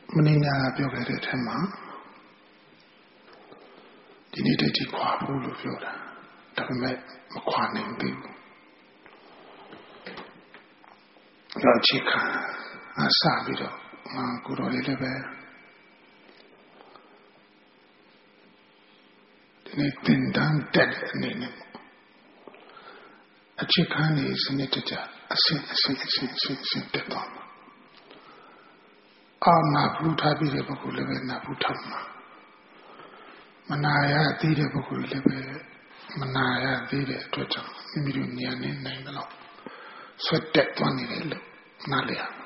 မင်းညာပြောခဲ့တဲ့အထက်မှာဒီနေ့တည်းကြီးခွာဖို့လို့ပြောတာဒါပေမဲ့မခွာနိုင်သေးဘူးတော့အခြေခံအစပြီးတော့ကိုတော်လေးလည်းပဲဒီနေ့တင်တန်းတက်တဲ့အနေနဲ့အခြေခံနေစနစ်တကျအဆင့်တက်သွားမှာအာနာဘူးထားပြီးတဲ့ပုဂ္ဂိုလ်လည်းပဲနာဘူးထားမှာမနာရသေးတဲ့ပုဂ္ဂိုလ်လည်းပဲမနာရသေးတဲ့အတွက်ကြောင့်မိမိတို့ဉာဏ်နဲ့နိုင်တယ်လို့ဆွတ်တက်သွားနေတယ်လို့နားလည်ရမှာ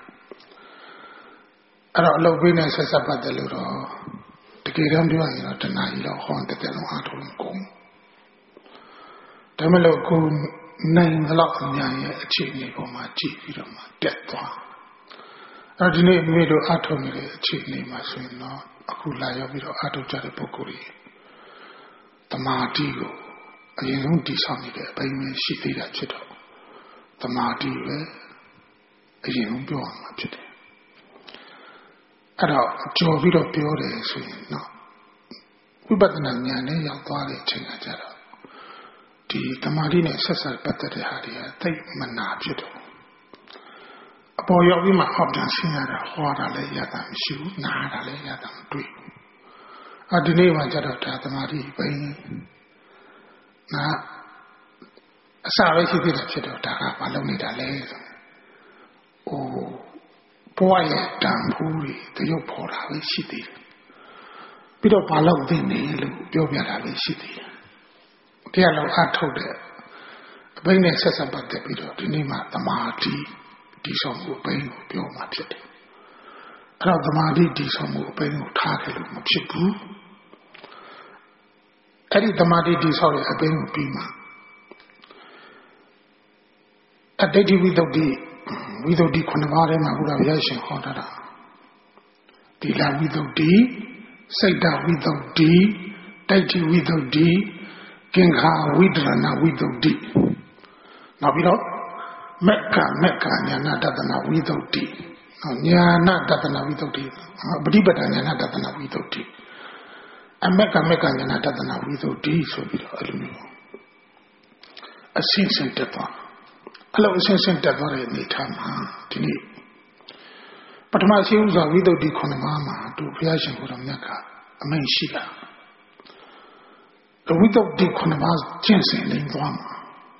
အဲ့တော့အလုပ်ပေးနေဆက်ဆက်ပတ်တယ်လို့တော့တကယ်တမ်းပြောရင်တော့တဏှာကြီးတော့ဟောတက်တယ်လို့အားထုတ်လို့ကုန်ဒါမှမဟုတ်ကိုနိုင်တော့အများရဲ့အခြေအနေပေါ်မှာကြည့်ပြီးတော့မှတက်သွားအဲ့ဒီနေ့မိမိတို့အားထုတ်နေတဲ့အခြေအနေမှာဆိုရင်တော့အခုလာရောက်ပြီးတော့အားထုတ်ကြတဲ့ပုဂ္ဂိုလ်တွေတမာတိကိုအရင်ဆုံးတည်ဆောက်နေတဲ့အပိုင်းပဲရှိသေးတာဖြစ်တော့တမာတိပဲအရင်ဆုံးပြောရမှာဖြစ်တယ်အဲ့တော့ကြော်ပြီးတော့ပြောတယ်ဆိုရင်တော့ဝိပဿနာဉာဏ်နဲ့ရောက်သွားတဲ့အချိန်ကကြတော့ဒီတမာတိနဲ့ဆက်ဆက်ပတ်သက်တဲ့ဟာတွေကသိမနာဖြစ်တော့အပေါ်ရောက်ပြီးမှဟောပြန်ဆင်းရတာဟောတာလည်းရတာမရှိဘူးနားတာလည်းရတာမတွေ့ဘူးဒီနေ့မှကြတော့ဒါတမာတိပဲနာအစပဲရှိသေးတယ်ဖြစ်တော့ဒါကမလုပ်နေတာလေဟိုဘဝရဲ့တန်ဖိုးတွေတရုပ်ဖော်တာပဲရှိသေးတယ်ပြီးတော့ဘာလို့သိနေလို့ပြောပြတာလည်းရှိသေးတယ်တရားလုံးအထုတ်တဲ့အဘိနဲ့ဆက်ဆက်ပတ်သက်ပြီးတော့ဒီနေ့မှတမာတိဒီဆောင်မှုအပိုင်းကိုပြောမှဖြစ်တယ်အဲ့တော့တမာတိဒီဆောင်မှုအပိုင်းကိုထားခဲ့လို့မဖြစ်ဘူးအဲ့ဒီတမာတိဒီဆောင်ရဲ့အပိုင်းကိုပြီးမှအတ္တိဝိသုဒ္ဓိခုနှစ်ပါးထဲမှာဘုရားရရှင်ဟောတာဒီလာဝိသုဒ္ဓိစိတ်တဝိသုဒ္ဓိတိုက်တိဝိသုဒ္ဓိကင်္ခာဝိဒရဏဝိသုဒ္ဓိနောက်ပြီးတော့မက္ခညာဏတတနာဝိသုဒ္ဓိညာဏတတနာဝိသုဒ္ဓိပฏิပဒညာဏတတနာဝိသုဒ္ဓိအမက္ခညာဏတတနာဝိသုဒ္ဓိဆိုပြီးတော့အဲ့လိုမျိုးအရှင်းရှင်းတက်သွားအဲ့လိုအရှင်းရှင်းတက်သွားတဲ့အနေထားမှာဒီနေ့ပထမရှိဥစွာဝိသုဒ္ဓိခုနှစ်ပါးမှာသူဘုရားရှင်ကိုယ်တော်မြတ်ကအမိန့်ရှိတာဝိသုဒ္ဓိခုနှစ်ပါးကျင့်စဉ်လိမ့်သွားမှာ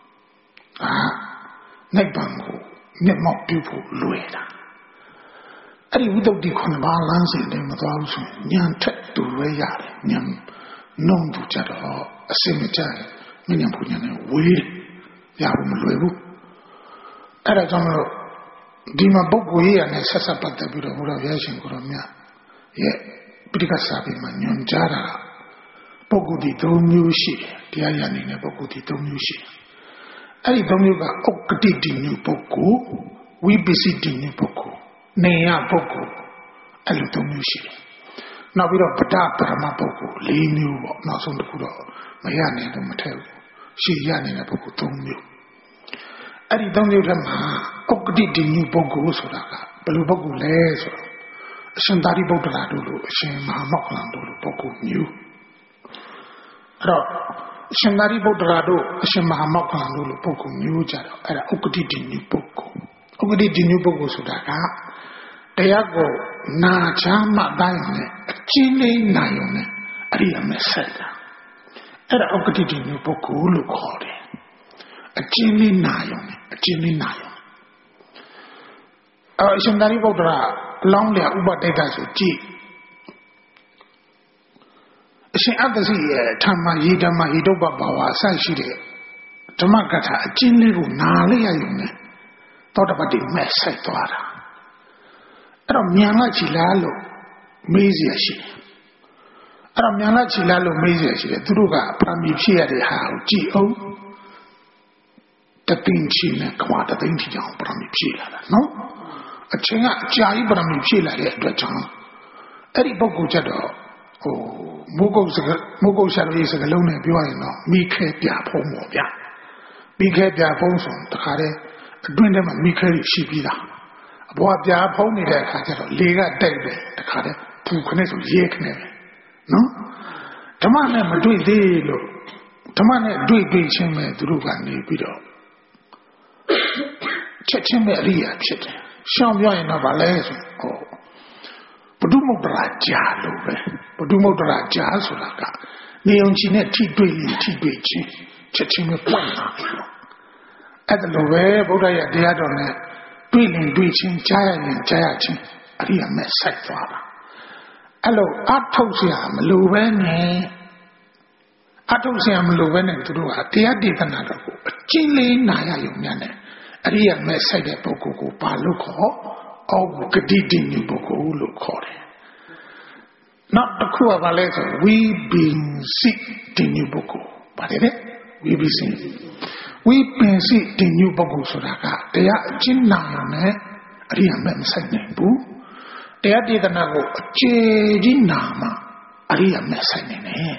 နိဗ္ဗာန်ကိုမျက်မှောက်ပြုဖို့လွယ်တာအဲ့ဒီဝိသုဒ္ဓိခုနှစ်ပါးလမ်းစဉ်တွေမသွားဘူးဆိုရင်ဉာဏ်ထက်တူပဲရတယ်ဉာဏ်နှုံတူကြတော့အစင်မကြမဉဏ်ပူဉဏ်နဲ့ဝေးရဖို့မလွယ်ဘူးအဲ့ဒါကြောင့်လို့ဒီမှာပုဂ္ဂိုလ်ရေးရနဲ့ဆက်ဆက်ပတ်သက်ပြီးတော့ဘုရားရဲ့ရှင်ကိုတော်မြတ်ရဲ့ပိဋကစာပေမှာညွှန်ကြားတာပုဂ္ဂိုလ်ဒီ၃မျိုးရှိတယ်တရားရနေတဲ့ပုဂ္ဂိုလ်ဒီ၃မျိုးရှိတယ်အဲ့ဒီ၃မျိုးကဥက္ကတိတိညုပုဂ္ဂိုလ်ဝိပစ္စတိညုပုဂ္ဂိုလ်နေယပုဂ္ဂိုလ်အဲ့လို၃မျိုးရှိတယ်နောက်ပြီးတော့ပဒပရမပုဂ္ဂိုလ်၄မျိုးပေါ့နောက်ဆုံးတစ်ခုတော့မရနိုင်တော့မထည့်ဘူးရှိရနေတဲ့ပုဂ္ဂိုလ်၃မျိုးအဲ့ဒီ၃မျိုးထဲမှာဥက္ကတိတိညုပုဂ္ဂိုလ်ဆိုတာကဘယ်လိုပုဂ္ဂိုလ်လဲဆိုတော့အရှင်သာရိပုတ္တရာတို့လိုအရှင်မဟာမောက္ခလန်တို့လိုပုဂ္ဂိုလ်မျိုးအဲ့တော့အရှင်သာရိပုတ္တရာတို့အရှင်မဟာမောက္ခလန်တို့လိုပုဂ္ဂိုလ်မျိုးကြတော့အဲ့ဒါဥက္ကတိတိညုပုဂ္ဂိုလ်ဥက္ကတိတိညုပုဂ္ဂိုလ်ဆိုတာကတရားကိုနာချမ်းမှတိုင်းနဲ့အချင်းလေးနိုင်ုံနဲ့အရိယာမဲ့ဆက်တာအဲ့ဒါဥက္ကတိတိညုပုဂ္ဂိုလ်လို့ခေါ်တယ်အချင်းလေးနိုင်ုံနဲ့အချင်းလေးနိုင်ုံအရှင်သာရိပုတ္တရာလောင်းလျာဥပဒိဋ္ဌဆိုကြည့်အရှင်အတ္တစီရဲ့ဓမ္မယေဓမ္မဟိတုပ္ပဘာဝအစရှိတဲ့ဓမ္မကထာအကျဉ်းလေးကိုနားလိုက်ရရုံနဲ့သောတပတိမဲ့ဆိုင်သွားတာအဲ့တော့မြန်လာချီလားလို့မေးเสียရှိတယ်အဲ့တော့မြန်လာချီလားလို့မေးเสียရှိတယ်သူတို့ကပရမီဖြစ်ရတဲ့ဟာကိုကြည်အောင်တသိန်းချီနဲ့ကမ္ဘာတသိန်းချီအောင်ပရမီဖြစ်လာတာနော်အချင်းကအကြာကြီးပရမီဖြစ်လာတဲ့အတွက်ကြောင့်အဲ့ဒီပုဂ္ဂိုလ်ချက်တော့မိုးကုတ်ရှာလို့ရေးစကလုံးနဲ့ပြောရင်တော့မိခဲပြဖုံးပေါ့ဗျာမိခဲပြဖုံးဆိုတခါတည်းအတွင်းထဲမှာမိခဲရှိပြီးသားအပေါ်ကပြဖုံးနေတဲ့အခါကျတော့လေကတိုက်တယ်တခါခါတည်းပူခနဲ့ဆိုရဲခနဲ့ပဲနော်ဓမ္မနဲ့မတွေ့သေးလို့ဓမ္မနဲ့တွေ့ချင်းပဲသူတို့ကနေပြီးတော့ချက်ချင်းပဲအရိယာဖြစ်တယ်ရှောင်ပြရင်တော့ဗာလဲဆိုဘုဒ္ဓမုဒ္ဒရာကြာလို့ပဲဘုဒ္ဓမုဒ္ဒရာကြာဆိုတာကနေုံကြီးနဲ့ထိတွေ့ချင်းချက်ချင်းပဲပွင့်လာတယ်အဲ့ဒါလိုပဲဗုဒ္ဓရဲ့တရားတော်နဲ့တွေ့ရင်တွေ့ချင်းကြားရင်ကြားရချင်းအရိယာမဲ့ဆိုင်သွားတာအဲ့လိုအထုတ်เสียမလိုပဲနဲ့အထုတ်เสียမလိုပဲနဲ့သူတို့ကတရားဒေသနာတော်ကိုအကျဉ်းလေးနာရရုံများနဲ့အရိယာမဲ့ဆိုင်တဲ့ပုဂ္ဂိုလ်ကိုပါလို့ခေါ်အောဂတိတိညပုဂ္ဂိုလ်လို့ခေါ်တယ်နောက်တစ်ခုကဘာလဲဆိုဝိပင်စိတိညပုဂ္ဂိုလ်ပါတယ်လေဝိပင်စိဝိပင်စိတိညပုဂ္ဂိုလ်ဆိုတာကတရားအကျဉ်းနာရနဲ့အရိယာမဲ့မဆိုင်နိုင်ဘူးတရားဒေသနာကိုအခြေကြီးနာမှအရိယာမဲ့ဆိုင်နေတယ်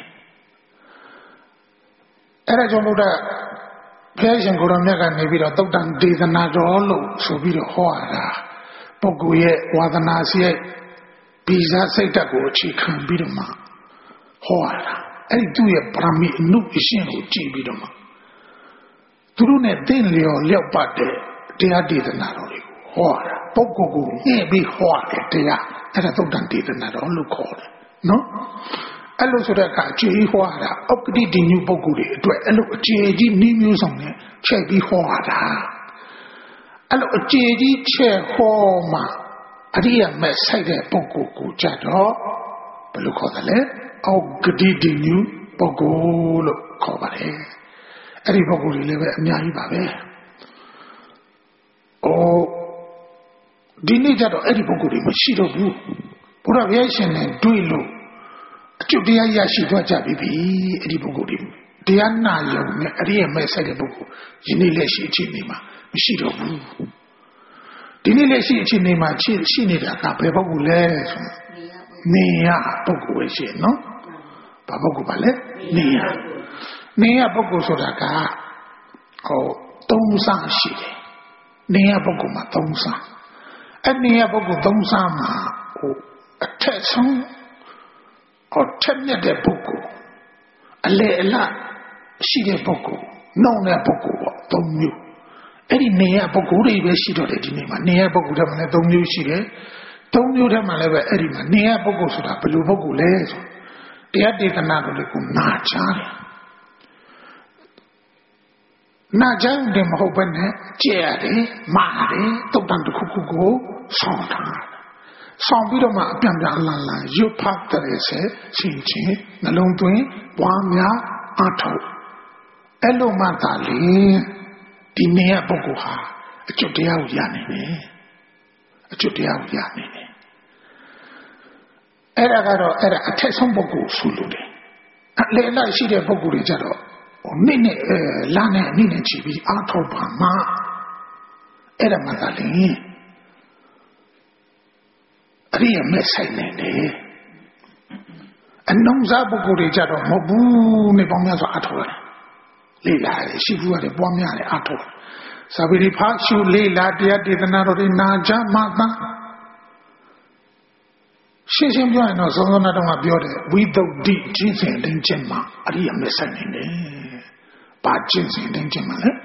အဲ့ဒါကြောင့်ဘုရားဘုရားရှင်ကိုယ်တော်မြတ်ကနေပြီးတော့သုတ်တန်ဒေသနာတော်လို့ဆိုပြီးတော့ဟောရတာပုဂ္ဂိုလ်ရဲ့ဝါသနာစီရဲ့ဗီဇစိတ်ဓာတ်ကိုအခြေခံပြီးတော့မှဟောရတာအဲ့ဒီသူ့ရဲ့ပရမီအနုအရှင်းကိုကြည့်ပြီးတော့မှသူတို့နဲ့တင့်လျော်လျောက်ပတ်တဲ့တရားဒေသနာတော်တွေကိုဟောရတာပုဂ္ဂိုလ်ကိုညှင့်ပြီးဟောတယ်တရားအဲ့ဒါသုတ်တန်ဒေသနာတော်လို့ခေါ်တယ်နော်အဲ့လိုဆိုတဲ့အခါအခြေဟောရတာအောဂတိတိညပုဂ္ဂိုလ်တွေအတွက်အဲ့လိုအခြေကြီးနှီးမျိုးဆောင်နဲ့ချက်ပြီးဟောရတာအဲ့လိုအခြေကြီးချက်ဟောမှအရိယာမဲ့ဆိုင်တဲ့ပုဂ္ဂိုလ်ကိုကြတော့ဘယ်လိုခေါ်တယ်လဲအောဂတိတိညပုဂ္ဂိုလ်လို့ခေါ်ပါတယ်အဲ့ဒီပုဂ္ဂိုလ်တွေလည်းပဲအများကြီးပါပဲဒီနေ့ကျတော့အဲ့ဒီပုဂ္ဂိုလ်တွေမရှိတော့ဘူးဘုရားဘုရားရှင်နဲ့တွေ့လို့အကျုပ်တရားရရှိသွားကြပြီအဲ့ဒီပုဂ္ဂိုလ်တွေတရားနာရုံနဲ့အရိယာမဲ့ဆိုင်တဲ့ပုဂ္ဂိုလ်ယနေ့လက်ရှိအချိန်นี้မှာမရှိတော့ဘူးဒီနေ့လက်ရှိအချိန်นี้မှာရှိနေတာကဘယ်ပုဂ္ဂိုလ်လဲဆိုနေရပုဂ္ဂိုလ်ပဲရှိနော်ဘာပုဂ္ဂိုလ်ပါလဲနေရပုဂ္ဂိုလ်ဆိုတာကသုံးစားရှိတယ်နေရပုဂ္ဂိုလ်မှာသုံးစားအဲ့နေရပုဂ္ဂိုလ်သုံးစားမှာအထက်ဆုံးထက်မြက်တဲ့ပုဂ္ဂိုလ်အလေအလရှိတဲ့ပုဂ္ဂိုလ်နှုံတဲ့ပုဂ္ဂိုလ်ပေါ့သုံးမျိုးအဲ့ဒီနေရပုဂ္ဂိုလ်တွေပဲရှိတော့တယ်ဒီနေ့မှာနေရပုဂ္ဂိုလ်ထဲမှာလည်းသုံးမျိုးရှိတယ်သုံးမျိုးထဲမှာလည်းပဲအဲ့ဒီမှာနေရပုဂ္ဂိုလ်ဆိုတာဘယ်လိုပုဂ္ဂိုလ်လဲဆိုတရားဒေသနာတော်လေးကိုနာကြားတယ်နာကြားတယ်မဟုတ်ဘဲနဲ့ကြည့်ရတယ်မှားတယ်တုတ်တန်တစ်ခုခုကိုဆောင်းထားဆောင်ပြီးတော့မှအပြန်ပြန်လာရွတ်ဖတ်တဲ့ရှင်ချင်းနှလုံးသွင်းပွားများအားထုတ်အဲ့လိုမှသာလေဒီနေရပုဂ္ဂိုလ်ဟာအကျွတ်တရားကိုရနိုင်တယ်အကျွတ်တရားကိုရနိုင်တယ်အဲ့ဒါကတော့အဲ့ဒါအထက်ဆုံးပုဂ္ဂိုလ်ဆိုလို့တယ်အလေလိုက်ရှိတဲ့ပုဂ္ဂိုလ်တွေကြတော့နေ့နဲ့လာနဲ့နေ့နဲ့ချီပြီးအားထုတ်ပါမှအဲ့ဒါမှသာလေအရိယာမဲ့ဆိုင်နေတယ်အနုံစားပုဂ္ဂိုလ်တွေကြတော့မဟုတ်ဘူးနေပေါင်းများစွာအထောက်ရတယ်လေ့လာတယ်ရှိဘူးရတယ်ပွားများတယ်အထောက်စာပေတွေဖတ်ရှုလေ့လာတရားဒေသနာတော်တွေနာကြားမှသာရှင်းရှင်းပြောရင်တော့သုံးနာတော့ပြောတယ်ဝိသုဒ္ဓိကျင့်စဉ်တိုင်းကျင့်မှာအရိယာမဲ့ဆိုင်နေတယ်ဘာကျင့်စဉ်တိုင်းကျင့်မှာလဲ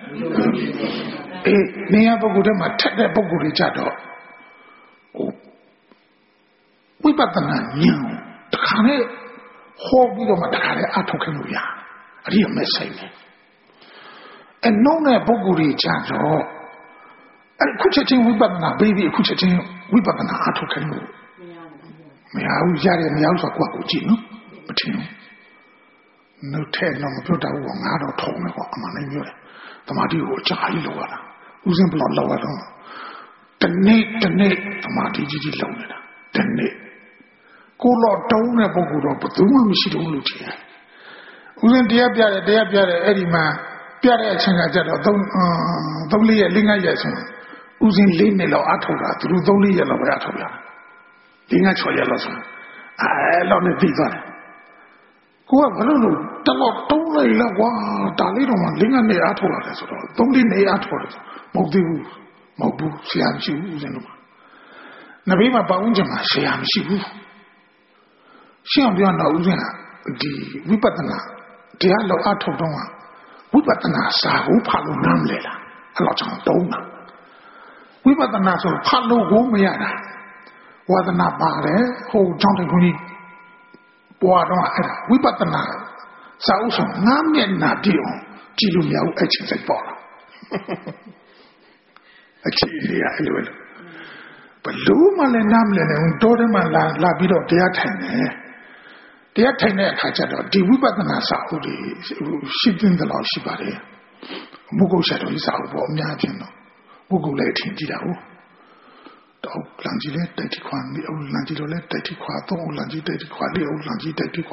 နေရပုဂ္ဂိုလ်တွေမှာထက်တဲ့ပုဂ္ဂိုလ်တွေကြတော့ဝိပဿနာဉာဏ်တခါနဲ့ဟောပြီးတော့မှတခါနဲ့အထုတ်ခင်လို့ရအရိယာမဲ့ဆိုင်တယ်အနှုံးတဲ့ပုဂ္ဂိုလ်တွေကြတော့အခုချက်ချင်းဝိပဿနာပြီးပြီအခုချက်ချင်းဝိပဿနာအထုတ်ခင်လို့မရဘူးရတယ်မရဘူးဆိုတော့ကိုယ့်ကိုကြည့်နော်မထင်ဘူးနှုတ်ထဲတော့မပြောတတ်ဘူးငါတော့ထုံတယ်ကွာအမှန်တိုင်းပြောတယ်သမာဓိကိုအကြာကြီးလောက်ရတာဥစဉ်ဘလောက်လောက်ရတော့တနေ့သမာဓိကြီးလောက်နေတာတနေ့ကိုတော့တုံးတဲ့ပုဂ္ဂိုလ်တော့ဘယ်သူမှမရှိတော့ဘူးလို့ထင်တယ်ဥစဉ်တရားပြတယ်အဲ့ဒီမှာပြတဲ့အချိန်ကကြတော့3-4 ရက်5ရက်ဆိုဥစဉ်4နှစ်လောက်အထောက်တာသူတို့3-4ရက်လောက်ပဲအထောက်ရ5-6ရက်လောက်ဆိုအဲ့လောက်နဲ့ပြီးသွားတယ်ကိုကဘာလို့လို့တလောက်တုံးလိုက်လောက်ကွာဒါလေးတော့မှ5နှစ်အထောက်ရတယ်ဆိုတော့3-4နှစ်အထောက်တယ်မဟုတ်သေးဘူးဆရာမရှိဘူးဥစဉ်တော့နဘေးမှာပတ်ဝန်းကျင်မှာဆရာမရှိဘူးရှင်းအောင်ပြောတော့ဦးဇင်းကဒီဝိပဿနာတရားလောက်အထုတ်တော့ဝိပဿနာစာကိုဖတ်လို့နားမလဲလားအဲ့လောက်ကြောင့်တုံးတာဝိပဿနာဆိုဖတ်လို့ကိုမရတာဝါဒနာပါတယ်ဟိုကြောင့်တခုကြီးပွားတော့အဲ့ဒါဝိပဿနာစာအုပ်ဆောင်9မျက်နှာပြည့်အောင်ကြည့်လို့မရဘူးအဲ့ချင်းစိတ်ပေါ်လာအချီရအဲ့လိုဘလို့မှလည်းနားမလဲနဲ့တိုးတယ်မှလာပြီးတော့တရားထိုင်တယ်တရားထိုင်တဲ့အခါကျတော့ဒီဝိပဿနာစာအုပ်တွေရှိတဲ့လောက်ရှိပါတယ်မုဂုတ်ဆက်တော်ကြီးစာအုပ်ပေါ်အများကြီးတော့မုဂုတ်လည်းထင်ကြည့်တာဟုတ်တော့လမ်းကြီးလည်းတိုက်တိခွာနေအောင်လမ်းကြီးတော့လည်းတိုက်တိခွာတော့လမ်းကြီးတိုက်တိခွာလေအောင်လမ်းကြီးတိုက်တိခွာ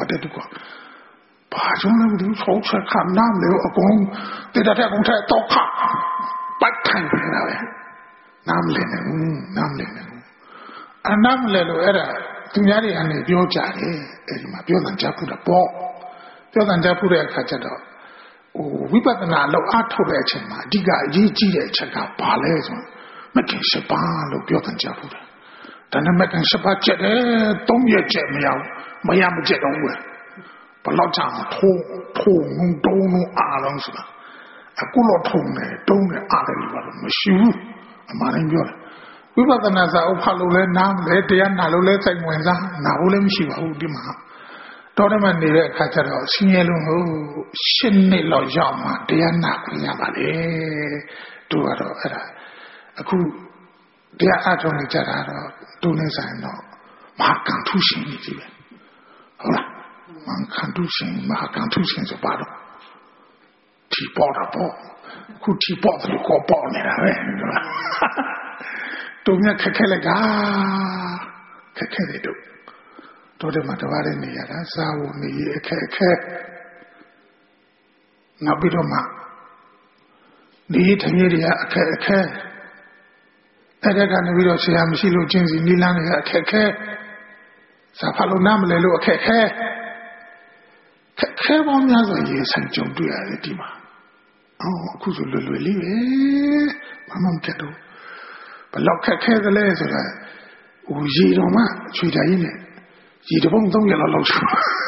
ဘာကြောင့်လဲဒီဆောက်ချက်ခမ်းနားလေအကုန်တေးတဲ့အကုန်ထဲတော့ခပတ်ထိုင်နေတာပဲနားမလဲနဲ့နားမလဲနဲ့အနားမလဲလို့အဲ့ဒါသူများတွေအနေပြောကြတယ်အဲ့ဒီမှာပြောတဲ့ကြားဖို့တော့ပေါ့ပြောတဲ့ကြားဖို့တဲ့အခါကျတော့ဝိပဿနာလောက်အားထုတ်တဲ့အချိန်မှာအဓိကအရေးကြီးတဲ့အချက်ကဘာလဲဆိုတော့မကင်ရှပါလို့ပြောတဲ့ကြားဖို့တယ်ဒါနဲ့မကင်ရှပါချက်တယ်3ရက်ချက်မရမချက်တော့ဘူးဘလောက်ကြောင့်ထုံတုံးအားလုံးဆိုတာအခုတော့ထုံတယ်တုံးတယ်အားတယ်ဘာလို့မရှိဘူးအမှန်တိုင်းပြောတယ်ဝိပဿနာစာအုပ်ဖတ်လို့လဲနားမလဲတရားနာလို့လဲစိတ်ဝင်စားနားဖို့လည်းမရှိပါဘူးဒီမှာတော်တယ်မှနေတဲ့အခါကျတော့ဆင်းရဲလုံးကို10နှစ်လောက်ရောက်မှတရားနာခွင့်ရပါလေတို့ကတော့အဲ့ဒါအခုတရားအထုံးနေကြတာတော့ဒုနေဆိုင်တော့မဟာကံထုရှင်ကြီးပဲဟုတ်လားမဟာကံထုရှင်ဆိုပါတော့ဒီပေါ်တော့ပေါ့ခုဒီပေါ်တယ်ကိုပေါ်နေတာပဲတို့မြတ်ခက်ခဲလိုက်တာခက်ခဲတယ်တို့တယ်မှာတပါးလေးနေရတာစားဖို့နေရအခက်နောက်ပြီးတော့မှနေထင်းရည်အခက်အဲ့ဒါကနေပြီးတော့ဆရာမရှိလို့ကျင်းစီနီးလန်းနေအခက်စာဖတ်လို့နားမလဲလို့အခက်ပေါင်းများစွာရေးဆိုင်ကြုံတွေ့ရတယ်ဒီမှာအခုဆိုလွယ်လေးပဲဘာမှမဖြစ်တော့ဘလောက်ခက်ခဲသလဲဆိုတာရေတော်မှချွေတိုင်းနဲ့ရေတပုံ3ရက်လောက်ချူ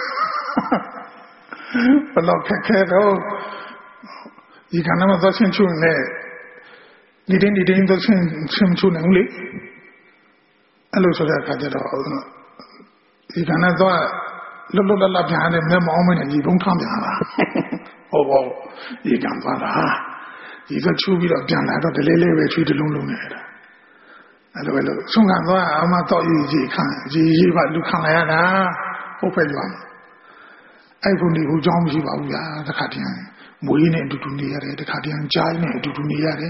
ဘလောက်ခက်ခဲတော့ဒီကနေ့မှသွားချင်းချူနေဒီတင်းသွားချင်းချူနေဦးလေအဲ့လိုဆိုတဲ့အခါကျတော့ဒီကနေ့သွားလွတ်လပ်ပြန်တယ်မဲမောင်းမနဲ့ဒီဘုံထမ်းပြန်လာဟုတ်ဒီကံသွားတာဒီကချူပြီးတော့ပြန်လာတော့တလေးပဲချွေးတလုံးလုံးနေတာအဲ့လိုဆုံးခံသွားအမှတော့ရေးခံရေးပါလူခံလိုက်ရတာဟုတ်ဖက်ကြွားအဲ့ခုနေဘူးကြောင်းမရှိပါဘူးဗျာတခါတည်းမွေးနဲ့အတူတူနေရတယ်တခါတည်းကြားနဲ့အတူတူနေရတယ်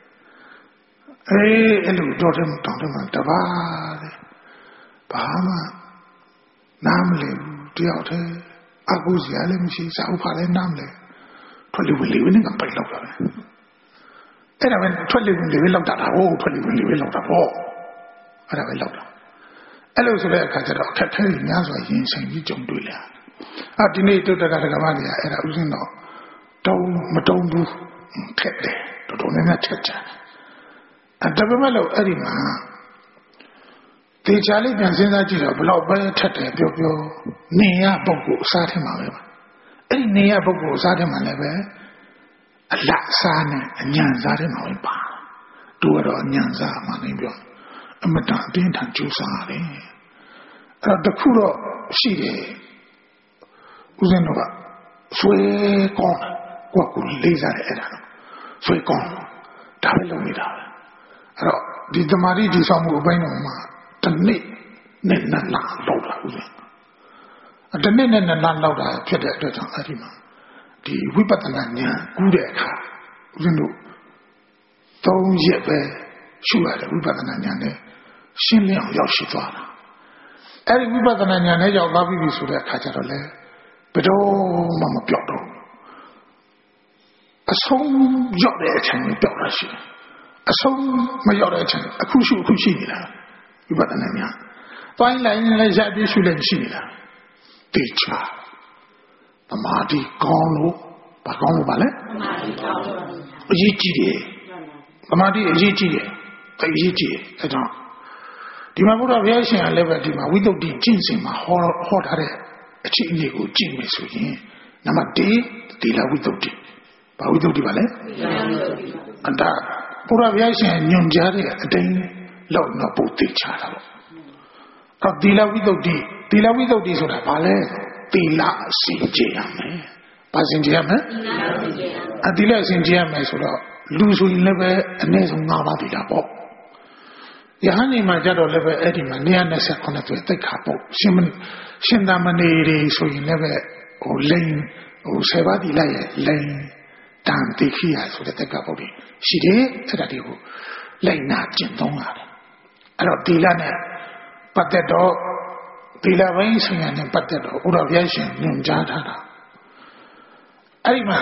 အဲ့လိုတော့တယ်တောင်းတယ်မှာတပါးလေဘာမှနားမလဲဘူးတယောက်တည်းအကူစရာလည်းမရှိစာဥဖာလည်းနားမလဲထွက်လေဝင်နဲ့ကပိုက်လောက်တာပဲအဲ့ဒါပဲထွက်လေဝင်လောက်တာဟုတ်ထွက်လေဝင်လောက်တာပေါ့အဲ့ဒါပဲလောက်တာအဲ့လိုဆိုတဲ့အခါကျတော့အခက်ခဲကြီးများစွာရင်ဆိုင်ပြီးကြုံတွေ့လာဒီနေ့တုတ်တကဓမ္မတွေကအဲ့ဒါဥစဉ်တော့မတုံးဘူးထက်တယ်တော်များများထက်ကြဒါပေမဲ့လို့အဲ့ဒီမှာတေချာလေးပြန်စဉ်းစားကြည့်တော့ဘလောက်ပဲထက်တယ်ပြောနေရပုဂ္ဂိုလ်အစားထင်မှာပဲအဲ့ဒီနေရပုဂ္ဂိုလ်အစားထင်မှာလည်းပဲအလတ်စားနဲ့အညံစားတဲ့မှာပဲပါတို့ကတော့အညံစားမှလည်းပြောအမတန်အတင်းထန်ကြိုးစားရတယ်အဲ့တော့တခုတော့ရှိတယ်ဦးဇင်းတို့ကဆွဲကောင်းကိုကလေးစားတယ်အဲ့ဒါတော့ဆွဲကောင်းဒါပဲလုပ်နေတာပဲအဲ့တော့ဒီတမာတိဒီဆောင်မှုအပိုင်းတော်မှာတနည်းနဲ့နတ်လာလောက်တာဦးဇင်းတနည်းနဲ့နတ်လာလောက်တာဖြစ်တဲ့အတွက်ကြောင့်အဲ့ဒီမှာဒီဝိပဿနာဉာဏ်ကူးတဲ့အခါဦးဇင်းတို့3ရက်ပဲရှုရတယ်ဝိပဿနာဉာဏ်နဲ့ရှင်းလင်းအောင်ရောက်ရှိသွားတာအဲ့ဒီဝိပဿနာဉာဏ်နဲ့ရောက်သွားပြီဆိုတဲ့အခါကျတော့လေဘယ်တော့မှမပြောက်တော့အဆုံးရောက်တဲ့အချိန်မှာပြောက်တာရှိတယ်အဆုံးမရောက်တဲ့အချိန်အခုရှိနေတာဝိပဿနာဉာဏ်တိုင်းလိုက်လည်းရပ်ပြီးရှုလည်းရှိနေတာတေချာသမာဓိကောင်းလို့ဘာကောင်းလို့ပါလဲသမာဓိကောင်းလို့အရေးကြီးတယ်သမာဓိအရေးကြီးတယ်သိရေးကြီးတယ်အဲကြောင့်ဒီမှာဘုရားဘုရားရှင်ကလည်းပဲဒီမှာဝိသုဒ္ဓိကျင့်စဉ်မှာဟောထားတဲ့အခြေအနေကိုကြည့်မယ်ဆိုရင်နံပါတ်1သီလဝိသုဒ္ဓိဘာဝိသုဒ္ဓိပါလဲအတ္တဘုရားဘုရားရှင်ညွှန်ကြားတဲ့အတိုင်းလောက်တော့ပုတ်သိချတာပေါ့အဲ့သီလဝိသုဒ္ဓိဆိုတာဘာလဲသီလစင်ကြယ်ရမယ်ဘာစင်ကြယ်ရမလဲအသီလစင်ကြယ်ရမယ်ဆိုတော့လူဆိုရင်လည်းပဲအနည်းဆုံး5ပါးသီလပေါ့ယဟန်နေမှာကြတော့လည်းပဲအဲ့ဒီမှာ129သွဲသိက္ခာပုတ်ရှင်သာမဏေတွေဆိုရင်လည်းပဲလိန်10ပါးသီလရဲ့လိန်တန်တိခိယဆိုတဲ့သိက္ခာပုတ်တွေရှိတယ်အဲ့ဒါတွေကိုလိုက်နာကျင့်သုံးရတယ်အဲ့တော့သီလနဲ့ပတ်သက်တော့သီလပိုင်းဆိုင်ရာနဲ့ပတ်သက်တော့ဘုရားဘုရားရှင်ညွှန်ကြားထားတာအဲ့ဒီမှာ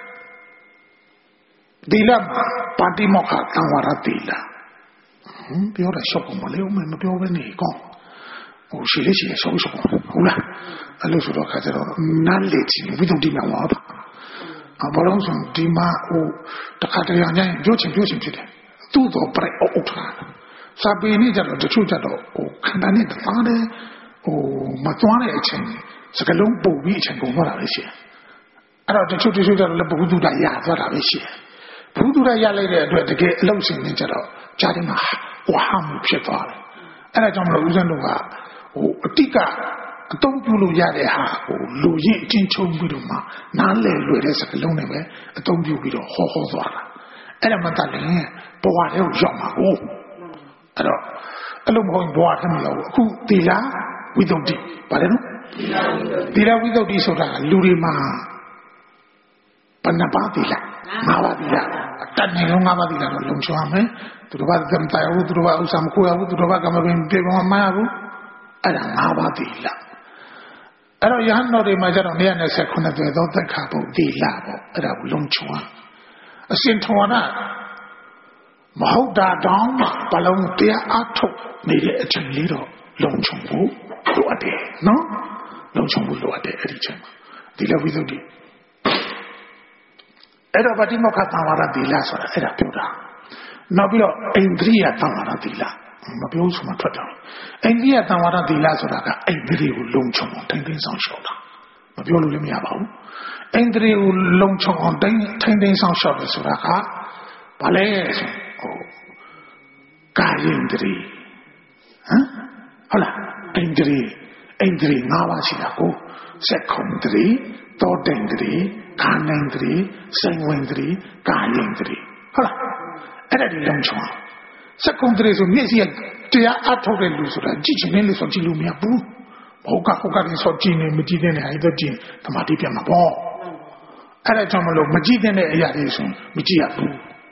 သီလမှာပါတိမောက္ခသံဝရသီလပြောတာရှောက်ကုန်မလဲမပြောဘဲနေကောင်းရှိလေရှိရှောက်ဟုတ်လားအဲ့လိုဆိုတော့ခါကျတော့နားလေချင်ဝိသုဒ္ဓိမှာပါဘာလို့ဆိုဒီမှာတခါတရံညပြောချင်ဖြစ်တယ်သူ့တော့ပြည့်အုပ်ထားစာပေနဲ့ကြတော့တချို့ကြတော့ခန္ဓာနဲ့သားတယ်မသွားတဲ့အချိန်စကလုံးပုတ်ပြီးအချိန်ကုန်သွားတာပဲရှိတယ်အဲ့တော့တချို့ကြတော့လည်းဘုဟုတုဒ္ဒရသွားတာပဲရှိတယ်ဘုဟုတုဒ္ဒရလိုက်တဲ့အတွက်တကယ်အလုံးစင်နေကြတော့ကြားတယ်မှာဝါမှုဖြစ်သွားတယ်အဲ့ဒါကြောင့်မလို့ဦးဇင်းတို့ကအတိကအတုံးပြုလို့ရတဲ့ဟာလူရင်းအချင်းချုပ်ပြီးတော့မှနားလည်လွယ်တဲ့စကလုံးနဲ့ပဲအတုံးပြုပြီးတော့ဟောသွားတာအဲ့ဒါမှတလည်းဘဝထဲကိုရောက်မှာအဲ့တော့အဲ့လိုမဟုတ်ဘဝထဲမှာလို့အခုသီလဝိသုဒ္ဓိပါတယ်နော်သီလဝိသုဒ္ဓိဆိုတာလူတွေမှာဘယ်နှပါးသီလ5ပါးသီလတတ်နိုင်လုံး5ပါးသီလတော့လုံချောရမယ်သူတို့ဘာကံတိုင်ဘူးသူတို့ဘာဥစ္စာမကိုရဘူးသူတို့ဘာကမပင်ပြေမမရဘူးအဲ့ဒါ5ပါးသီလအဲ့တော့ယဟန်တော်တွေမှာကျတော့129သွဲသောသက်ခါပုတ်သီလပေါ့အဲ့ဒါကိုလုံချောအရှင်ထောရမဟုတ်တာတောင်းမှဘလုံးတရားအထုတ်နေတဲ့အချိန်လေးတော့လုံခြုံဖို့လိုအပ်တယ်နော်လုံခြုံဖို့လိုအပ်တယ်အဲ့ဒီချိန်မှာသီလဝိသုဒ္ဓိအဲ့တော့ဗတိမောက္ခသံဝရသီလဆိုတာအဲ့ဒါပြောတာနောက်ပြီးတော့အိန္ဒြိယသံဝရသီလမပြောဆိုမှထွက်တယ်အိန္ဒြိယသံဝရသီလဆိုတာကအိန္ဒြိယကိုလုံခြုံအောင်ထိန်းသိမ်းဆောင်ရှောက်တာမပြောလို့လည်းမရပါဘူးအိန္ဒြိယကိုလုံခြုံအောင်ထိန်းသိမ်းဆောင်ရှောက်တယ်ဆိုတာကဘာလဲဆိုကာယန္ဒြိဟုတ်လားအိန္ဒြိ5ပါးရှိတာကိုစက္ခုံန္ဒြိသောတန္ဒြိခန္ဓာန္ဒြိစိတ်ဝင်န္ဒြိကာယန္ဒြိဟုတ်လားအဲ့ဒါဒီလုံခြုံအောင်စက္ခုံန္ဒြိဆိုမျက်စိကတရားအထုတ်တဲ့လူဆိုတာကြည့်ချင်တယ်လို့ဆိုကြည့်လို့မရဘူးဟုတ်ကလည်းဆိုကြည့်နေမကြည့်တဲ့နေရာတွေကြည့်သမာဓိပြမှာပေါ့အဲ့ဒါကြောင့်မလို့မကြည့်တဲ့အရာတွေဆိုမကြည့်ရဘူး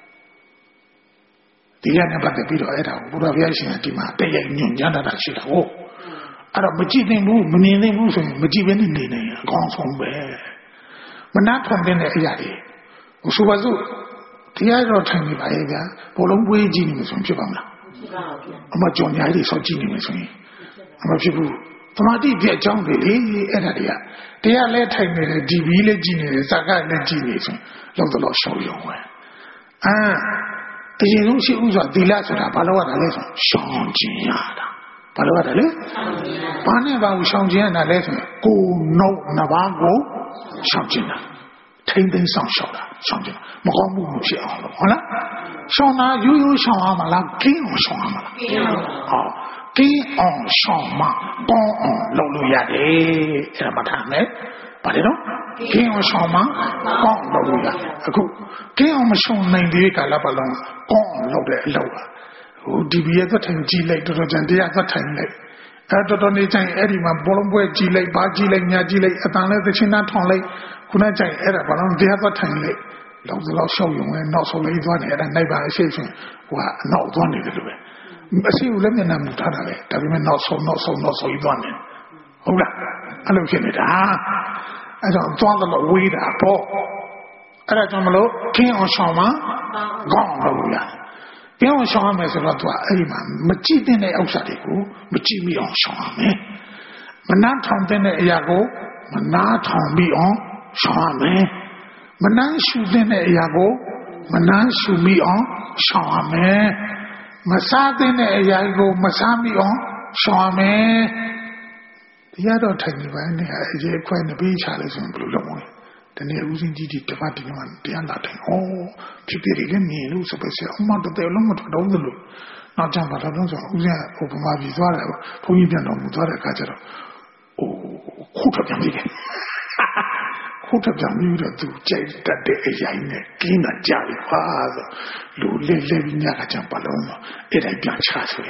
ဒီရနဲ့ပတ်သက်ပြီးတော့အဲ့ဒါကိုဘုရားဘုရားရှင်ကဒီမှာတည့်ရိုက်ညွှန်ကြားတာရှိတာဟုတ်အဲ့တော့မကြည့်သင့်ဘူးမမြင်သင့်ဘူးဆိုရင်မကြည့်ဘဲနေနေအကောင်းဆုံးပဲမနာထောင်တဲ့အရာတွေဆိုပါစို့တရားတော်ထိုင်နေပါရဲ့ဗျာဘောလုံးပွေးကြည့်နေမှဆိုဖြစ်ပါမလားအမကြော်ညာကြီးဆောက်ကြည့်နေမှဆိုရင်အမဖြစ်ဘူးသမာဓိပြည့်အကြောင်းတွေလေအဲ့ဒါတွေကတရားလဲထိုင်နေတယ်ဒီဘီလည်းကြည့်နေတယ်စကားလည်းကြည့်နေဆိုလောက်တော့ရှောက်ရုံပဲအရင်ဆုံးရှိဥစွာသီလဆိုတာဘာလို့ရတာလဲဆိုရှောင်ကျင်ရတာဘာလို့ရတာလဲဘာနဲ့ဘာကိုရှောင်ကျင်ရတာလဲဆိုကိုနှုတ်နှစ်ပါးကိုရှောင်ကျင်တာထိမ့်သိမ်းဆောင်ရှောက်တာရှောင်ကျင်မကောင်းမှုဖြစ်အောင်လို့ဟုတ်လားရှောင်တာရိုးရိုးရှောင်ရမှာလားကင်းအောင်ရှောင်ရမှာလားကင်းအောင်ရှောင်မှကောင်းအောင်လုပ်လို့ရတယ်အဲ့ဒါမှထားမယ်ဘာလဲတော့ကင်းအောင်ရှောင်မှကောင်းအောင်လုပ်လို့ရအခုကင်းအောင်မရှောင်နိုင်တဲ့ကာလပတ်လုံးကောင်းအောင်လုပ်တဲ့အလုပ်ဒီဘီရဲ့သက်ထိုင်ကြည့်လိုက်တော်ကြံတရားသက်ထိုင်လိုက်တော်နေကြရင်အဲ့ဒီမှာဘောလုံးပွဲကြည့်လိုက်ဘာကြည့်လိုက်ညာကြည့်လိုက်အတန်လဲသချင်းသားထောင်လိုက်ခုနကြရင်အဲ့ဒါဘာလို့တရားသက်ထိုင်လိုက်လောက်စလောက်ရှောက်ရုံနဲ့နောက်ဆုံးလေးသွားနေအဲ့ဒါနိုင်ပါအရှိရှင်ဟိုကအနောက်သွားနေတယ်လို့ပဲအရှိကိုလည်းမျက်နှာမူထားတာလေဒါပေမဲ့နောက်ဆုံးကြီးသွားနေဟုတ်လားအဲ့လိုဖြစ်နေတာအဲ့တော့သွားတော့ဝေးတာပေါ့အဲ့ဒါကြောင့်မလို့ခင်းအောင်ရှောင်မှာကောင်းအောင်လုပ်ရကင်းအောင်ရှောင်ရမယ်ဆိုတော့သူကအဲ့ဒီမှာမကြည့်တဲ့ဥစ္စာတွေကိုမကြည့်မိအောင်ရှောင်ရမယ်မနာထောင်တဲ့အရာကိုမနာထောင်မိအောင်ရှောင်ရမယ်မနာရှုတဲ့အရာကိုမနာရှုမိအောင်ရှောင်ရမယ် Masate Yago Masami on Shame. The other tiny one, a quite a beach, Alice and Blue Lamon. Then they are using Gigi to Vatican, the Latin. Oh, people again, you lose a person. Oh, not that they are long to the look. Not jump at Alonso, who's open my visa, who you don't know, Mutara Kajaro. Oh, Kuta Kuta to change that day, Kina Jari Father, Lule Levinia Jampaloma, it ain't got Chasway.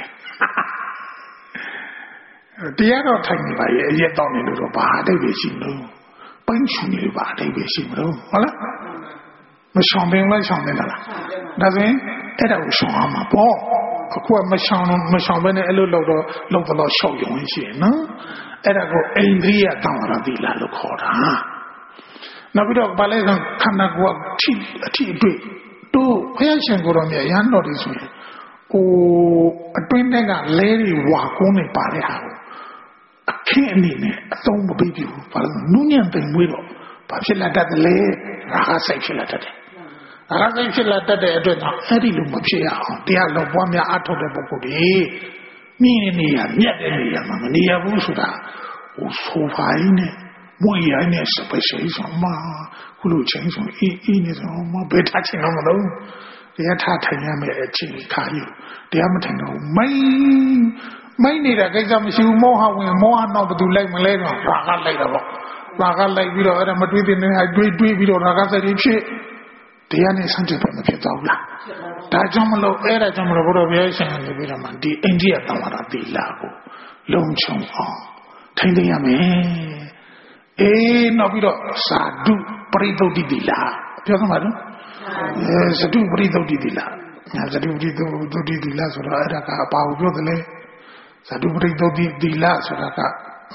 The other tiny by yet on a little bar, they wish you know. Punch bar, they wish you know. Hola? Machine like something. Doesn't it? I was showing my ball. A quite machine when a little local show you in she, no? And I go angry at Tamara Villa, look hard, now we don't ballet cannot work tea do patient go on the young notice me. Oh, a twin lady walk on a party. A candy, a thumb baby, but Nunian thing widow. But she let that lay, Raha say she let it. Raha she let that I don't know any loom of she out. They are no one out of the Bokudi. Meaning, yet any young near Wusuda. Oh, so fine. Muy años, pues eso, ma, who change from in my bed touching on alone. They are tatting me a chili cayu. They are making my need a guy, you more how we more not to like my later. Raga later. Raga like we don't have within a great way we don't have a shit. The only something from the Pietavla. Tajamalo, Era Jamalo aviation and the Viraman, the India Tamara di Lago, Long Chong on. Tending a me. Nobilo Sadu Prito di Dilla. Sadu Prito di Dilla. Sadu Prito di Dilla Soraka Paudole. Sadu Prito di Dilla Soraka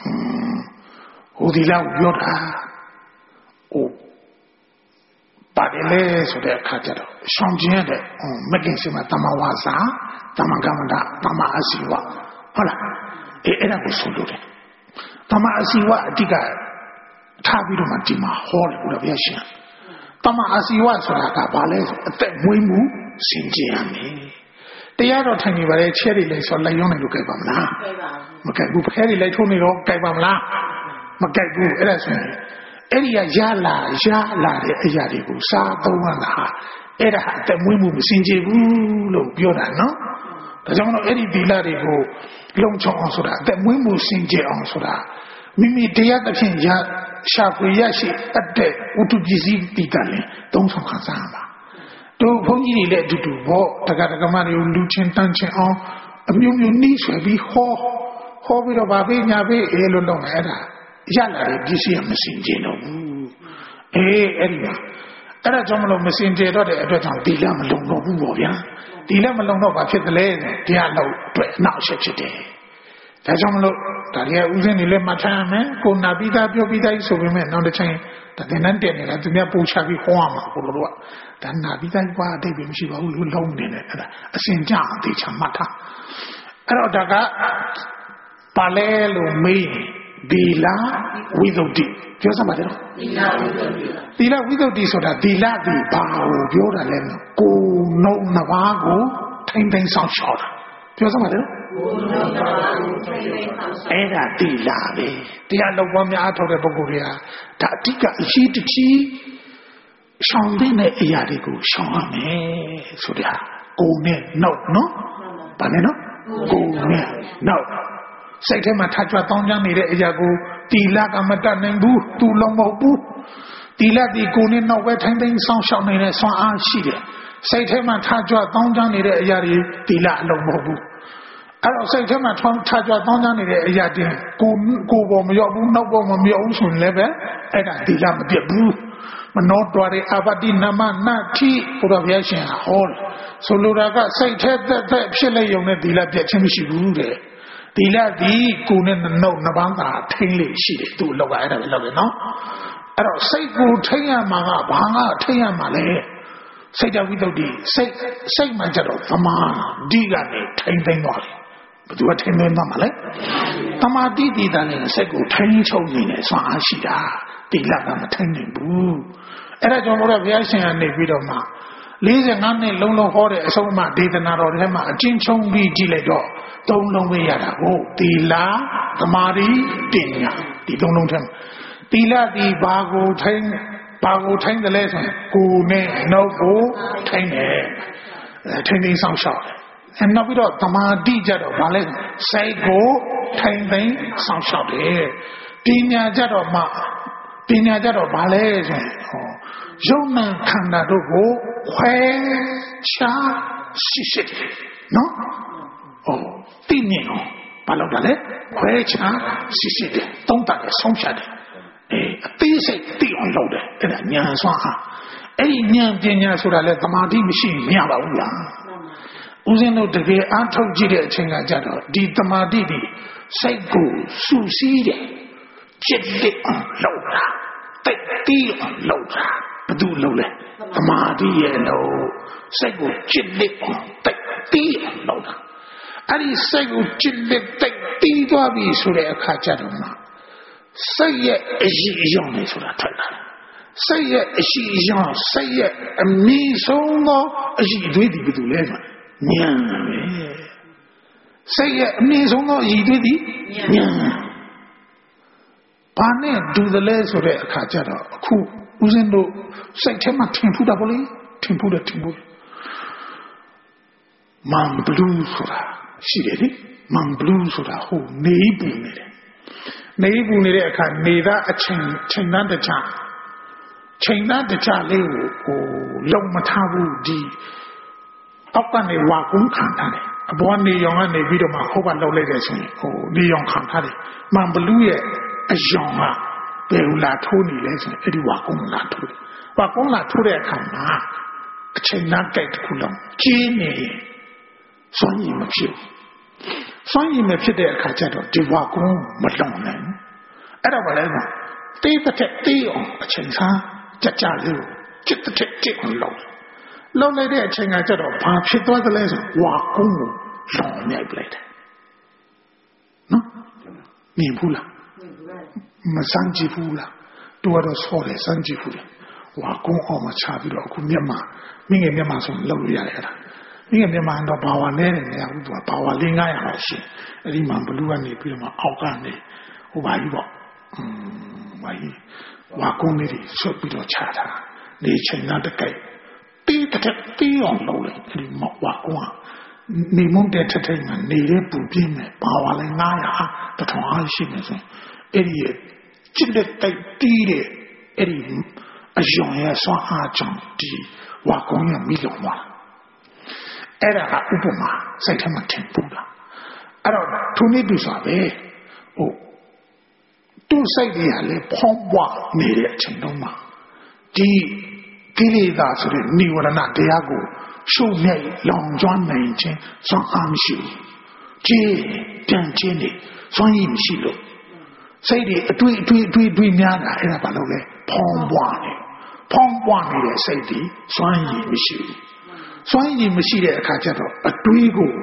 Udila Yoda. Oh, Padele Soda Kajaro. Shangiende, making some Tamawaza, Tamagamada, Tama Asiwa. Hola, Era was so good. Tama Asiwa, Diga. Tabido Matima, Hall of Aviation. Tama Asiwa Soraka Bales, that Wimu, Sinjiami. The other tiny very cherry lace or Lion look at Bamla. Makabu Harry Latonio, Gabamla. Makabu, Erasme. Eria Yala, Yaribu, Sa, Tawana. Era, the Wimu, Sinjibu, Bioda, no? The Jono Eri Dilarigo, Long Chong Soda, the Wimu Sinji on Soda. Mimi, the other thing, Shakuyashi at the Utujizi Italian, don't so Hazama. Do Pony let to do what Tagamario Luchin Tanchen on a new niece will be Hobby of Babina Bay, Elo Long Era. Yala, Dizzy Messenger. Edna. Era Jomolo Messenger, the address on Dilam Long, Dilam Long, I get the lane, Diallo, now such a day. Tajamalo, Taria Uzin, Lematan, Kunabida, Biobida, so we met on the chain, that the Nantan, and the Napuchavi Homa, then Nabida, they will see who long in it, a Saint John, the Chamata. Erodaga, Palelo, me, Dila, widow D. Just a matter. Dila, widow D, so that Dila, the Bao, Bioda, go, no Navago, 10 days on short. Just a matter. Era Dila, they are the one out of the Boguria. Tatika, she to see Shondine Yadigo, Shame, so they are go near, no, Paneno, go near, no. Say to my Tatra Tonga, Yago, Dila, Amata Nambu, too long Mobu. Dila, the Gunin, no wet handing some Shondine, so are she. Say to my Tatra Tonga, Yari, Dila, no Mobu. I don't say to my Tatra Tonga, Yadi, go, no woman, your own level, and I did not be blue. But not worry about the Nama, tea for aviation hall. So Luraga say that Shelley on the Dila Chemishi Rude. Dila the Kunin no Nabanga, Taylor, she do love I love it, no? I don't say go Taya Maga, Banga, Taya Malay. Say that we don't say my general, Tama, Diga, Taylor Molly. But you are telling them, Tama Didi, then say go Taylor minutes, so Ashida, Dila, I'm attending boo. And I don't know if I say a video ma. 45နှစ်လုံးလုံးဟောတဲ့အဆုံးအမဒေသနာတော်ထဲမှာအချင်းချုံပြီးကြည့်လိုက်တော့3လုံးပဲရတာဟုတ်သီလသမာဓိပညာဒီ3လုံးထဲမှာသီလဒီဘာကိုထိုင်းတယ်လဲဆိုရင်ကိုယ်နဲ့နှုတ်ကိုထိုင်းတယ်ထိန်းသိမ်းဆောင်ရှောက်တယ်နောက်ပြီးတော့သမာဓိကြတော့ဘာလဲစိတ်ကိုထိန်းသိမ်းဆောင်ရှောက်တယ်ပညာကြတော့ဘာလဲဆိုရင်ယုံနာခန္ဓာတို့ကိုခွဲခြားစစ်တယ်နော်သိမြင်အောင်ဘာလို့လဲခွဲခြားစစ်တယ်သုံးတတ်တယ်ဆုံးဖြတ်တယ်အသေးစိတ်သိအောင်လုပ်တယ်အဲ့ဒါဉာဏ်စွမ်းအားအဲ့ဒီဉာဏ်ပညာဆိုတာလဲသမာဓိမရှိမရပါဘူးလားဦးဇင်းတို့တကယ်အားထုတ်ကြည့်တဲ့အချိန်ကကြတော့ဒီသမာဓိဒီစိတ်ကိုစုစည်းတယ်จิตလက်အောင်လုပ်တာတိတ်တီးအောင်လုပ်တာဘယ်သူလုပ်လဲသမာဓိရဲ့လို့စိတ်ကိုจิตလက်အောင်တိတ်တီးအောင်လုပ်တာအဲ့ဒီစိတ်ကိုจิตလက်တိတ်တီးသွားပြီဆိုတဲ့အခါကျတော့မှစိတ်ရဲ့အရှိအယောင်နေဆိုတာထွက်လာတယ်စိတ်ရဲ့အရှိအယောင်စိတ်ရဲ့အမြင့်ဆုံးသောအရှိအသွေးဒီဘယ်သူလဲဆိုဉာဏ်ပဲစိတ်ရဲ့အမြင့်ဆုံးသောအရှိအသွေးဒီဉာဏ်ဘာနဲ့ဒူတယ်လဲဆိုတဲ့အခါကျတော့အခုဦးဇင်းတို့စိတ်ထဲမှာထင်ဖူးတာပေါ့လေထင်ဖူးမန်ဘလူးဆိုတာရှိတယ်လေမန်ဘလူးဆိုတာဟိုနေပူနေတယ်နေပူနေတဲ့အခါနေသားအချိန်သားတခြားချိန်သားတခြားလေးကိုလုံမထားဘူးဒီအောက်ကနေဝါကုန်းခံထားတယ်အပေါ်နေရောင်ကနေပြီးတော့မှဟိုကလောက်လိုက်တယ်ဆိုရင်နေရောင်ခံထားတယ်မန်ဘလူးရဲ့အယောင်ကဘယ်လိုလာထိုးနေလဲဆိုရင်အဲ့ဒီဝါကုန်းလာထိုးတယ်ဝါကုန်းလာထိုးတဲ့အခါမှာအချိန်သားကြိုက်တစ်ခုလုံးကြီးနေစွမ်းရည်မဖြစ်စွမ်းရည်မဖြစ်တဲ့အခါကျတော့ဒီဝါကုန်းမလုံနိုင်အဲ့တော့ဘာလဲဆိုတေးတဲ့တေးအောင်အချိန်စားကြလေးကိုจิตတဲ့จิตအောင်လုံလိုက်တဲ့အချိန်ကကျတော့ဘာဖြစ်သွားသလဲဆိုဝါကုန်းကိုလုံနေပလိုက်တယ်နော်မြင်ဘူးလားမစမ်းကြည့်ဘူးလားတူတော့ဆော်တယ်စမ်းကြည့်ဘူးလားဝါကုန်းအောင်မချပြီးတော့အခုမျက်မှမိငယ်မျက်မှဆိုလုံလို့ရတယ်အဲ့ဒါမိငယ်မျက်မှတော့ဘာဝနဲတယ်မရဘူးသူကဘာဝ၄900လောက်ရှိအဲ့ဒီမှာဘလူးကနေပြီးတော့မှအောက်ကနေဟိုပါကြီးပေါ့ဝါကုန်းလေးတွေဆွတ်ပြီးတော့ချတာနေချိန်သားတကြိုက်တီးအောင်လုပ်လိုက်ဒီဝါကုန်းကနေမုန်းတဲ့ထထိတ်မှာနေတဲ့ပူပြင်းမယ်ဘာဝလဲ900တထောင်အားရှိနေဆိုအဲ့ဒီจิตလက်တိုက်တီးတဲ့အဲ့ဒီအယုံရဲ့ဆွမ်းအားကြောင့်ဒီဝါကုန်းရမိလုံးသွားအဲ့ဒါကဥပမာစိတ်ထဲမှာထင်ပူတာအဲ့တော့သူနေပြီဆိုပဲသူ့စိတ်ကြီးကလည်းဖောင်းပွားနေတဲ့အချိန်တုန်းမှာဒီကိလေသာဆိုတဲ့និဝရဏတရားကိုရှုပ်မြိုက်လောင်ကျွမ်းနိုင်ခြင်းစွမ်းအားမရှိဘူးကြည်ပြန်ခြင်းတွေစွမ်းရည်မရှိလို့စိတ်တွေအတွေ့အများတာအဲ့ဒါဘာလို့လဲဖောင်းပွားနေတဲ့စိတ်တွေစွမ်းရည်မရှိဘူးစွမ်းရည်မရှိတဲ့အခါကျတော့အတွေးကို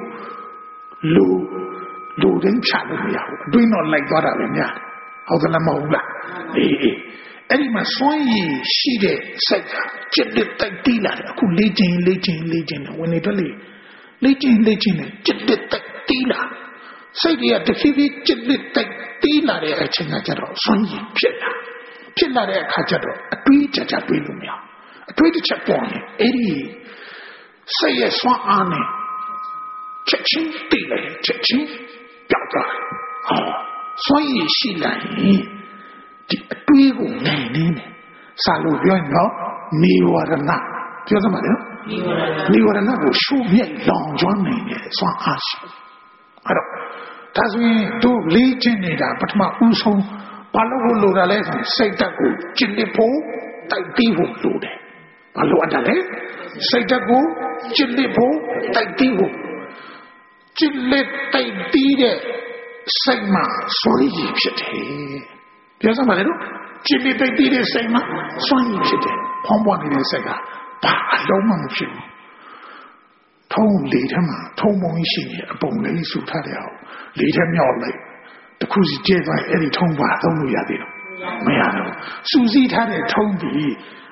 လူတိုင်းဖြတ်လို့မရဘူးအတွေးတော့လိုက်သွားတာပဲများဟုတ်သလားမဟုတ်လားအေးအဲ့ဒီမှာစွမ်းရည်ရှိတဲ့စိတ်ကจิตလက်တိုက်တီးလာတယ်အခုလေ့ကျင့်ဝင်နေတော့လေ့ကျင့်နဲ့จิตလက်တိုက်တီးလာစိတ်တွေကတဖြည်းဖြည်းจิตလက်တိုက်တီးလာတဲ့အချိန်ကကျတော့စွမ်းရည်ဖြစ်လာတဲ့အခါကျတော့အတွေးကြတွေးလို့မရအတွေးတစ်ချက်ပေါ်ရင်အဲ့ဒီစိတ်ရဲ့စွမ်းအားနဲ့ချက်ချင်းတီးလိုက်ချက်ချင်းပြောက်သွားစွမ်းရည်ရှိလာရင်ဒီအတွေးကိုနိုင်နေတယ်စာလို့ပြောရင်တော့နိဝရဏပြောသမှာလေနိဝရဏကိုရှုမြက်လောင်ကျွမ်းနိုင်တယ်စွမ်းအားရှိအဲ့တော့ဒါဆိုရင်တို့လေ့ကျင့်နေတာပထမဦးဆုံးဘာလို့လိုတာလဲဆိုစိတ်ဓာတ်ကိုကျင့်တဲ့ဖို့တိုက်ပြီးဖို့လိုတယ်ဘာလို့အပ်တယ်လဲစိတ်ဓာတ်ကိုကျင့်တဲ့ဖို့တိုက်ပြီးဖို့ကျင့်လက်တိုက်ပြီးတဲ့စိတ်မှာစွမ်းရည်ဖြစ်တယ်ပြောစမ်းပါလေတို့ကျင့်လက်တိုက်ပြီးတဲ့စိတ်မှာစွမ်းရည်ဖြစ်တယ်ဖောင်းပွားနေတဲ့စိတ်ကဘာအလုံးမှမဖြစ်ဘူးထုံးလေထဲမှာထုံးပုံရှိနေအပုံလေးစုထားတယ်အောင်လေထဲမြောက်လိုက်တခုစီကျဲသွားအဲ့ဒီထုံးပါသုံးလို့ရသေးတော့မရတော့စူးစီးထားတဲ့ထုံးပြီး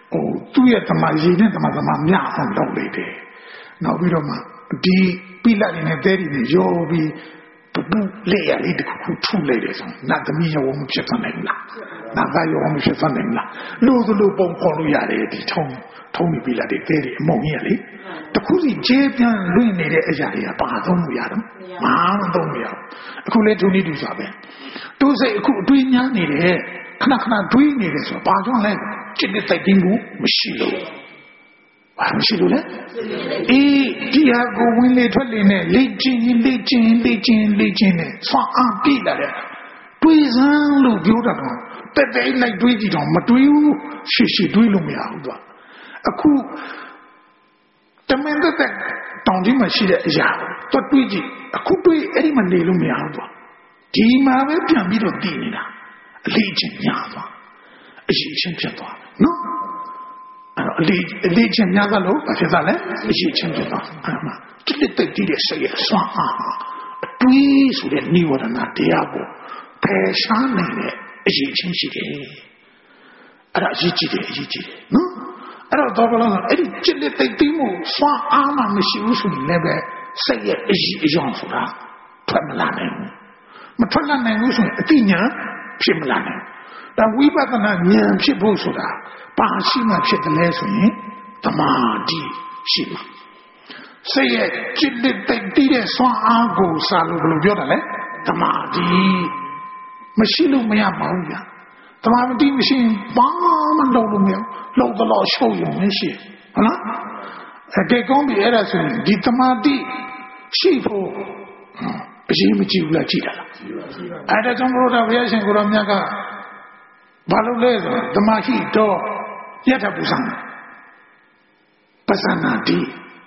သူ့ရဲ့တမရေနဲ့တမမြအောင်လုပ်လိုက်တယ်နောက်ပြီးတော့မှဒီပိလက်တွေနဲ့တဲတွေနဲ့ရောပြီးတူလေရလေးတခုထူလိုက်တယ်ဆိုနတ်သမီးရောမဖြစ်နိုင်ဘူးလားနတ်သားရောမဖြစ်နိုင်လားလို့ဆိုလို့ပုံပေါ်လို့ရတယ်ဒီထုံးပြီးပိလက်တွေတဲတွေအမုံကြီးလေတခုစီခြေပြန်လွင့်နေတဲ့အရာတွေကဘာသုံးလို့ရတော့ဘာမသုံးလို့ရအခုလေသူနည်းတူစားပဲသူစိတ်အခုအတွေးများနေတယ်ခဏတွေးနေတယ်ဆိုဘာကြောင့်လဲจิตတိုက်တင်းမှုမရှိလို့ဘာမရှိလို့လဲအေးဒီဟာကိုဝင်လေထွက်လေနဲ့လေ့ကျင့်နဲ့ဆွမ်းအားပြည့်လာတဲ့တွေးစမ်းလို့ပြောတာတော့တက်လိုက်တွေးကြည့်တော့မတွေးဘူးရှေ့တွေးလို့မရဘူးသူအခုတမန်တက်တောင်ကြီးမှာရှိတဲ့အရာကိုတွေးကြည့်အခုတွေးအဲ့ဒီမှာနေလို့မရဘူးသူဒီမှာပဲပြန်ပြီးတော့တည်နေတာအလေးချင်းညာသွားအရေးချင်းဖြစ်သွားနော်အလေးချင်းများသလို့ဘာဖြစ်သလဲအရေးချင်းဖြစ်သွားအဲ့မှာတိတိတိတ်တည်တဲ့စိတ်ရဲ့ဆွမ်းအားအတွေးဆိုတဲ့နိဝရဏတရားကိုဖယ်ရှားနိုင်တဲ့အရေးချင်းရှိတယ်အဲ့ဒါအရေးကြီးတယ်နော်အဲ့တော့ဘာလို့လဲအဲ့ဒီတိတိတိတ်တည်မှုဆွမ်းအားမှမရှိဘူးဆိုရင်လည်းပဲစိတ်ရဲ့အရေးအယံဆိုတာထွက်မလာနိုင်ဘူးမထွက်လာနိုင်ဘူးဆိုရင်အတိညာဖြစ်မလာနိုင်ဒါဝိပဿနာဉာဏ်ဖြစ်ဖို့ဆိုတာဘာရှိမှဖြစ်တယ်လဲဆိုရင်သမာဓိရှိမှာစိတ်ရဲ့จิตတိတ်တည်တဲ့ဆွမ်းအားကိုစာလို့ဘယ်လိုပြောတာလဲသမာဓိမရှိလို့မရပါဘူးဗျာသမာဓိမရှိရင်ဘာမှလုပ်လို့မရလုပ်တော့ရှုပ်ရုံနဲ့ရှိဟုတ်လားအကဲကောင်းပြီအဲ့ဒါဆိုရင်ဒီသမာဓိရှိဖို့အရေးမကြီးဘူးလားကြည့်တာလားအဲ့ဒါကြောင့်ဘုရားဘုရားရှင်ကိုရောမြတ်ကဘာလို့လဲဆိုဓမ္မဟိတောယထပူဇံပဇာနာတိ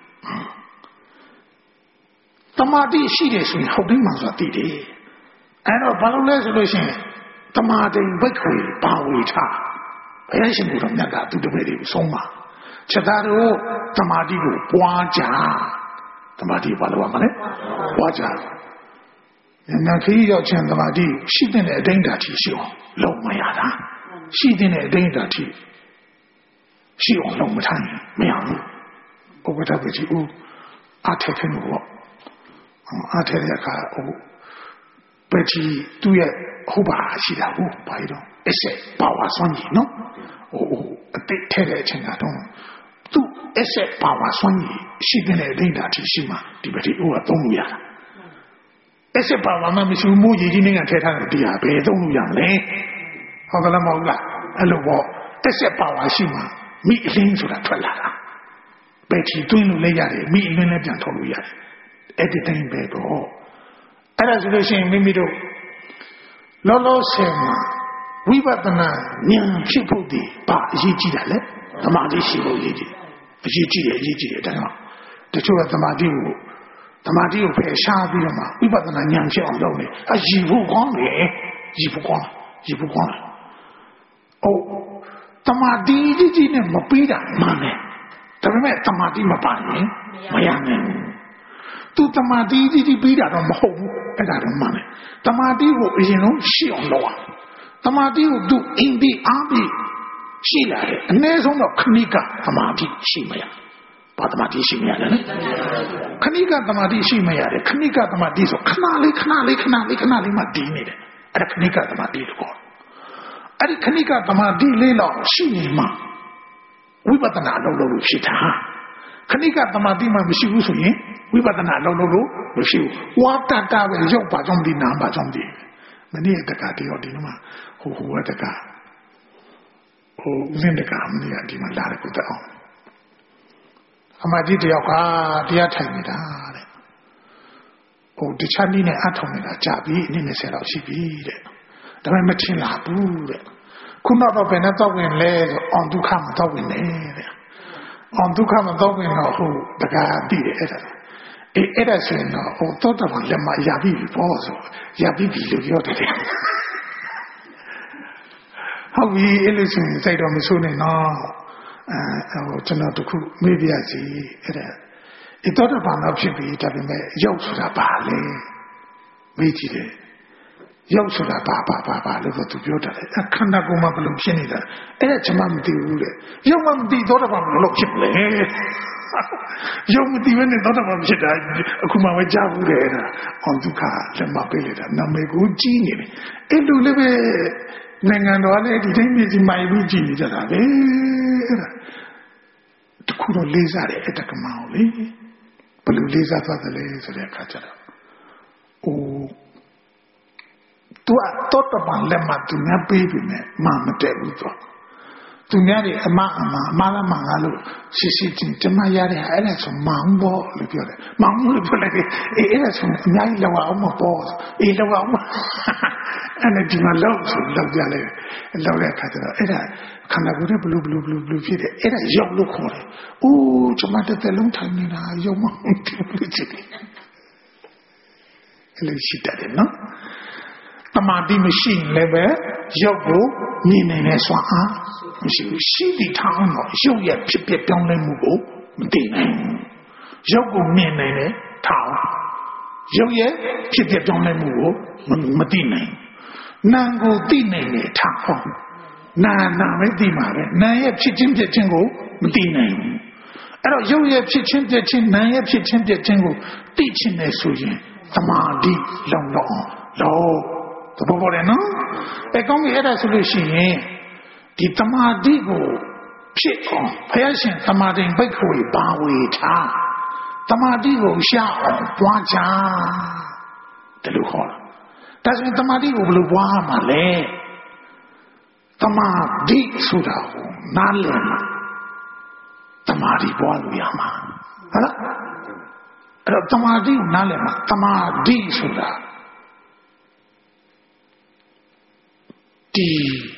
သမာဓိရှိတယ်ဆိုရင်ဟုတ်တယ်မှဆိုတာသိတယ်အဲ့တော့ဘာလို့လဲဆိုလို့ရှိရင်သမာဓိဘိက္ခွေပါဝေထဘုရားရှင်ကိုရောမြတ်ကသူတပည့်တွေကိုဆုံးပါချက်သားတို့သမာဓိကိုပွားကြသမာဓိဘာလို့ရမလဲပွားကြနာခီးရောက်ခြင်းသမာဓိရှိတဲ့အတိုင်းတာထိရှိအောင်လုံးမရတာရှိတဲ့အတိုင်းတာထိရှိအောင်လုံးမထိုင်မရဘူးဥပဒပတိဦးအထက်ထင်လို့အထက်တဲ့အခါပတိသူ့ရဲ့ဟုတ်ပါရှိတာဟုတ်ဘာလို့အဆက်ပါဝါစွမ်းကြီးနော်အတိတ်ထဲတဲ့အချိန်ကတော့သူ့အဆက်ပါဝါစွမ်းကြီးရှိတဲ့အတိုင်းတာထိရှိမှဒီပတိဦးကသုံးလို့ရတာအဆက်ပါဝါမှမရှိဘူးမိုးကြီးကြီးနဲ့ထည့်ထားတယ်တရားဘယ်သုံးလို့ရမလဲဟုတ်ကလားမဟုတ်လားအဲ့လိုပေါ့အဆက်ပါဝါရှိမှမိအလင်းဆိုတာထွက်လာတာပဲချီတွင်းလို့လည်းရတယ်မိအလင်းလည်းပြန်ထုတ်လို့ရတယ်အဲ့ဒီတိုင်းပဲတော့အဲ့ဒါဆိုလို့ရှိရင်မိမိတို့လောလောဆယ်မှာဝိပဿနာဉာဏ်ဖြစ်ဖို့ဒီဘာအရေးကြီးတာလဲသမာဓိရှိဖို့အရေးကြီးတယ်ဒါကြောင့်တချို့ကသမာဓိကိုဖယ်ရှားပြီးတော့မှဝိပဿနာဉာဏ်ဖြစ်အောင်လုပ်နေအရည်ဖို့ကောင်းတယ်ရည်ဖို့ကောင်းသမာဓိကြီးနဲ့မပြီးတာမှန်တယ်ဒါပေမဲ့သမာဓိမပါရင်မရနိုင်ဘူးသူသမာဓိကြီးပြီးတာတော့မဟုတ်ဘူးအဲ့ဒါတော့မှန်တယ်သမာဓိကိုအရင်ဆုံးရှိအောင်လုပ်ရသမာဓိကိုသူအင်းပြီးအားပြီးရှိလာတယ်အနည်းဆုံးတော့ခဏိကသမာဓိရှိမရဘာသမာဓိရှိမရလဲခဏိကသမာဓိရှိမရတယ်ခဏိကသမာဓိဆိုခဏလေးမှတည်နေတယ်အဲ့ဒါခဏိကသမာဓိလို့ခေါ်အဲ့ဒီခဏိကသမာဓိလေးတော့ရှိနေမှဝိပဿနာလုပ်လို့ဖြစ်တာခဏိကသမာဓိမှမရှိဘူးဆိုရင်ဝိပဿနာလုပ်လို့မရှိဘူးဝါတတပဲရောက်ပါကြောင့်ဒီနာပါကြောင့်ဒီမနေ့တကတည်းကဒီမှာဟိုတကဦးစင်းတကမနေ့ကဒီမှာလာတယ်ကိုတက်အောင်အမကြီးတယောက်ကတရားထိုင်နေတာတဲ့တခြားနည်းနဲ့အထုံနေတာကြာပြီအနည်း20လောက်ရှိပြီတဲ့ဒါပေမဲ့မထင်လာဘူးတဲ့ခုနောက်တော့ဘယ်နဲ့တော့ဝင်လဲဆိုအောင်ဒုက္ခမတော့ဝင်နဲ့တဲ့အောင်ဒုက္ခမတော့ဝင်တော့ဟုတ်တကားသိတယ်အဲ့ဒါဆိုရင်တော့တော့တော်လည်းမရပြီပေါ့ဆိုရပြီလို့ပြောတယ်ဟုတ်ပြီအဲ့လိုဆိုရင်စိတ်တော့မဆိုးနဲ့နော်ကျွန်တော်တခုမေးပြစီအဲ့ဒါတော့တော်ဖြစ်ပြီဒါပေမဲ့ရုပ်ဆိုတာပါလေမေးကြည့်တယ်ရောက်ဆိုတာပါလို့သူပြောတယ်အခန္ဓာကိုယ်မှာဘယ်လိုဖြစ်နေတာအဲ့ဒါကျွန်မမသိဘူးလေရုပ်မမသိတော့တာဘာလို့ဖြစ်လဲရုပ်မသိဘဲနဲ့တော့တာဖြစ်တာအခုမှပဲကြားဘူးတယ်အဲ့ဒါအောင်ဒုက္ခလက်မပေးလိုက်တာနာမည်ကိုကြီးနေတယ်အဲ့လိုလည်းပဲနိုင်ငံတော်လည်းဒီတိုင်းပြည်မိုင်ပြီးကြည်နေကြတာပဲအဲ့ဒါတခုတော့လေးစားတယ်အတ္တကမောင်လေဘယ်လိုလေးစားသွားသလဲဆိုတဲ့အခါကျတော့သူကတော့တပံလက်မှသူများပေးပြီနဲ့မတက်ဘူးတော့သူများတွေအမလားမငါလို့ရှိချင်းတမရတဲ့အဲ့ဒါဆိုမောင်ပေါ့လို့ပြောတယ်မောင်လို့ပြောလိုက်အဲ့ဒါဆိုအများကြီးလောက်အောင်မပေါ့လောက်အောင်အဲ့ဒါဒီမှာလောက်ဆိုလောက်ကြလေလောက်တဲ့အခါကျတော့အဲ့ဒါခန္ဓာကိုယ်ရဲ့ဘလူဖြစ်တယ်အဲ့ဒါရောက်လို့ခေါ်တယ်ကျွန်မတစ်သက်လုံးထိုင်နေတာရောက်မှဖြစ်တယ်အဲ့လိုရှိတယ်နော်တမာတိမရှိလည်းပဲရုပ်ကိုမြင်နေတဲ့စွမ်းအားမရှိဘူးရှိသည့်ထောင်းတော့ရုပ်ရဲ့ဖြစ်ပျက်ပြောင်းလဲမှုကိုမသိနိုင်ဘူးရုပ်ကိုမြင်နေတဲ့ထောင်းရုပ်ရဲ့ဖြစ်ပျက်ပြောင်းလဲမှုကိုမသိနိုင်နာမ်ကိုသိနေတဲ့ထောင်းနာပဲသိမှာပဲနာမ်ရဲ့ဖြစ်ချင်းပြက်ချင်းကိုမသိနိုင်ဘူးအဲ့တော့ရုပ်ရဲ့ဖြစ်ချင်းပြက်ချင်းနာမ်ရဲ့ဖြစ်ချင်းပြက်ချင်းကိုသိချင်တယ်ဆိုရင်သမာဓိလုံတော့သဘောပေါက်တယ်နော်ကောင်းပြီအဲ့ဒါဆိုလို့ရှိရင်ဒီသမာဓိကိုဖြစ်အောင်ဘုရားရှင်သမာဓိဘိက္ခဝေဘာဝေထားသမာဓိကိုရှာအောင်ပွားကြတယ်လို့ခေါ်တာဒါဆိုရင်သမာဓိကိုဘယ်လိုပွားမှာလဲသမာဓိဆိုတာကိုနားလည်မှာသမာဓိပွားလို့ရမှာဟုတ်လားအဲ့တော့သမာဓိကိုနားလည်မှာသမာဓိဆိုတာဒီ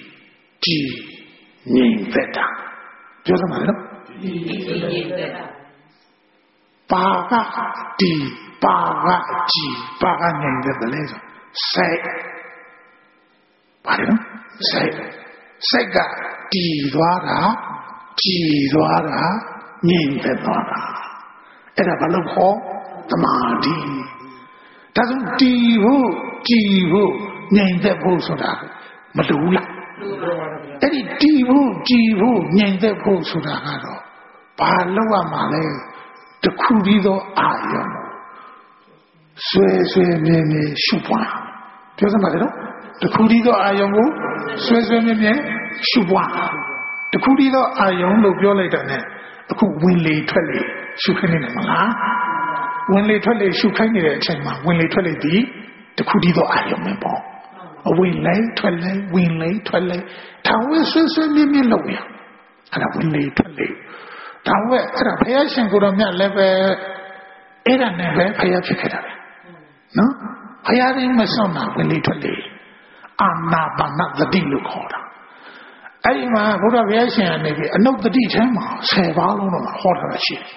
ငြိမ်သက်တာပြောသမှာလေနော်ငြိမ်သက်တာပါကဒီပါကကြည်ပါကငြိမ်သက်တယ်လေဆိုစိတ်ပါတယ်နော်စိတ်ကတည်သွားတာကြည်သွားတာငြိမ်သက်သွားတာအဲ့ဒါဘာလို့ခေါ်သမာဓိဒါဆိုတည်ဖို့ကြည်ဖို့ငြိမ်သက်ဖို့ဆိုတာမလိုလားအဲ့ဒီတည်ဖို့ကြည်ဖို့ငြိမ်သက်ဖို့ဆိုတာကတော့ဘာလို့ရမှာလဲတခုတည်းသောအာယုံဆွဲမြဲရှုပွားပြောစမ်းပါလေနော်တခုတည်းသောအာယုံကိုဆွဲမြဲရှုပွားတခုတည်းသောအာယုံလို့ပြောလိုက်တာ ਨੇ အခုဝင်လေထွက်လေရှုခိုင်းနေတယ်မလားဝင်လေထွက်လေရှုခိုင်းနေတဲ့အချိန်မှာဝင်လေထွက်လေဒီတခုတည်းသောအာယုံပဲပေါ့ဝင်လေထွက်လေဝင်လေထွက်လေထောင်ဝဲဆွဲမြဲလုပ်ရအဲ့ဒါဝင်လေထွက်လေထောင်ဝဲအဲ့ဒါဘုရားရှင်ကိုယ်တော်မြတ်လည်းပဲအဲ့ဒါနဲ့ပဲဘုရားဖြစ်ခဲ့တာပဲနော်ဘုရားရင်မဆုံးတာဝင်လေထွက်လေအာနာပါနသတိလို့ခေါ်တာအဲ့ဒီမှာဘုရားဘုရားရှင်ကနေပြီးအနုတ္တိထဲမှာ10ပါးလုံးတော့ဟောထားတာရှိတယ်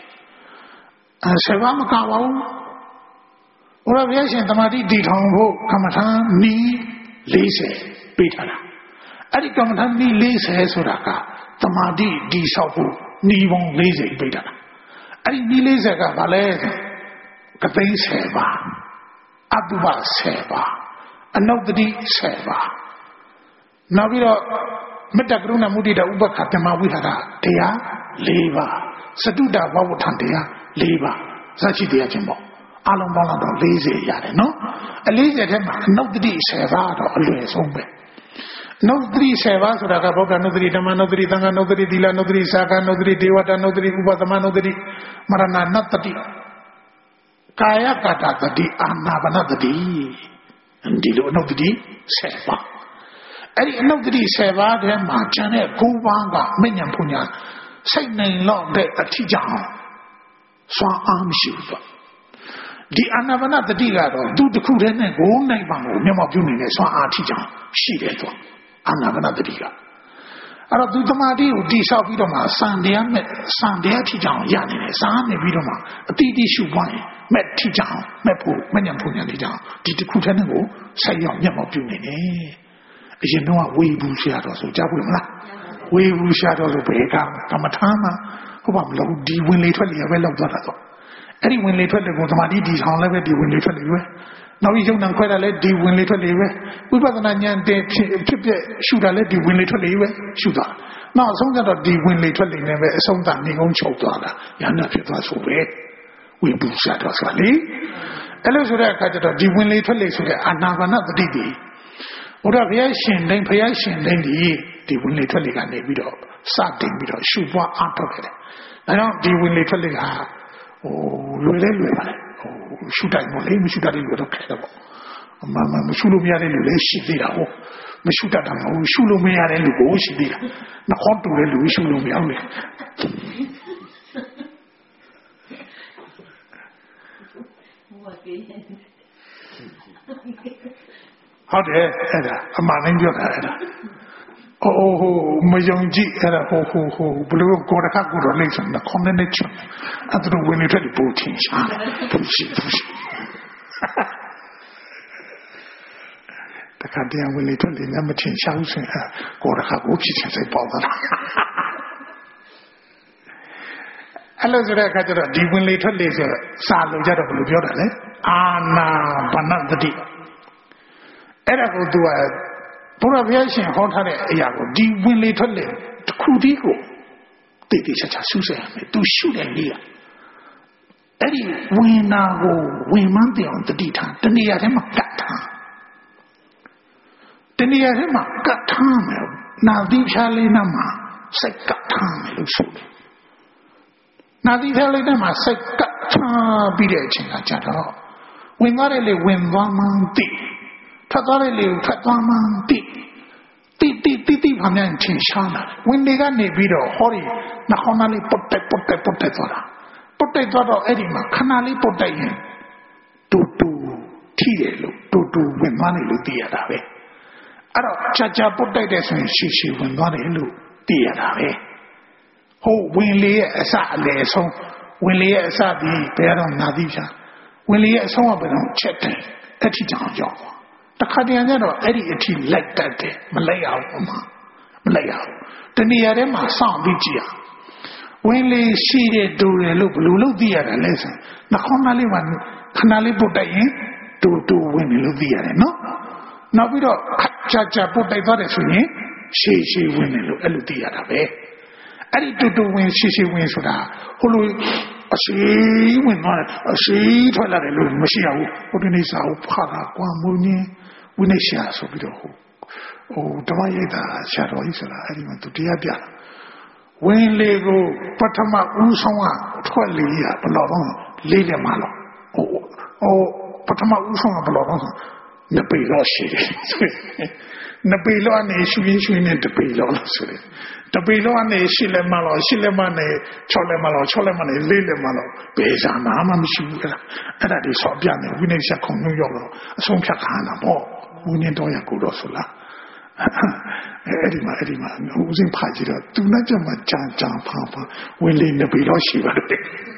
10ပါးမကပါဘူးဘုရားဘုရားရှင်သမာဓိတည်ထောင်ဖို့ကမ္မထာနီး40ပေးထားတာအဲ့ဒီကမ္မထာနီး40ဆိုတာကသမာဓိတည်ဆောက်ဖို့နီးပေါင်း40ပေးထားတာအဲ့ဒီနီး40ကဘာလဲကသိန်း10ပါးအတုပ10ပါးအနုတ္တိ10ပါးနောက်ပြီးတော့မေတ္တာကရုဏာမုဒိတာဥပက္ခဓမ္မဝိဟာရတရား4ပါးစတုတ္တဘဝဋ္ဌံတရား4ပါးစသဖြင့်တရားချင်းပေါ့အလုံးပေါင်းတော့40ရတယ်နော်အ40ထဲမှာအနုတ္တိ10ပါးတော့အလွယ်ဆုံးပဲအနုတ္တိ10ပါးဆိုတာကဗုဒ္ဓနုတ္တိဓမ္မနုတ္တိသံဃနုတ္တိသီလနုတ္တိစာကနုတ္တိဒေဝတာနုတ္တိဥပသမနုတ္တိမရဏနတ္တိကာယကတတတိအာနာပါနတ္တိဒီလိုအနုတ္တိ10ပါးအဲ့ဒီအနုတ္တိ10ပါးထဲမှာကျန်တဲ့9ပါးကမဉ္ဇဉ်ပူညာစိတ်နိုင်တော့တဲ့အထီးကြောင့်စွမ်းအားမရှိဘူးဒီအာနာပါနတတိကတော့သူတစ်ခုတည်းနဲ့ကိုယ်နိုင်ပါကိုမျက်မှောက်ပြုနေတဲ့စွမ်းအားထီးကြောင့်ရှိတယ်သူအာနာပါနတတိကအဲ့တော့သူသမာဓိကိုတိဆောက်ပြီးတော့မှစံတရားထီးကြောင့်ရနေတယ်စားနေပြီးတော့မှအတိအရှုပွားရင်မဲ့ထီးကြောင့်မဲ့ဖို့မဉ္ဇဉ်ပူညာထီးကြောင့်ဒီတစ်ခုတည်းနဲ့ကိုဆက်ရောက်မျက်မှောက်ပြုနေတယ်အရင်တော့ဝေဘူးရှာတော့ဆိုကြားဘူးမလားဝေဘူးရှာတော့ဆိုဘယ်ကကမ္မထာမှာဟုတ်ပါမလို့ဒီဝင်လေထွက်လေပဲလောက်သွားတာတော့အဲ့ဒီဝင်လေထွက်လေကိုသမာဓိတည်ထောင်လည်းပဲဒီဝင်လေထွက်လေပဲနောက်ပြီးယုံနံခွဲတာလဲဒီဝင်လေထွက်လေပဲဝိပဿနာဉာဏ်တဲ့ဖြစ်ပြရှုတာလဲဒီဝင်လေထွက်လေပဲရှုတာနောက်အဆုံးကျတော့ဒီဝင်လေထွက်လေနဲ့ပဲအဆုံးသတ်နေကုန်ချုပ်သွားတာညာနာဖြစ်သွားဆိုပဲဝိပုစတော့ဆိုလေအဲ့လိုဆိုတဲ့အခါကျတော့ဒီဝင်လေထွက်လေဆိုတဲ့အာနာပါနတတိတိဘုရားဘုရားရှင်တိုင်းဒီဝင်လေထွက်လေကနေပြီးတော့စတင်ပြီးတော့ရှုပွားအားထုတ်ခဲ့တယ်ဒါကြောင့်ဒီဝင်လေထွက်လေဟာလွယ်ပါလေရှုတိုင်းမလေးမရှုတတ်တဲ့လူတော့ခက်တယ်ပေါ့မရှုလို့မရတဲ့လူလည်းရှိသေးတာဟုတ်မရှုတတ်တာမဟုတ်ရှုလို့မရတဲ့လူကိုရှိသေးတာနှခေါင်းတူတဲ့လူရှုလို့မရဘူးလေဟုတ်တယ်အဲ့ဒါအမှန်တိုင်းပြောတာအဲ့ဒါမယုံကြည်အဲ့ဒါဘလို့ကိုယ်တခါကိုယ်တော့လိမ့်စမ်းခေါင်းနဲ့ချွတ်အဲ့ဒါဝင်နေတယ်ပို့ချင်းရှာပူရှိတခါတည်းဝင်နေတယ်လည်းမထင်ရှားဘူးဆိုရင်ကိုယ်တခါကိုဖြစ်ချင်စိတ်ပေါက်သွားတာအဲ့လိုဆိုတဲ့အခါကျတော့ဒီဝင်လေထွက်လေဆိုစာလို့ကြတော့ဘယ်လိုပြောတာလဲအာနာပါနတတိအဲ့ဒါကိုသူကဘုရားဘုရားရှင်ဟောထားတဲ့အရာကိုဒီဝင်လေထွက်လေတစ်ခုတည်းကိုတိတိကျကျရှုစေရမယ်သူရှုတဲ့နေ့ကအဲ့ဒီဝင်နာကိုဝင်မှန်းပြောင်းတတိထားတဏှာထဲမှာကတ်ထားတဏှာထဲမှာကတ်ထားမယ်နာသီဖြာလေးနာမှာစိတ်ကတ်ထားမယ်လို့ဆိုတယ်နာသီဖြာလေးနာမှာစိတ်ကတ်ထားပြီးတဲ့အချိန်ကကြတော့ဝင်သွားတယ်လေဝင်သွားမှန်းသိထွက်သွားတဲ့လေကိုထွက်သွားမှန်းသိတိဘာမှန်းထင်ရှားလာဝင်လေကနေပြီးတော့ဟောဒီနှခေါင်းသားလေးပုတ်တက်သွားတာပုတ်တက်သွားတော့အဲ့ဒီမှာခဏလေးပုတ်တက်ရင်တူထိတယ်လို့တူဝင်သွားတယ်လို့သိရတာပဲအဲ့တော့ကြာပုတ်တက်တယ်ဆိုရင်ရှည်ဝင်သွားတယ်လို့သိရတာပဲဟုတ်ဝင်လေရဲ့အစအလယ်ဆုံးဝင်လေရဲ့အစပြီးဘယ်တော့နာသီးချာဝင်လေရဲ့အဆုံးကဘယ်တော့ချက်တယ်အဲ့ဒီကြောင်ရောက်တခါတည်းကျတော့အဲ့ဒီအထိလိုက်တတ်တယ်မလိုက်ရဘူးမလိုက်ရဘူးတဏှာထဲမှာစောင့်ပြီးကြည့်ရဝင်လေရှိတဲ့တူတယ်လို့ဘယ်လိုလုပ်သိရတာလဲဆိုနှခေါင်းသားလေးမှာခဏလေးပုတ်တိုက်ရင်တူဝင်တယ်လို့သိရတယ်နော်နောက်ပြီးတော့ကြာပုတ်တိုက်သွားတယ်ဆိုရင်ရှည်ဝင်တယ်လို့အဲ့လိုသိရတာပဲအဲ့ဒီတူဝင်ရှည်ဝင်ဆိုတာဟိုလိုအရှိဝင်သွားတယ်အရှိထွက်လာတယ်လို့မရှိရဘူးဟိုဒီနေ့စာကိုဖတ်တာကွာမုန်းကြီးဝိနည်းရှာဆိုပြီးတော့ဟိုဓမ္မရိပ်သာရှာတော်ကြီးဆိုတာအဲ့ဒီမှာသူတရားပြဝင်လေကိုပထမဦးဆုံးကထွက်လေရဘယ်လိုတော့လေးတယ်မလားပထမဦးဆုံးကဘယ်လိုတော့နှစ်ပေတော့ရှိတယ်နှစ်ပေလောက်နေရွှင်နဲ့တပေလောက်လို့ဆိုတယ်တပေလောက်နေရှိလက်မလို့ရှိလက်မနဲ့6လက်မလို့6လက်မနဲ့4လက်မလို့ဘယ်စားမှမရှိဘူးအဲ့ဒါဒီဆော့ပြနေဝိနည်းရှာခုံညွှန်ရောက်တော့အဆုံးဖြတ်ခါနာပေါ့ဝိနည်းတော့ရကိုတော့ဆိုလားအဲ့ဒီမှာဦးစင်းဖာကြည့်တော့သူနဲ့ကြမှာကြာဖာဝင်လေနှစ်ပေလောက်ရှိပါတယ်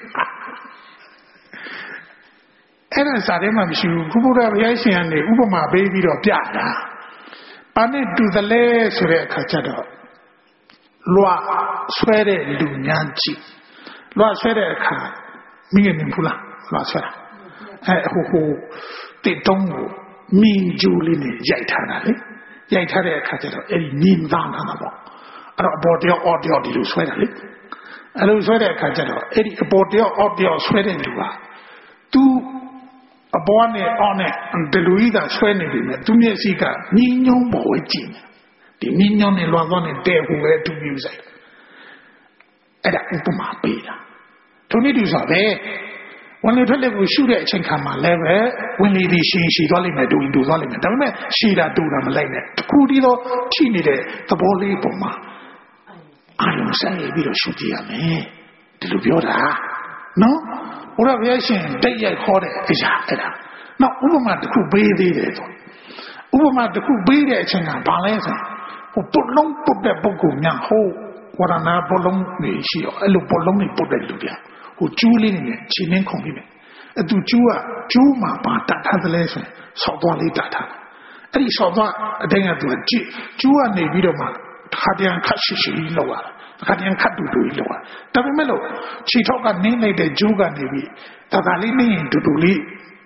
အဲ့ဒါစားတယ်မှမရှိဘူးခုဘုရားဘုရားရှင်ကနေဥပမာပေးပြီးတော့ပြတာဘာနဲ့တူသလဲဆိုတဲ့အခါကျတော့လွှတ်ဆွဲတဲ့လူညာကြည့်လွှတ်ဆွဲတဲ့အခါမိငယ်မြင်ဘူးလားလွှတ်ဆွဲတာဟိုတိတ်တုံးကိုမြင်ကြိုးလေးနဲ့ရိုက်ထားတာလေရိုက်ထားတဲ့အခါကျတော့အဲ့ဒီမြင်သားတာပေါ့အဲ့တော့အပေါ်တယောက်အော်တယောက်ဒီလိုဆွဲတာလေအဲ့လိုဆွဲတဲ့အခါကျတော့အဲ့ဒီအပေါ်တယောက်အော်တယောက်ဆွဲတဲ့လူကသူအပေါ်နဲ့အော်နဲ့ဒီလူကြီးကဆွဲနေပြီမဲ့သူမျက်စိကညင်းညုံးပေါ်ကြည့်ဒီညင်းညုံးနဲ့လွှတ်သွားတဲ့ဟိုပဲသူပြူဆိုင်အဲ့ဒါဥပမာပေးတာသူနည်းတူဆိုပဲဝင်လေထွက်လေကိုရှုတဲ့အချိန်ခါမှာလည်းပဲဝင်လေဒီရှည်သွားလိမ့်မယ်တူသွားလိမ့်မယ်ဒါပေမဲ့ရှည်တာတူတာမလိုက်နဲ့တခုတည်းတော့ထိနေတဲ့သဘောလေးပုံမှာအာရုံစိုက်ပြီးတော့ရှုကြည့်ရမယ်ဒီလိုပြောတာနော်ဘုရားဘုရားရှင်တိတ်ရိုက်ခေါ်တဲ့အရာအဲ့ဒါနောက်ဥပမာတစ်ခုပေးသေးတယ်ဆိုဥပမာတစ်ခုပေးတဲ့အချိန်ကဘာလဲဆိုဟိုပုတ်လုံးပုတ်တဲ့ပုဂ္ဂိုလ်များဟိုဝရဏပုတ်လုံးနေရှိရောအဲ့လိုပုတ်လုံးနေပုတ်တဲ့လူပြဟိုကျူးလေးနဲ့ခြေနှင်းခုန်ပြီးမယ်အဲ့သူကျူးမှာပါတတ်ထားသလဲဆိုရင်ဆောက်သွားလေးတတ်ထားအဲ့ဒီဆောက်သွားအတိုင်းကသူကကျူးကနေပြီးတော့မှတစ်ခါတည်းခတ်ရှိလောက်ရတာတစ်ခါတည်းခတ်တူလောက်ရဒါပေမဲ့လို့ခြေထောက်ကနင်းလိုက်တဲ့ကျူးကနေပြီးတခါလေးနင်းရင်တူလေး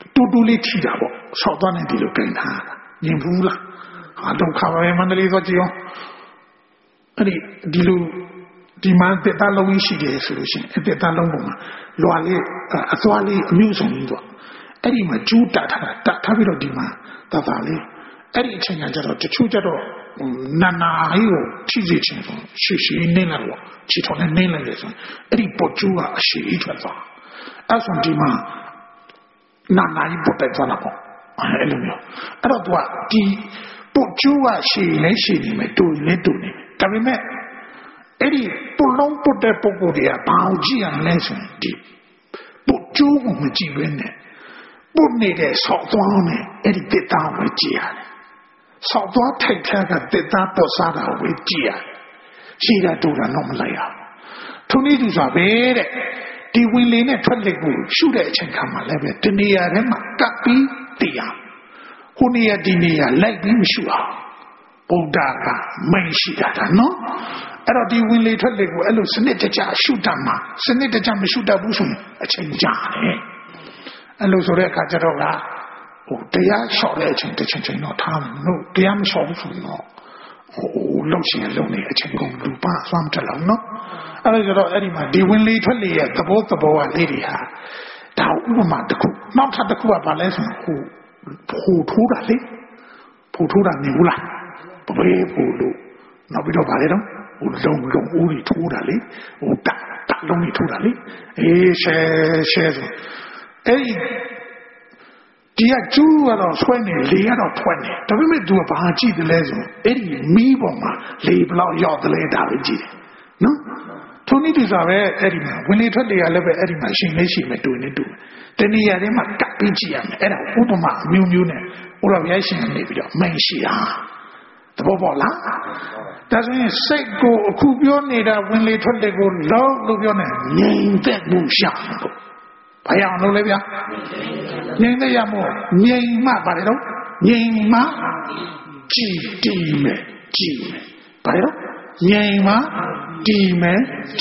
တူတူလေးထိတာပေါ့ဆော့သွားနေဒီလိုပြင်ထားတာမြင်ဘူးလားတော့ခါပဲမန္တလေးသွားကြည့်အောင်အဲ့ဒီလိုဒီမှာတက်တာလုံးရှိတယ်ဆိုလို့ရှိရင်တက်တာလုံးပေါ်မှာလွာလေးအသွားလေးအမျိုးစုံကြီးတော့အဲ့ဒီမှာကျူးတာထားပြီးတော့ဒီမှာတာလေးအဲ့ဒီအချိန်ကကျတော့တချို့ကျတော့နာဟိုထိစီချင်းဆိုရှိနေလာတော့ချီထောင်းနေလိုက်တယ်ဆိုအဲ့ဒီပေါ်ကျူးကအရှိကြီးထွက်သွားအဲ့ဆိုဒီမှာနာဟိပေါ်တက်သွားတာပေါ့အဲ့လိုမျိုးအဲ့တော့သူကဒီပေါ်ကျူးကရှိနေမယ်တူနေဒါပေမဲ့အဲ့ဒီပုလုံးပုတ်တဲ့ပုံကိုယ်တွေကဘာအောင်ကြည့်ရလဲဆိုရင်ဒီပုတ်ကျိုးကိုမကြည့်ဘဲနဲ့ပုတ်နေတဲ့ဆောက်သွားနဲ့အဲ့ဒီတစ်သားကိုကြည့်ရတယ်ဆောက်သွားထိုက်ထားကတစ်သားပေါ်စားတာကိုကြည့်ရတယ်ရှိတာတူတာတော့မလိုက်ရဘူးထုံးနည်းသူဆိုပဲတဲ့ဒီဝင်လေနဲ့ထွက်လေကိုရှုတဲ့အချိန်ခါမှာလည်းပဲတနေရာထဲမှာကပ်ပြီးတည်ရဟိုနေရာဒီနေရာလိုက်ပြီးမရှုအောင်ဗုဒ္ဓကမိန်ရှိတာနော်အဲ့တော့ဒီဝင်လေထွက်လေကိုအဲ့လိုစနစ်တကျရှုတတ်မှာစနစ်တကျမရှုတတ်ဘူးဆိုရင်အချိန်ကြာတယ်အဲ့လိုဆိုတဲ့အခါကျတော့ကဟိုတရားလျှော့တဲ့အချိန်တစ်ချိန်တော့ထားလို့တရားမလျှော့ဘူးဆိုတော့ဟိုလုံရှင်လုံနေအချိန်ကုန်လူပါဆွမ်းတက်လောက်နော်အဲ့ဒါဆိုတော့အဲ့ဒီမှာဒီဝင်လေထွက်လေရဲ့သဘောကလေးတွေဟာဒါဥပမာတစ်ခုနောက်ထပ်တစ်ခုကဘာလဲဆိုဟိုထိုးတာလေဖိုးထိုးတာနေဘူးလားဘယ်ပို့လို့နောက်ပြီးတော့ဗါလေတော့ဟိုလုံဦးတွေထိုးတာလေဟိုတက်လုံးတွေထိုးတာလေရှဲဆိုအဲ့ဒီကကျူးကတော့ဆွဲနေလေကတော့ထွက်နေဒါပေမဲ့သူကဘာကြည့်တယ်လဲဆိုအဲ့ဒီမီးပေါ်မှာလေဘလောက်ရောက်တယ်လဲဒါပဲကြည့်တယ်နော်ထုံးနည်းတူစားပဲအဲ့ဒီမှာဝင်လေထွက်လေရလည်းပဲအဲ့ဒီမှာရှင်လေးရှိမယ်တူနေတူတဏှာထဲမှာကပ်ပြီးကြည့်ရမယ်အဲ့ဒါဥပမာအမျိုးမျိုးနဲ့ဘုရားဘုရားရှင်နေပြီးတော့မိန်ရှိတာသဘောပေါက်လားဒါဆိုရင်စိတ်ကိုအခုပြောနေတာဝင်လေထွက်လေကိုလောက်လို့ပြောနေငြိမ်သက်မှုရှာဖို့ဘာရအောင်လုပ်လဲဗျာငြိမ်သက်ရမို့ငြိမ်မှပါတယ်တော့ငြိမ်မှကြည်တည်မယ်ဘာလဲတော့ငြိမ်မှတည်မယ်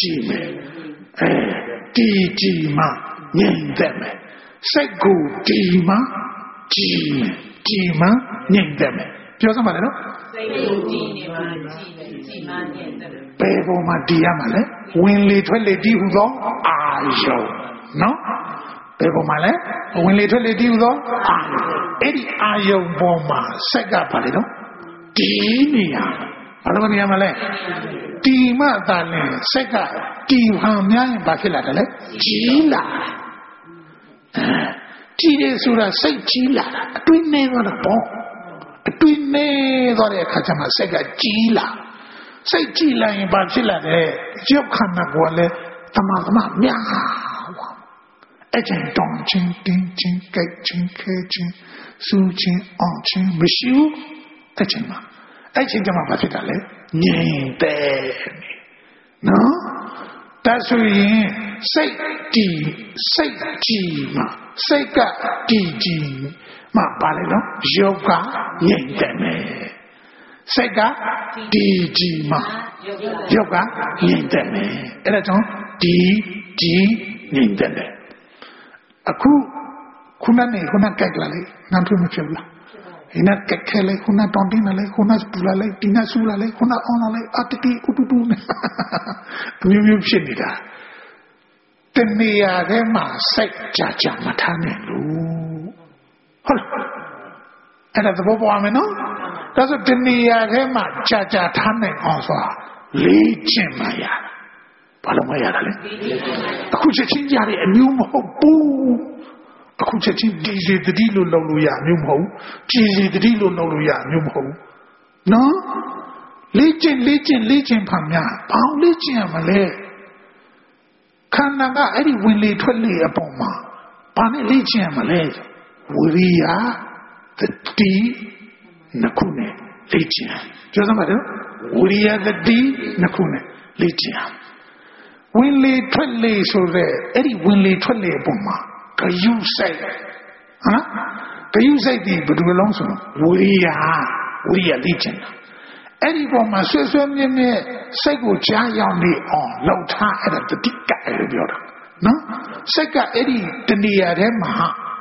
တည်မှငြိမ်သက်မယ်စိတ်ကိုတည်မှကြည်မှငြိမ်သက်မယ်ပြောစမ်းပါလေနော်စိတ်ကိုကြည်နေမှကြည်မှငြိမ်သက်မယ်ဘယ်ပေါ်မှာတည်ရမှာလဲဝင်လေထွက်လေတည်ဟူသောအာယုံနော်ဘယ်ပေါ်မှာလဲဝင်လေထွက်လေတည်ဟူသောအဲ့ဒီအာယုံပေါ်မှာစက်ကပါလေနော်တည်နေရဘာလို့နေရမှာလဲတီမသာလဲစက်ကတီဟန်များရင်ဘာဖြစ်လာတယ်လဲကြီးလာကြီးတယ်ဆိုတာစိတ်ကြီးလာတာအတွင်းနေတော့ပေါ့အတွင်းနေတော့တဲ့အခါကျမှစက်ကကြီးလာစိတ်ကြီးလာရင်ဘာဖြစ်လာလဲရုပ်ခန္ဓာကိုယ်လည်းသမများအဲ့ကျန်တောင်းချင်းတင်းချင်းကြိုက်ချင်းခဲချင်းစူးချင်းအောင်ချင်းမရှိဘူးအဲ့ကျန်မှာအဲ့ချင်းကျမှဘာဖြစ်တာလဲငြိမ်သက်နော်ဒါဆိုရင်စိတ်ကြည်မှစိတ်ကကြည်မှပါလေနော်ယောဂငြိမ်သက်မယ်စိတ်ကကြည်မှယောဂငြိမ်သက်မယ်အဲ့ဒါကြောင့်ကြည်ငြိမ်သက်တယ်အခုခုနကက်လာလေနမ်းထွေးမဖြစ်ဘူးလားဒီနေ့ကက်ခဲလေခုနတောင်းတင်းလေခုနပူလာလေဒီနေ့ဆူလာလေခုနအောင်လာလေအတတိဥတူနဲ့မျိုးဖြစ်နေတာတနေရာထဲမှာစိတ်ကြမထားနဲ့လို့ဟုတ်အဲ့ဒါသဘောပေါက်မယ်နော်ဒါဆိုတနေရာထဲမှာကြထားနိုင်အောင်ဆိုတာလေးကျင့်မှရတာဘာလို့မရတာလဲအခုချက်ချင်းကြတဲ့အမျိုးမဟုတ်ဘူးအခုချက်ချင်းဒီစီတတိလို့လုပ်လို့ရမျိုးမဟုတ်ကြည်စီတတိလို့လုပ်လို့ရမျိုးမဟုတ်နော်လေ့ကျင့်ဖန်များဘာလို့လေ့ကျင့်ရမလဲခန္ဓာကအဲ့ဒီဝင်လေထွက်လေအပေါ်မှာဘာနဲ့လေ့ကျင့်ရမလဲဝိရိယတတိနှစ်ခုနဲ့လေ့ကျင့်ပြောစမ်းပါတော့ဝိရိယတတိနှစ်ခုနဲ့လေ့ကျင့်ဝင်လေထွက်လေဆိုတဲ့အဲ့ဒီဝင်လေထွက်လေအပေါ်မှာဂယုစိတ်ဂယုစိတ်ဒီဘယ်လိုလုံးဆိုဝိရိယလေ့ကျင့်တာအဲ့ဒီပေါ်မှာဆွဆွမြဲမြဲစိတ်ကိုကြားရောက်နေအောင်လှုပ်ထားအဲ့ဒါတတိကလို့ပြောတာနော်စိတ်ကအဲ့ဒီတဏှာထဲမှာ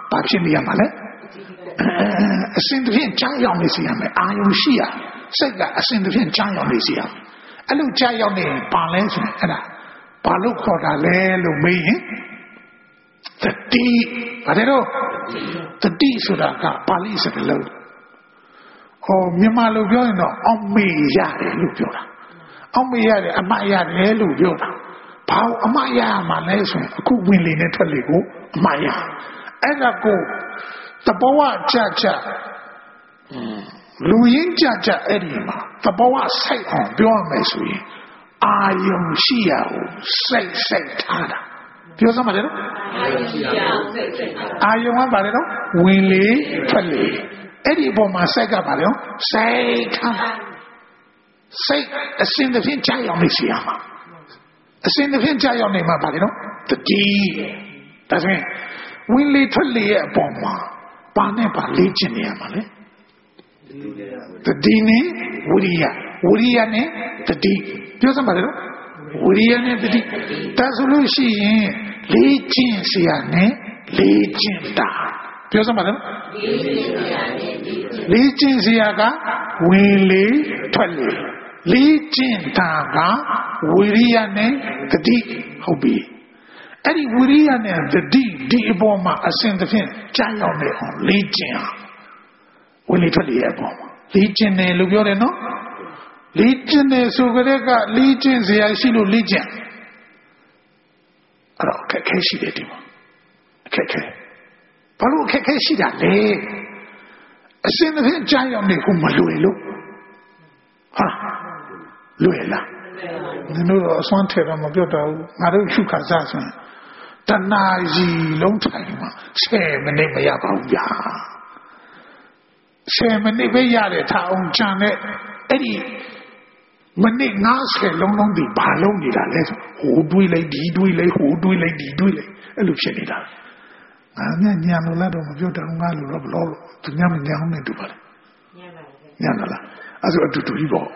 ဘာဖြစ်နေရမှာလဲအစင်တစ်ဖြင့်ကြားရောက်နေစီရမယ်အာယုံရှိရစိတ်ကအစင်တစ်ဖြင့်ကြားရောက်နေစီရမယ်အဲ့လိုကြားရောက်နေပါလဲဆိုရင်အဲ့ဒါဘာလို့ခေါ်တာလဲလို့မေးရင်တတိဘာလဲတော့တတိဆိုတာကပါဠိစကားလုံးဟောမြန်မာလိုပြောရင်တော့အောင်မေရတယ်လို့ပြောတာအောင်မေရတယ်အမတ်ရတယ်လို့ပြောတာဘာအမတ်ရမှာလဲဆိုရင်အခုဝင်လေနဲ့ထွက်လေကိုအမတ်ရအဲ့ဒါကိုတဘောဝကြကြလူရင်းကြကြအဲ့ဒီမှာတဘောဝဆိုင်အောင်ပြောရမယ်ဆိုရင်အာယုံရှိရကိုစိတ်ထားတာပြောစမ်းပါလေနော်အာယုံကဘာလဲနော်ဝင်လေထွက်လေအဲ့ဒီအပေါ်မှာစိတ်ကဘာလဲနော်စိတ်ထားစိတ်အစင်တစ်ဖြင့်ကြာရောက်နေစီရမှာအစင်တစ်ဖြင့်ကြာရောက်နေမှာဘာလဲနော်တတိဒါဆိုရင်ဝင်လေထွက်လေရဲ့အပေါ်မှာဘာနဲ့ဘာလေ့ကျင့်နေရမှာလဲတတိနဲ့ဝိရိယနဲ့တတိပြောစမ်းပါလေနော်ဝိရိယနဲ့တတိဒါဆိုလို့ရှိရင်လေ့ကျင့်စရာနဲ့လေ့ကျင့်တာပြောစမ်းပါလေနော်လေ့ကျင့်စရာကဝင်လေထွက်လေလေ့ကျင့်တာကဝိရိယနဲ့တတိဟုတ်ပြီအဲ့ဒီဝိရိယနဲ့တတိဒီအပေါ်မှာအစဉ်တစ်ဖြင့်ကြားရောက်နေအောင်လေ့ကျင့်အောင်ဝင်လေထွက်လေရဲ့အပေါ်မှာလေ့ကျင့်တယ်လို့ပြောတယ်နော်လေ့ကျင့်တယ်ဆိုကြတဲ့ကလေ့ကျင့်စရာရှိလို့လေ့ကျင့်အဲ့တော့အခက်ရှိတယ်ဒီမှာအခက်ဘာလို့အခက်ရှိတာလဲအစဉ်တစ်ဖြင့်ကြားရောက်နေခုမလွယ်လို့ဟာလွယ်လားနင်တို့အစွမ်းထဲတော့မပြောတော့ဘူးငါတို့ရှုခါစားဆိုရင်တဏှာကြီးလုံးထိုင်မှာ10မိနစ်မရပါဘူးဗျာ10မိနစ်ပဲရတယ်ထားအောင်ကြံတဲ့အဲ့ဒီမိနစ်90လုံးဒီဘာလုံးနေတာလဲဆိုဟိုတွေးလိုက်ဒီတွေးလိုက်ဟိုတွေးလိုက်ဒီတွေးလိုက်အဲ့လိုဖြစ်နေတာငါညံလို့လားတော့မပြောတော့ငါလို့တော့ဘလို့သူညမညံအောင်နေတူပါလေညံလားအဲ့ဆိုအတူတူကြီးပေါ့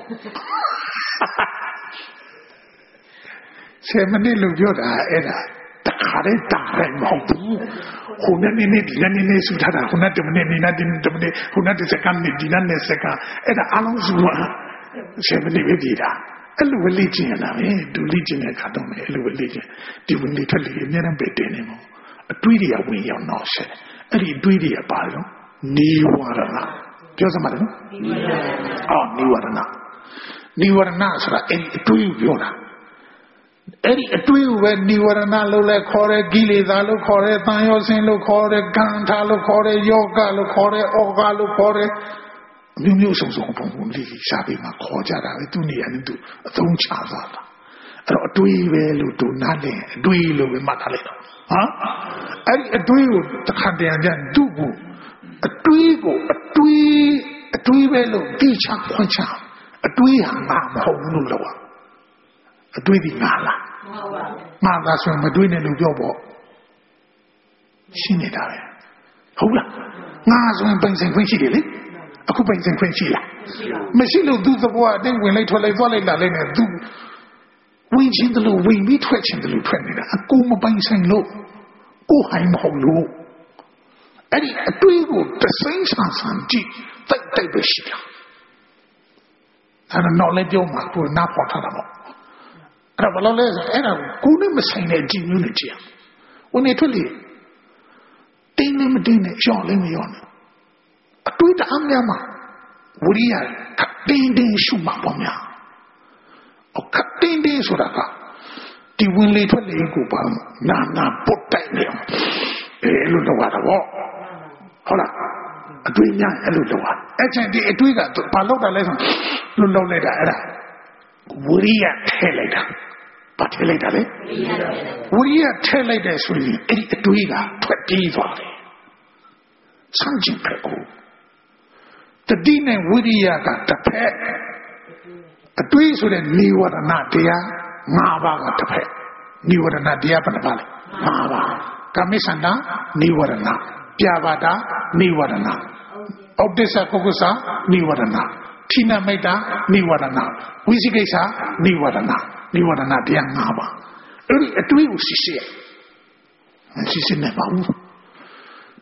10မိနစ်လို့ပြောတာအဲ့ဒါတခါတည်းတားတယ်မဟုတ်ဘူးခုနည်းနည်းဒီနည်းနည်းစုထားတာခုန10မိနစ်ဒီနည်း10မိနစ်ခုန10စက္ကန့်ဒီနည်း10စက္ကန့်အဲ့ဒါအလုံးစုက10မိနစ်ပဲပြည်တာအဲ့လိုလေ့ကျင့်ရတာပဲဒူလေ့ကျင့်တဲ့ခါတော့မယ်အဲ့လိုလေ့ကျင့်ဒီဝင်လေထွက်လေအများနဲ့ပဲတင်နေမှာအတွေးတွေကဝင်ရောက်တော့ဆက်အဲ့ဒီအတွေးတွေကပါတော့နိဝရဏပြောစမ်းပါလေအော်နိဝရဏဆိုတာအဲ့ဒီအတွေးကိုပြောတာအဲ့ဒီအတွေးကိုပဲနိဝရဏလို့လဲခေါ်တယ်ကိလေသာလို့ခေါ်တယ်တန်ရောစင်လို့ခေါ်တယ်ကံထားလို့ခေါ်တယ်ယောဂလို့ခေါ်တယ်ဩဃလို့ခေါ်တယ်မျိုးစုံဘုံလေးရှားပြီးမှခေါ်ကြတာပဲသူနေရာနဲ့သူအသုံးချသွားတာအဲ့တော့အတွေးပဲလို့သူနားလည်အတွေးလို့ပဲမှတ်ထားလိုက်တော့ဟမ်အဲ့ဒီအတွေးကိုတစ်ခါတည်းပြန်သူ့ကိုအတွေးပဲလို့တိချခွင့်ချအတွေးဟာငါမဟုတ်ဘူးလို့တော့အတွေးဒီငါလားမဟုတ်ပါဘူးငါသာဆိုမတွေးနဲ့လို့ပြောပေါ့ရှင်းနေတာပဲဟုတ်လားငါဆိုရင်ပိုင်ဆိုင်ခွင့်ရှိတယ်လေအခုပိုင်ဆိုင်ခွင့်ရှိလားမရှိလို့သူ့သဘောအတင်းဝင်လိုက်ထွက်လိုက်သွားလိုက်လာလိုက်နဲ့သူဝင်ချင်းတလို့ဝင်ပြီးထွက်ချင်းတလို့ထွက်နေတာအကူမပိုင်ဆိုင်လို့ကိုဟိုင်းမဟုတ်လို့အဲ့ဒီအတွေးကိုတစိမ့်ဆန်ဆန်ကြည့်တိုက်ပဲရှိတာအဲ့တော့လည်းပြောမှာကိုနားပေါ်ထားတာပေါ့အဲ့တော့ဘယ်လိုလဲဆိုအဲ့ဒါကိုနဲ့မဆိုင်တဲ့ကြည့်မျိုးနဲ့ကြည့်ဝင်နေထွက်လေတင်းနေမတင်းနဲ့ရှော့လည်းမရောနဲ့အတွေးတအားများမှာဝိရိယတင်းရှုမှာပေါ့များအခတင်းဆိုတာကဒီဝင်လေထွက်လေကိုပါနာပုတ်တိုက်နေအောင်အဲ့လိုတော့တာပေါ့ဟုတ်လားအတွေးများအဲ့လိုတော့အဲ့ချိန်ဒီအတွေးကဘာလောက်တာလဲဆိုလွတ်လောက်လိုက်တာအဲ့ဒါဝိရိယထဲလိုက်တာဘာထဲလိုက်တာလဲဝိရိယထဲလိုက်တဲ့ဆိုရင်အဲ့ဒီအတွေးကထွက်ပြေးသွားတယ်ဆန့်ကျင်ဖက်ကိုတတိနဲ့ဝိရိယကတစ်ဖက်အတွေးဆိုတဲ့နိဝရဏတရား5ပါးကတစ်ဖက်နိဝရဏတရားဘယ်နှပါလဲ5ပါးကာမိသန္တာနိဝရဏပြပါဒနိဝရဏဩပ္ပစ္စကုက္ကုသနိဝရဏဌိနမိတ်တာနိဝရဏဝိသိကိစ္စနိဝရဏတရား5ပါးအဲ့ဒီအတွေးကိုစစ်စစ်နေပါဦး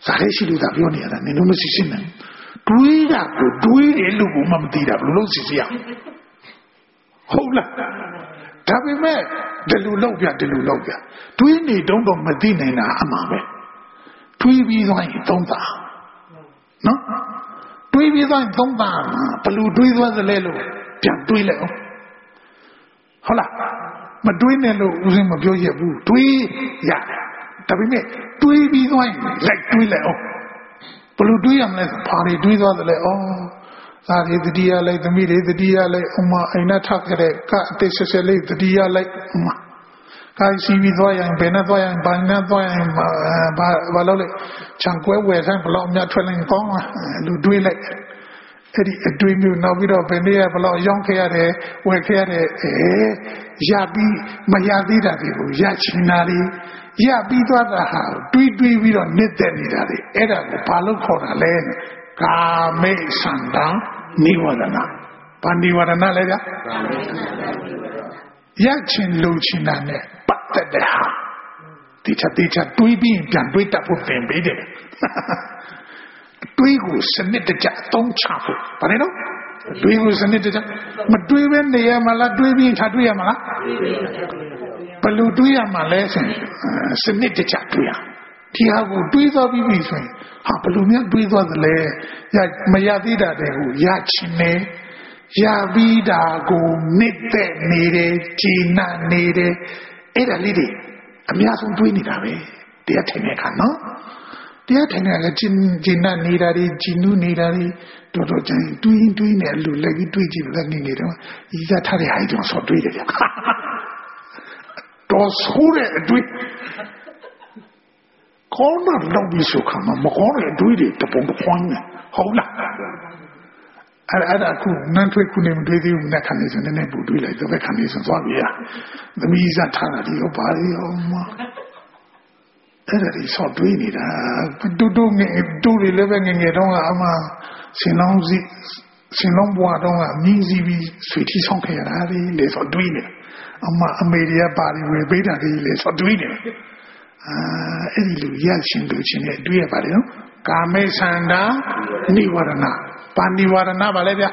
စားရရှိလို့သာပြောနေရတာနင်တို့မရှိရှင်းနဲ့တွေးတာကိုတွေးတယ်လို့မှမသိတာဘယ်လိုလုပ်စီစီရဟုတ်လားဒါပေမဲ့ဒီလိုလောက်ပြတွေးနေတော့မသိနိုင်တာအမှန်ပဲတွေးပြီးသွားရင်သုံးတာနော်တွေးပြီးသွားရင်သုံးတာဘယ်လိုတွေးသွားသလဲလို့ပြန်တွေးလိုက်အောင်ဟုတ်လားမတွေးနဲ့လို့ဦးစင်းမပြောရဘူးတွေးရဒါပေမဲ့တွေးပြီးသွားရင်လိုက်တွေးလိုက်အောင်ဘယ်လိုတွေးရမလဲဘာတွေတွေးသွားသလဲဩသားတွေတတိယလိုက်သမီးတွေတတိယလိုက်အမအိမ်နဲ့ထပ်ကြတဲ့ကအတိတ်ဆက်ဆက်လေးတတိယလိုက်အမကာစီပြီးသွားရင်ဘယ်နဲ့သွားရင်ဘာနဲ့သွားရင်ဘာလို့လဲချံကွဲဝယ်ဆိုင်ဘလောက်များထွက်လိုက်ကောင်းလားလူတွေးလိုက်အဲ့ဒီအတွေးမျိုးနောက်ပြီးတော့ဘယ်နည်းဘလောက်ရောင်းခဲ့ရတယ်ဝယ်ခဲ့ရတယ်ရပြီးမရသေးတာတွေကိုရချင်တာတွေရပြီးသွားတာဟာတွေးပြီးတော့နှစ်သက်နေတာတွေအဲ့ဒါကိုဘာလို့ခေါ်တာလဲကာမေသန္တာနိဝရဏဘာနိဝရဏလဲဗျာရချင်လို့ချင်တာနဲ့ပတ်သက်တဲ့ဟာတိချတွေးပြီးပြန်တွေးတတ်ဖို့သင်ပေးတယ်တွေးကိုစနစ်တကျအသုံးချဖို့ဗါလဲနော်တွေးကိုစနစ်တကျမတွေးဘဲနေရမလားတွေးပြီးချတွေးရမလားဘယ်လိုတွေးရမှာလဲဆိုရင်စနစ်တကျတွေးရဒီဟာကိုတွေးသွားပြီးပြီဆိုရင်ဟာဘယ်လိုများတွေးသွားသလဲမရသေးတာတွေကိုရချင်တယ်ရပြီးတာကိုနှစ်သက်နေတယ်ကြည်နပ်နေတယ်အဲ့ဒါလေးတွေအများဆုံးတွေးနေတာပဲတရားထိုင်တဲ့အခါနော်တရားထိုင်တဲ့အခါကြည်နပ်နေတာတွေကြည်နူးနေတာတွေတော်ကြိုင်တွေးနေလို့လည်းတွေးကြည့်လည်းနေတော့ဤကထားတဲ့ဟိုက်တော့ဆော့တွေးတယ်ဗျတော်ဆိုးတဲ့အတွေးကောင်းတော့လောက်ပြီးဆိုခါမှာမကောင်းတဲ့အတွေးတွေတပုံပွန်းနေဟုတ်လားအဲ့ဒါခုနန်းထွေးခုနေမတွေးသေးဘူးနဲ့ခံနေစနည်းနည်းပူတွေးလိုက်တော့ပဲခံနေစသွားပြီသမီးစားထားတာဒီရောပါရောမအဲ့ဒါဒီဆော့တွေးနေတာတူငယ်တူတွေလည်းပဲငယ်တော့အမစင်လုံးဘွားတော့မြင်းစီပြီးဆွေထီဆောင်ခဲ့ရတာလေဆော့တွေးနေအမအမေရိကပါရီဝေပေးတာလေဆော့တွေးနေအဲ့ဒီလူရရှင်လူချင်းနဲ့တွေးရပါလေနော်ကာမေသန္တာနိဝရဏပါဏိဝရဏပါလေဗျ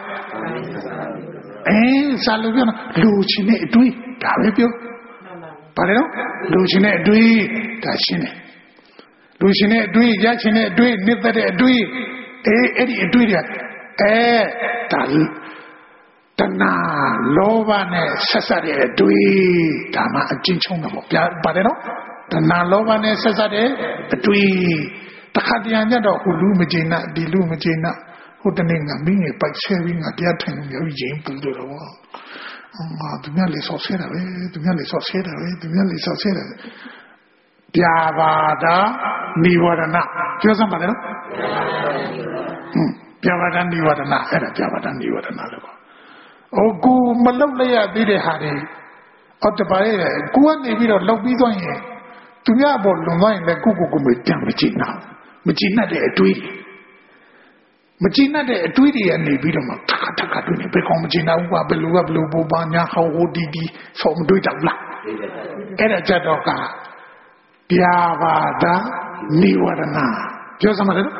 စာလို့ပြောလူချင်းနဲ့အတွေးဒါပဲပြောပါလေနော်လူချင်းနဲ့အတွေးဒါရှင်းတယ်လူချင်းနဲ့အတွေးရချင်းနဲ့အတွေးနှစ်သက်တဲ့အတွေးအဲ့ဒီအတွေးတွေဒါတဏှာလောဘနဲ့ဆက်ဆက်တဲ့အတွေးဒါမှအကျဉ်းချုံးတာပေါ့ပါတယ်နော်တဏှာလောဘနဲ့ဆက်ဆက်တဲ့အတွေးတခါတရံကြတော့ဟိုလူမကျေနပ်ဒီလူမကျေနပ်ဟိုတနေ့ငါမင်းငယ်ပိုက်ဆဲပြီးငါတရားထိုင်လို့မျိုးရင်ပူလို့တော့သူများလေးဆော့ဆဲတာပဲပြာပါဒနိဝရဏပြောစမ်းပါလေနော်ပြာပါဒနိဝရဏအဲ့ဒါပြာပါဒနိဝရဏလို့ခေါ်ကိုမလောက်လိုက်ရသေးတဲ့ဟာတွေတပါးရဲ့ကိုကနေပြီးတော့လောက်ပြီးသွားရင်သူများအပေါ်လွန်သွားရင်လည်းကိုမကြံမကြည့်တဲ့အတွေးတွေကနေပြီးတော့မှထပ်တွေးနေဘယ်ကောင်မကြည့်နိုင်ဘူးကဘယ်လိုပိုးပါညာဟောဟိုဒီဆောမတွေးတော့လားအဲ့ဒါကြတော့ကပြာပါဒနိဝရဏပြောစမ်းပါလေ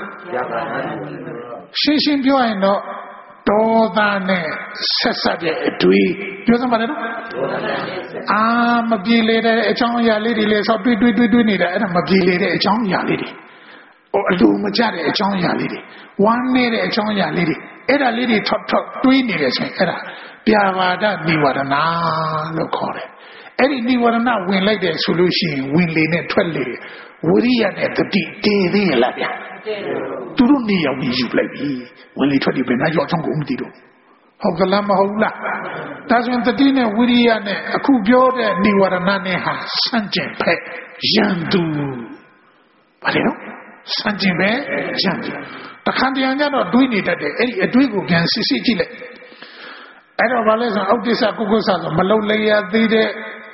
ရှင်းပြောရင်တော့ဒေါသနဲ့ဆက်ဆက်တဲ့အတွေးပြောစမ်းပါလေနော်မပြေလေတဲ့အကြောင်းအရာလေးတွေလေဆောတွေးနေတယ်အဲ့ဒါမပြေလေတဲ့အကြောင်းအရာလေးတွေအလိုမကျတဲ့အကြောင်းအရာလေးတွေဝမ်းနေတဲ့အကြောင်းအရာလေးတွေအဲ့ဒါလေးတွေထောက်တွေးနေတယ်ဆိုရင်အဲ့ဒါပြာပါဒနိဝရဏလို့ခေါ်တယ်အဲ့ဒီနိဝရဏဝင်လိုက်တယ်ဆိုလို့ရှိရင်ဝင်လေနဲ့ထွက်လေဝိရိယနဲ့တတိတည်သေးရလားဗျာသူတို့နေရောက်ပြီးယူလိုက်ပြီဝင်လေထွက်ဒီဘယ်နှကြောက်ချောင်းကိုမသိတော့ဟုတ်ကလားမဟုတ်လားဒါဆိုရင်တတိနဲ့ဝိရိယနဲ့အခုပြောတဲ့နိဝရဏနဲ့ဟာစန့်ကျင်ဖက်ရန်သူဘာလဲနော်စန့်ကျင်ပဲရန်သူတခါတရံကြတော့တွေးနေတတ်တယ်အဲ့ဒီအတွေးကိုပြန်စစ်ကြည့်လိုက်အဲ့တော့ဘာလဲဆိုအောက်တစ္ဆကုက္ကုဆဆိုမလုံလိုက်ရသေးတဲ့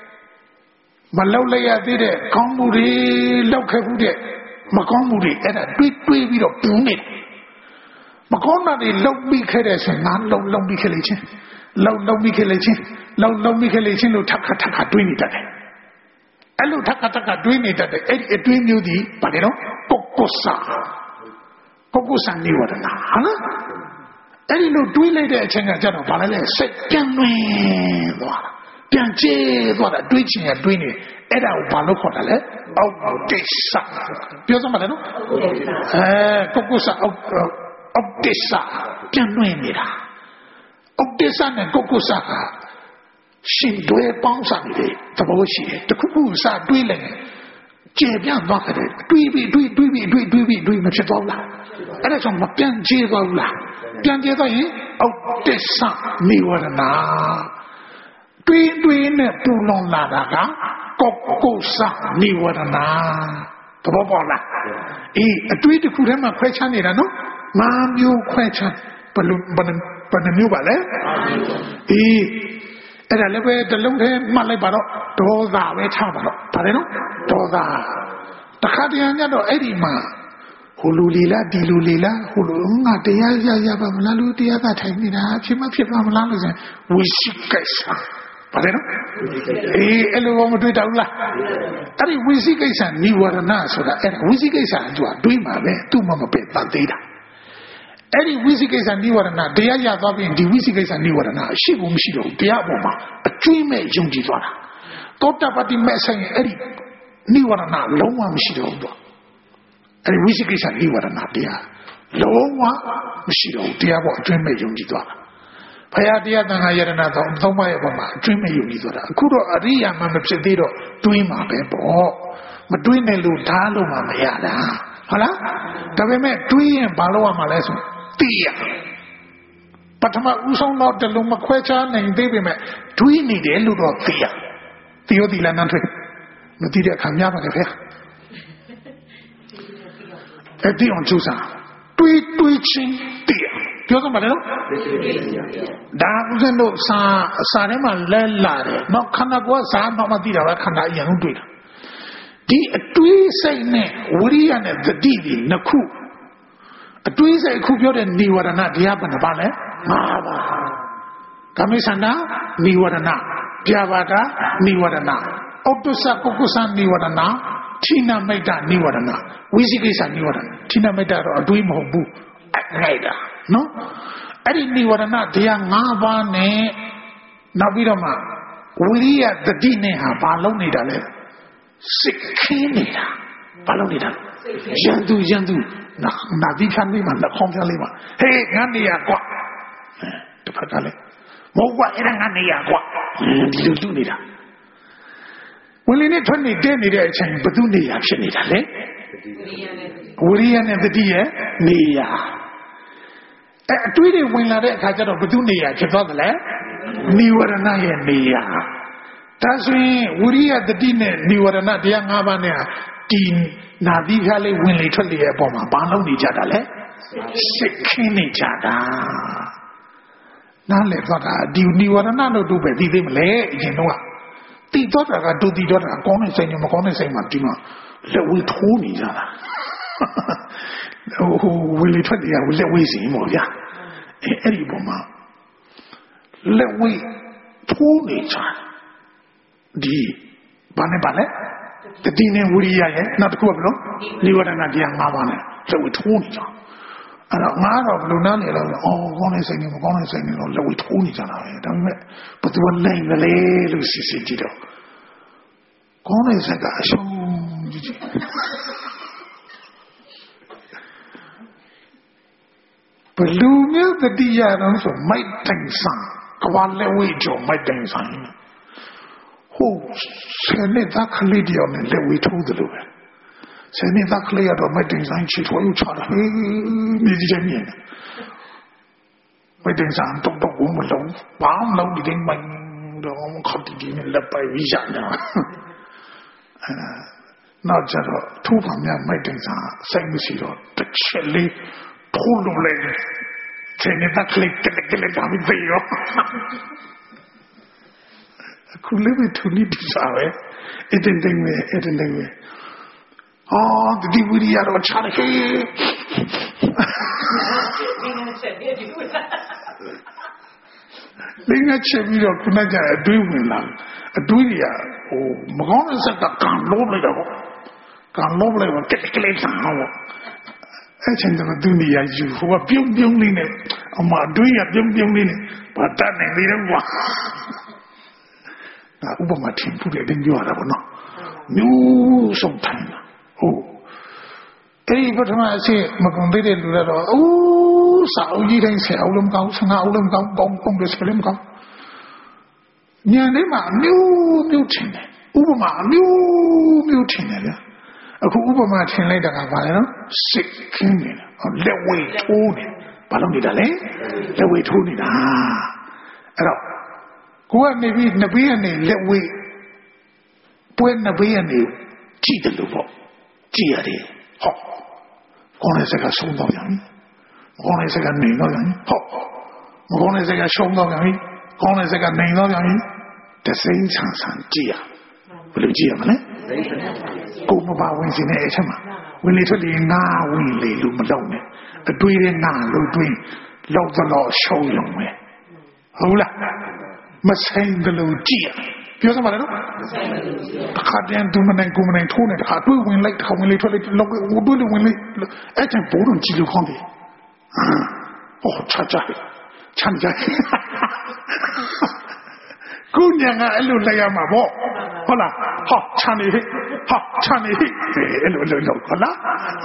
ကောင်းမှုတွေလောက်ခဲ့ဘူးတဲ့မကောင်းမှုတွေအဲ့ဒါတွေးပြီးတော့ပူနေတယ်မကောင်းတာတွေလောက်ပြီးခဲ့တဲ့ဆိုရင်ငါလုံပြီးခဲ့လေချင်းလုံပြီးခဲ့လေချင်းလို့ထပ်တွေးနေတတ်တယ်အဲ့လိုထပ်တွေးနေတတ်တယ်အဲ့ဒီအတွေးမျိုးဒီဘာလဲနော်ကုက္ Kokosa Nivarana. Any no do later a changa general, second way. Pianche, what a twitching and doing it. Eda Balocotale, out this sun. Piosamadano? Kokosa of this sun. Pianuemira. Of this sun and Kokosaka. Shin do a bounce on it. The Boshi, the Kukusa dwelling. Jebian knocked it. Do Machetola. And that's on my Pianjevola. Pianjeva of this sun. Nivarana. Twin Pulon Ladaga, Kokosa Nivarana. The Bobola. A tweet to put him a question, no? Mam, you question. But the new ballet. At a level, the long hair Malabaro, Doza, Vetabaro, Padeno, Doza. The Kadiano Edima. Hululila, Dilulila, Hulunga, Dia Yabamalu, the other time in a Chima Chipamalas, Wishikasa. Padeno? Hello, do it out. That is Wishikasa, Nivarana, so that Wishikasa, doing my way, two mama pet, data. Any Wishikasa, Nivarana, Dia Yababi, the Wishikasa, Nivarana, Shibumshido, Diaboma, a dream made Junjivana. Tota Pati Messing, Eddie Nivarana, Loma Mishido. And Wishikasa, Nivarana, Dia. Loma Mishido, Diabo, dream made Junjivana. Payadia than I had another, Toma, dream made Junjivana. Kudo Aria Mamapsedido, doing my paper, but doing a Lutalo Mamayada. Hala? Government, doing and Baloa Malesum. Tia. Patama Usong not the Luma Quecha and Baby Met. Do we need a little Tia? Theo the Lanantri. Material Kanyama. A Dion Chusa. Twitching Tia. Piosa Madero? Damsendo Sarema Lelare. Not Kanagua Sa, not Madira, Kana Yanudri. The Tui say ne, Woody and the Divi, Naku. A Tui say Kubio and Niwarana, Diabana Bale, Mava. Kamisana, Niwarana, Diavada, Niwarana. Otosa Kokusan Niwarana, Tina Meda Niwarana, Wizikisa Niwarana, Tina Meda or Duimobu, Naida. No? Adi Niwarana, Diangava ne, Navirama, Woody at the Dineha, Balonidale. Sikhinida, Balonida, Jandu, Nadikanima, the Comtalima. Hey, Gania Gua, the Patale. Mowa Erangania Gua, Lunida. Well, in it, 20 days, but do the action, Urian and the dear, Nia. Tweeted when I had a Badunia, Chatala, Niwarana, Nia. That's when Uri at the dinner, Niwarana, the young Havana, Dean Navigale, when literally a bomber, Baloni Jadale, Sikin each other. Now let that do Niwarana do better, them lay, you know. The daughter do the daughter, Gone saying, Macon saying, Martina, let we told each other. Who will literally, I will let we see him, yeah. Any bomber. Let we told each other. The Banebale, the Dine Wuria, not the Kuablo, Niwarana, the young Mamma, so we told each other. And a man of Lunani, oh, one is saying, let we told each other. But the one name, the lay, Lucy City. Gone is like a show. But Lumia, the dear, also might think some. Kawale Wijo, might think some. Oh, send it that lady on it, we told the Lord. Send it that lady on my design sheet for you, Charlie. Mediterranean. My design, don't go alone. Wow, no, you didn't mind the own cottage in the by Visa now. Not just two from my design, same zero, the chilly, pull away. Send it that lady, get it down with you. Could live it to need to say it didn't me. Oh, the DVD are Charlie. Being a chevy or Kunaja, a dreaming land, a duia, oh, Magona said the can't load it up. ကောင်လုံးလိုက်တော့ကလေးဆန်ဟောအဲ့ချင်းတော့သူနေရယူဟိုကပြုံးပြုံးလေးနဲ့အမတွေးရပြုံးပြုံးလေးနဲ့ဘာတတ်နေသေးတယ်ကွာဥပမာထင်ဖို့လည်းတင်ပြောရတာပေါ့နော်မျိုးစုံထိုင်တာဟုတ်အဲ့ဒီပထမအဆင့်မကုန်သေးတဲ့လူတွေတော့အိုးစာအုပ်ကြီးတိုင်းဆယ်အုပ်လုံးကောင်းဆငါအုပ်လုံးကောင်းပေါင်းပေါင်းတယ်ဆယ်လုံးကောင်းညနေမှာမျိုးမျိုးထင်တယ်ဥပမာမျိုးထင်တယ်ဗျာအခုဥပမာထင်လိုက်တာကဘာလဲနော်စိတ်ခင်းနေတယ်လက်ဝဲထိုးနေဘာလို့နေတာလဲလက်ဝဲထိုးနေတာအဲ့တော့ကိုကနေပြီးနှစ်ဘေးကနေလက်ဝဲပွဲနှစ်ဘေးကနေကြည့်တယ်လို့ပေါ့ကြည့်ရတယ်ဟောကောင်းတဲ့စကားဆုံးတော့ပြန်ပြီကောင်းတဲ့စကားနေတော့ပြန်ပြီဟောမကောင်းတဲ့စကားရှုံးတော့ပြန်ပြီကောင်းတဲ့စကားနေတော့ပြန်ပြီတစိမ့်ဆန်းဆန်းကြည့်ရဘယ်လိုကြည့်ရမလဲကိုမပါဝင်စင်းတဲ့အချက်မှာဝင်လေထွက်လေငါဝင်လေလို့မလုပ်နဲ့အတွေးတဲ့ငါလို့တွေးလောက်တော့ရှုံးရုံပဲဟုတ်လားမဆိုင်တယ်လို့ကြည့်ရပြောစမ်းပါလေနော်တစ်ခါတည်းဒုမနိုင်ကိုမနိုင်ထိုးနေတစ်ခါတွေးဝင်လိုက်တစ်ခါဝင်လေထွက်လေလောက်တွေးလို့ဝင်လေအဲ့ကျဘိုးတော်ကြည့်လို့ခေါင်းတယ်ဟောချာချမ်းကြကိုညာကအဲ့လိုလိုက်ရမှာပေါ့ဟုတ်လားဟာချမ်းနေဟိဟာချမ်းနေဟိအဲ့လိုလောက်ဟုတ်လား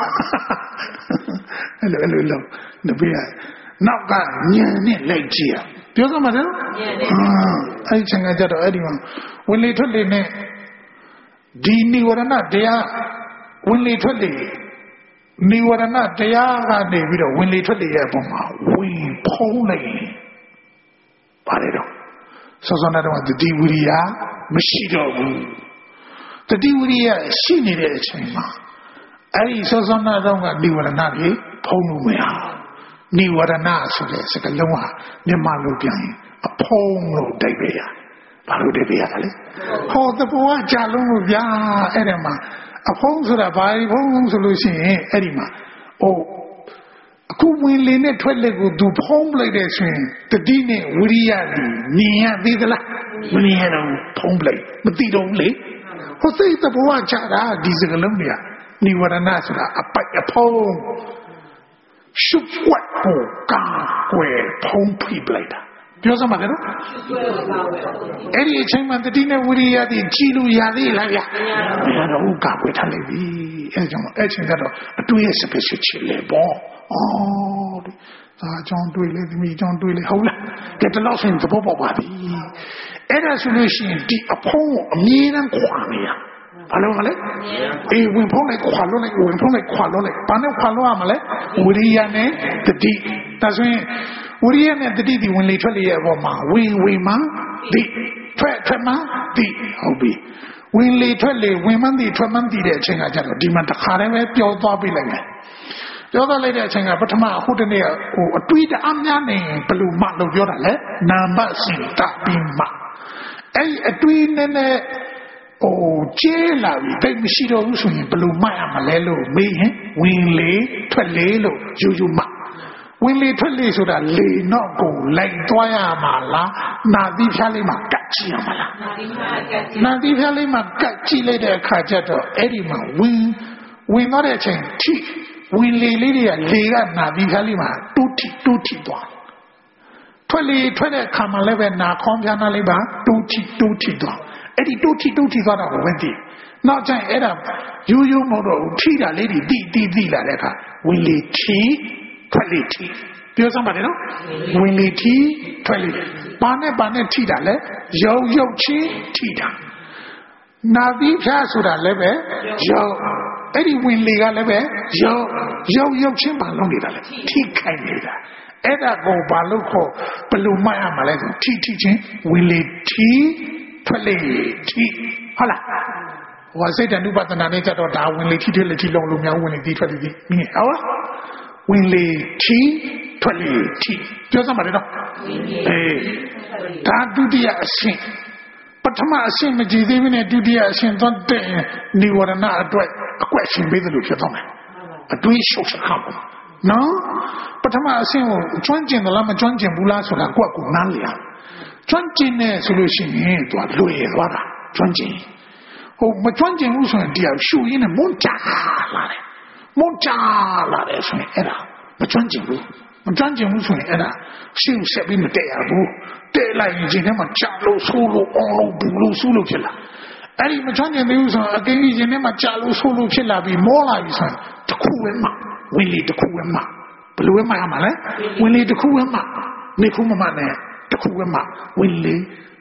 အဲ့လိုလောက်နဘေးကနောက်ကညံနဲ့လိုက်ကြည့်ရပြောစမ်းပါလေအဲ့ချင်းကကြတော့အဲ့ဒီမှာဝင်လေထွက်လေနဲ့ဒီနိဝရဏတရားဝင်လေထွက်လေနိဝရဏတရားကနေပြီးတော့ဝင်လေထွက်လေရဲ့အပေါ်မှာဝင်ဖုံးလိုက်ပါတယ်တော့စောစောနဲ့တော့တတိဝိရိယမရှိတော့ဘူးတတိဝိရိယရှိနေတဲ့အချိန်မှာအဲ့ဒီစောစောနဲ့တော့ကနိဝရဏတွေဖုံးလို့မရနိဝရဏဆိုတဲ့စကားလုံးဟာမြန်မာလိုပြန်ရင်အဖုံးလို့တိုက်ပေးရဘာလို့တိုက်ပေးရလဲဟောတဘောကကြာလုံးလို့ဗျာအဲ့ဒါမှာအဖုံးဆိုတာဘာဖုံးဆိုလို့ရှိရင်အဲ့ဒီမှာဟိုအခုဝင်လေနဲ့ထွက်လေကိုသူဖုံးလိုက်တဲ့ဆိုရင်တတိနဲ့ဝိရိယကြီးမြင်ရသေးသလားမမြင်ရတော့ဖုံးလိုက်မသိတော့လေဟိုစိတ်တဘောကကြာတာဒီစကားလုံးတွေကနိဝရဏဆိုတာအပိုက်အဖုံးရှုပ်ွက်ကိုကာကွယ်ဖုံးဖိပလိုက်တာပြောစမ်းပါလေနော်အဲ့ဒီအချိန်မှာတတိနဲ့ဝိရိယတည်ကြည်လို့ရသေးလားဗျာမရတော့ကာကွယ်ထားလိုက်ပြီအဲ့ကြောင့်အဲ့ချိန်ကတော့အတွေ့အစပစ်ချစ်လေပေါ့အော်ဒါကြောင့်တွေ့လေသမီးကြောင့်တွေ့လေဟုတ်လားကဲတလို့ဆိုရင်သဘောပေါက်ပါပြီအဲ့ဒါဆိုလို့ရှိရင်ဒီအဖုံးကိုအမြဲတမ်းခွာနေရဘာလို့မလဲအေးဝင်ဖုံးလိုက်ခွာလို့လိုက်ဝင်ဖုံးလိုက်ခွာလို့လိုက်ဘာနဲ့ခွာလို့ရမလဲဝိရိယနဲ့တတိဒါဆိုရင်ဝိရိယနဲ့တတိဒီဝင်လေထွက်လေရဲ့အပေါ်မှာဝင်မှဒီထွက်မှဒီဟုတ်ပြီဝင်လေထွက်လေဝင်မှဒီထွက်မှဒီတဲ့အချိန်ကကျတော့ဒီမှာတစ်ခါတည်းပဲပျော်သွားပြီလိုက်မယ်ပြောသွားလိုက်တဲ့အချိန်ကပထမအခုတနေ့ဟိုအတွေးတအားများနေဘယ်လိုမှလို့ပြောတာလဲနာမစင်တပြီးမှအဲ့အတွေးနဲ့ဟိုကျေးလာပြီတိတ်မရှိတော့ဘူးဆိုရင်ဘယ်လိုမှတ်ရမလဲလို့မေးရင်ဝင်လေထွက်လေလို့ယူမှဝင်လေထွက်လေဆိုတာလေတော့ကိုလိုက်သွားရမှာလားနာသီးဖြားလေးမှာကတ်ကြည့်ရမှာလားနာသီးဖြားလေးမှာကတ်ကြည့်လိုက်တဲ့အခါကျတော့အဲ့ဒီမှာဝင်သွားတဲ့အချိန်ထိဝင်လေလေးတွေကလေကနာသီးဖြားလေးမှာတူးထိသွားထွက်လေထွက်တဲ့အခါမှာလည်းပဲနာခေါင်းဖြားနာလေးပါတူးထိသွားအဲ့ဒီတူးထိသွားတာကိုပဲသိနောက်ကျရင်အဲ့ဒါရိုးမဟုတ်တော့ဘူးထိတာလေးတွေတိလာတဲ့အခါဝင်လေထိထွက်လေထိပြောစမ်းပါလေနော်ဝင်လေထိထွက်လေဘာနဲ့ထိတာလဲရုပ်ချင်းထိတာနာသီးဖြားဆိုတာလည်းပဲရုပ်အဲ့ဒီဝင်လေကလည်းပဲရုပ်ချင်းဘာလုံးနေတာလဲထိခိုက်နေတာအဲ့ဒါကိုဘာလို့ခေါ်ဘယ်လိုမှတ်ရမှာလဲဆိုထိချင်းဝင်လေထိထွက်လေထိဟုတ်လားဟောစိတ်တ ानु ပဒနာနဲ့ကြတော့ဒါဝင်လေထိထွက်လေထိလုံးလုံးများဝင်လေထိထွက်လေထိနည်းဟုတ်လားဝင်လေထိထွက်လေထိပြောစမ်းပါလေနော်အေးဒါဒုတိယအဆင့်ပထမအဆင့်မကြည့်သေးဘူးနဲ့ဒုတိယအဆင့်သွားတဲ့နိဝရဏအတွက်အကွက်ရှင်ပေးတယ်လို့ဖြစ်သွားမယ်အတွေးရှုပ်ရှားပါနော်ပထမအဆင့်ကိုကျွမ်းကျင်သလားမကျွမ်းကျင်ဘူးလားဆိုတာကွက်ကိုနားလည်အောင်ကျွမ်းကျင်နေဆိုလို့ရှိရင်သူကလွယ်သွားတာကျွမ်းကျင်မကျွမ်းကျင်ဘူးဆိုရင်တရားရှုရင်းနဲ့မွန်းကြလာတယ်မွန်းကြလာတယ်ဆိုရင်အဲ့ဒါမကျွမ်းကျင်ဘူးမကျွမ်းကျင်ဘူးဆိုရင်အဲ့ဒါရှင်းဆက်ပြီးမတည့်ရဘူးတဲ့လိုက်ရင်ဒီထဲမှာကြာလို့ဆိုးလို့အောင်လို့ဘူးလို့ဆူးလို့ဖြစ်လာအဲ့ဒီမကျွမ်းကျင်သေးဘူးဆိုရင်အကင်းကြီးရင်ထဲမှာကြာလို့ဆိုးလို့ဖြစ်လာပြီးမောလာပြီဆိုရင်တခုပဲမှဝင်လေတခုပဲမှဘယ်လိုပဲမှရမှာလဲဝင်လေတခုပဲမှနေခုမမနဲ့တခုပဲမှဝင်လေ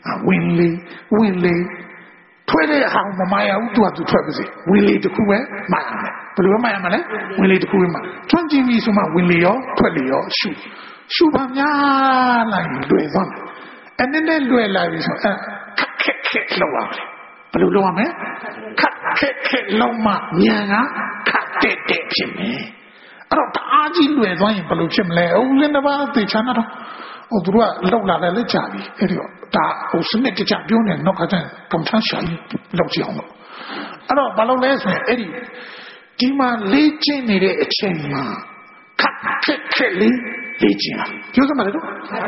ထွက်တဲ့ဟာမမရဘူးသူကသူထွက်ပါစေဝင်လေတခုပဲမှရမယ်ဘယ်လိုမှရမှာလဲဝင်လေတခုပဲမှထွန်းကျင်ပြီဆိုမှဝင်လေရောထွက်လေရောရှုပါများလိုက်လွယ်သွားတယ်အဲ့နဲ့လွယ်လာပြီဆိုခက်လောက်ပါမယ်ဘယ်လိုလုပ်ရမလဲခက်လောက်မှဉာဏ်ကခတ်တဲ့ဖြစ်မယ်အဲ့တော့တအားကြီးလွယ်သွားရင်ဘယ်လိုဖြစ်မလဲဦးလင်းတစ်ပါးသိချာတော့သူတို့ကလောက်လာတယ်လက်ကြပြီအဲ့ဒီတော့ဒါစနစ်တကျပြောနေတော့ခါကျကံထမ်းရှာလောက်ကြအောင်လို့အဲ့တော့ဘာလို့လဲဆိုရင်အဲ့ဒီမှာလေ့ကျင့်နေတဲ့အချိန်မှာခက်လေးလေ့ကျင့်တာပြောစမ်းပါလေတော့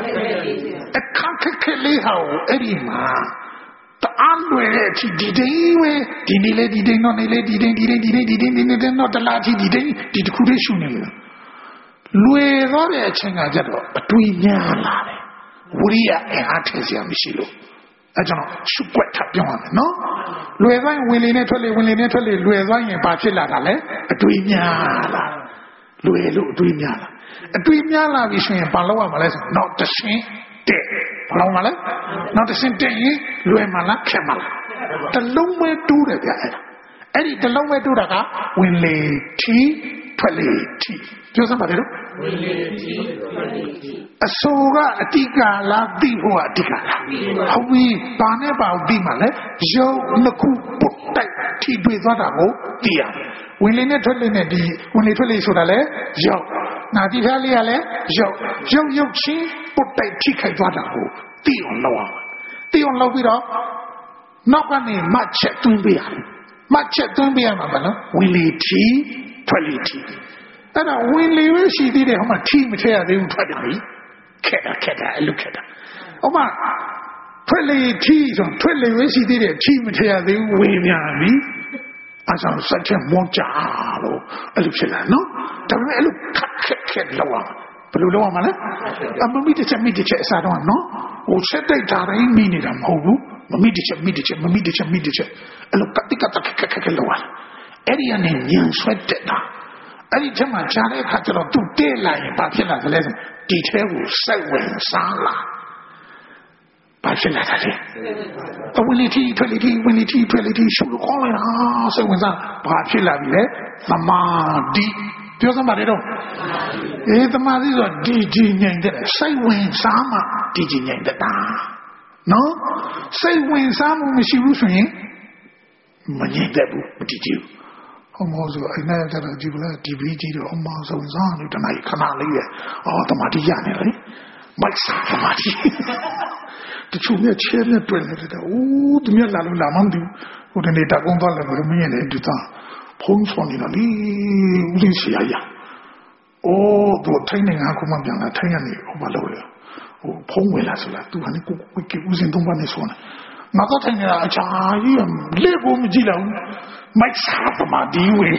ခက်လေးဟာအဲ့ဒီမှာတအားလွယ်တဲ့အထိဒီတိုင်းပဲဒီနေ့လေဒီတိုင်းတော့နေလေဒီတိုင်းတော့တလားထိဒီတိုင်းဒီတစ်ခုလေးရှုနေလို့လွယ်တော့တဲ့အချိန်ကကြတော့အတွေးများလာတယ်ဝိရိယအားထည့်စရာမရှိလို့အဲကြောင့်ရှုွက်ထပ်ပြောရမယ်နော်လွယ်သွားရင်ဝင်လေနဲ့ထွက်လေလွယ်သွားရင်ဘာဖြစ်လာတာလဲအတွေးများလာလွယ်လို့အတွေးများလာအတွေးများလာပြီဆိုရင်ဘာလုပ်ရမလဲဆိုတော့တရှင်းတဲ့ဘာလုပ်မလဲနောက်တရှင်းတဲ့ရင်လွယ်မှလားခက်မှလားတလုံးပဲတူးတယ်ဗျအဲ့ဒီတလုံးပဲတူးတာကဝင်လေထီထွက်လေထီပြောစမ်းပါလေတော့ဝင်လေထီထွက်လေထီအဆိုကအတိကလားသိဖို့ကအတိကလားဟုတ်ပြီဘာနဲ့ပါသိမှလဲရုပ်နှစ်ခုပုတ်တိုက်ထီတွေ့သွားတာကိုသိရဝင်လေနဲ့ထွက်လေနဲ့ဒီဝင်လေထွက်လေဆိုတာလဲရုပ်နာတိဖျားလေးကလည်းရုပ်ချင်းပုတ်တိုက်ထိခိုက်သွားတာကိုသိအောင်လုပ်အောင်ပြီးတော့နောက်ကနေမှတ်ချက်သွင်းပေးရမှာပါနော်ဝင်လေထီထွက်လေထီအဲ့ဒါဝင်လေပဲရှိသေးတယ်ဟိုမှာထီမထည့်ရသေးဘူးထွက်တယ်ပြီခက်တာအဲ့လိုခက်တာဟိုမှာထွက်လေထီဆိုထွက်လေပဲရှိသေးတယ်ထီမထည့်ရသေးဘူးဝင်ပြန်ပြီအဆောင်စက်ချက်မောကြလို့အဲ့လိုဖြစ်လာနော်ဒါပေမဲ့အဲ့လိုခက်လောက်အောင်ဘယ်လိုလုပ်ရမလဲအမမိတစ်ချက်အစားတော့နော်ဟိုချက်တိုက်တာတိုင်းမိနေတာမဟုတ်ဘူးမမိတစ်ချက်အဲ့လိုကတိကတခက်လောက်အဲ့ဒီကနေညံဆွဲတက်တာအဲ့ဒီချက်မှာကြားတဲ့အခါကျတော့သူတဲ့လာရင်ဘာဖြစ်လာသလဲဆိုဒီထဲကိုစိတ်ဝင်စားလာဘာဖြစ်လာလဲဝင်လေတီထွက်လေတီရှုလို့ခေါ်လိုက်တာစိတ်ဝင်စားဘာဖြစ်လာပြီလဲသမာဓိပြောစမ်းပါလေတော့သမာဓိဆိုဒီငြိမ်တဲ့စိတ်ဝင်စားမှဒီငြိမ်တဲ့တာနော်စိတ်ဝင်စားမှုမရှိဘူးဆိုရင်မငြိမ်တဲ့ဘူးမတည်ကြဘူးအမောဆိုအဲ့နဲ့ကျတော့ဒီကဒီဗီဒီတော့အမောဆိုဝင်စားလို့တနားခဏလေးရဲ့သမာဓိရနေလေမိုက်စားသမာဓိတချို့နဲ့ချဲနဲ့တွေ့နေတယ်ဦးသူများလာလို့လာမှမသိဘူးဟိုတနေ့တကုန်းသွားတယ်ဘယ်လိုမင်းနဲ့ဒီသားဖုံးဆွန်နေတာလေဦးလေးစီရသူထိုင်းနိုင်ငံကမှပြန်လာထိုင်းရနေဟိုမလုပ်ရဟိုဖုံးဝင်လာဆိုလားသူကလည်းကိုဦးစင်သုံးပါနဲ့ဆွန်ငါတော့ထိုင်းနေတာအချာကြီးလေကိုမကြည့်လောက်မိုက်စားသမာဓိဝင်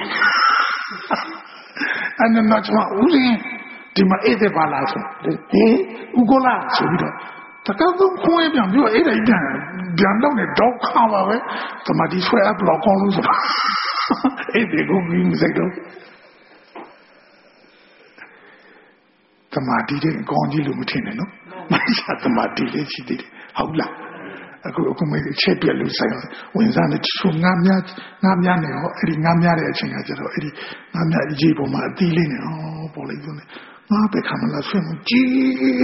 အဲ့တော့ကျွန်တော်ဦးစင်ဒီမှာအဲ့ဒါပါလားဆိုဦးကိုလာဆိုပြီးတော့တကတော့ခွဲပြန်ပြီးအဲ့ဒါပြန်တော့နေတော့ခါပါပဲသမာဓိဆွဲအပ်လောက်ကောင်းလို့ဆိုအဲ့ဒီကိုမြင်စိတ်တော့သမာဓိတဲ့အကောင်းကြီးလို့မထင်နဲ့နော်မိုက်စားသမာဓိလေးရှိသေးတယ်ဟုတ်လားအခုမေးချက်ပြလို့ဆိုင်ဝင်စားနေချိုငါများနေဟောအဲ့ဒီငါများတဲ့အချိန်ကကျတော့အဲ့ဒီငါများကြီးပေါ်မှာအသီးလေးနဲ့ပေါ်လိုက်လို့ငါပဲခံမလားဆွေးမကြည့်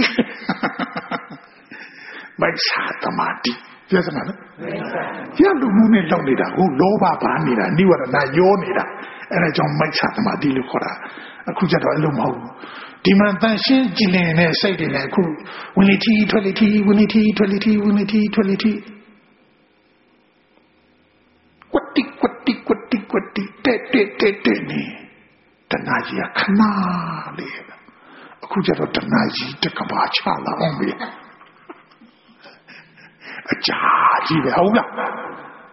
မိုက်စားသမာဓိပြောစမ်းနော်ရလူမှုနဲ့လောက်နေတာဟုတ်လောဘပါနေတာနိဝရဏရောနေတာအဲ့ဒါကြောင့်မိုက်စားသမာဓိလို့ခေါ်တာအခုကျတော့အဲ့လိုမဟုတ်ဘူးဒီမှာတန်ရှင်းကြည်လင်တဲ့စိတ်တွေနဲ့အခုဝင်လေတီထွက်လေတီကွတ်တိကွတ်တိတဲ့နေတဏှာကြီးခဏလေးအခုကျတော့တဏှာကြီးတကဘာချလာအောင်ပြီအကြာကြီးပဲဟုတ်လား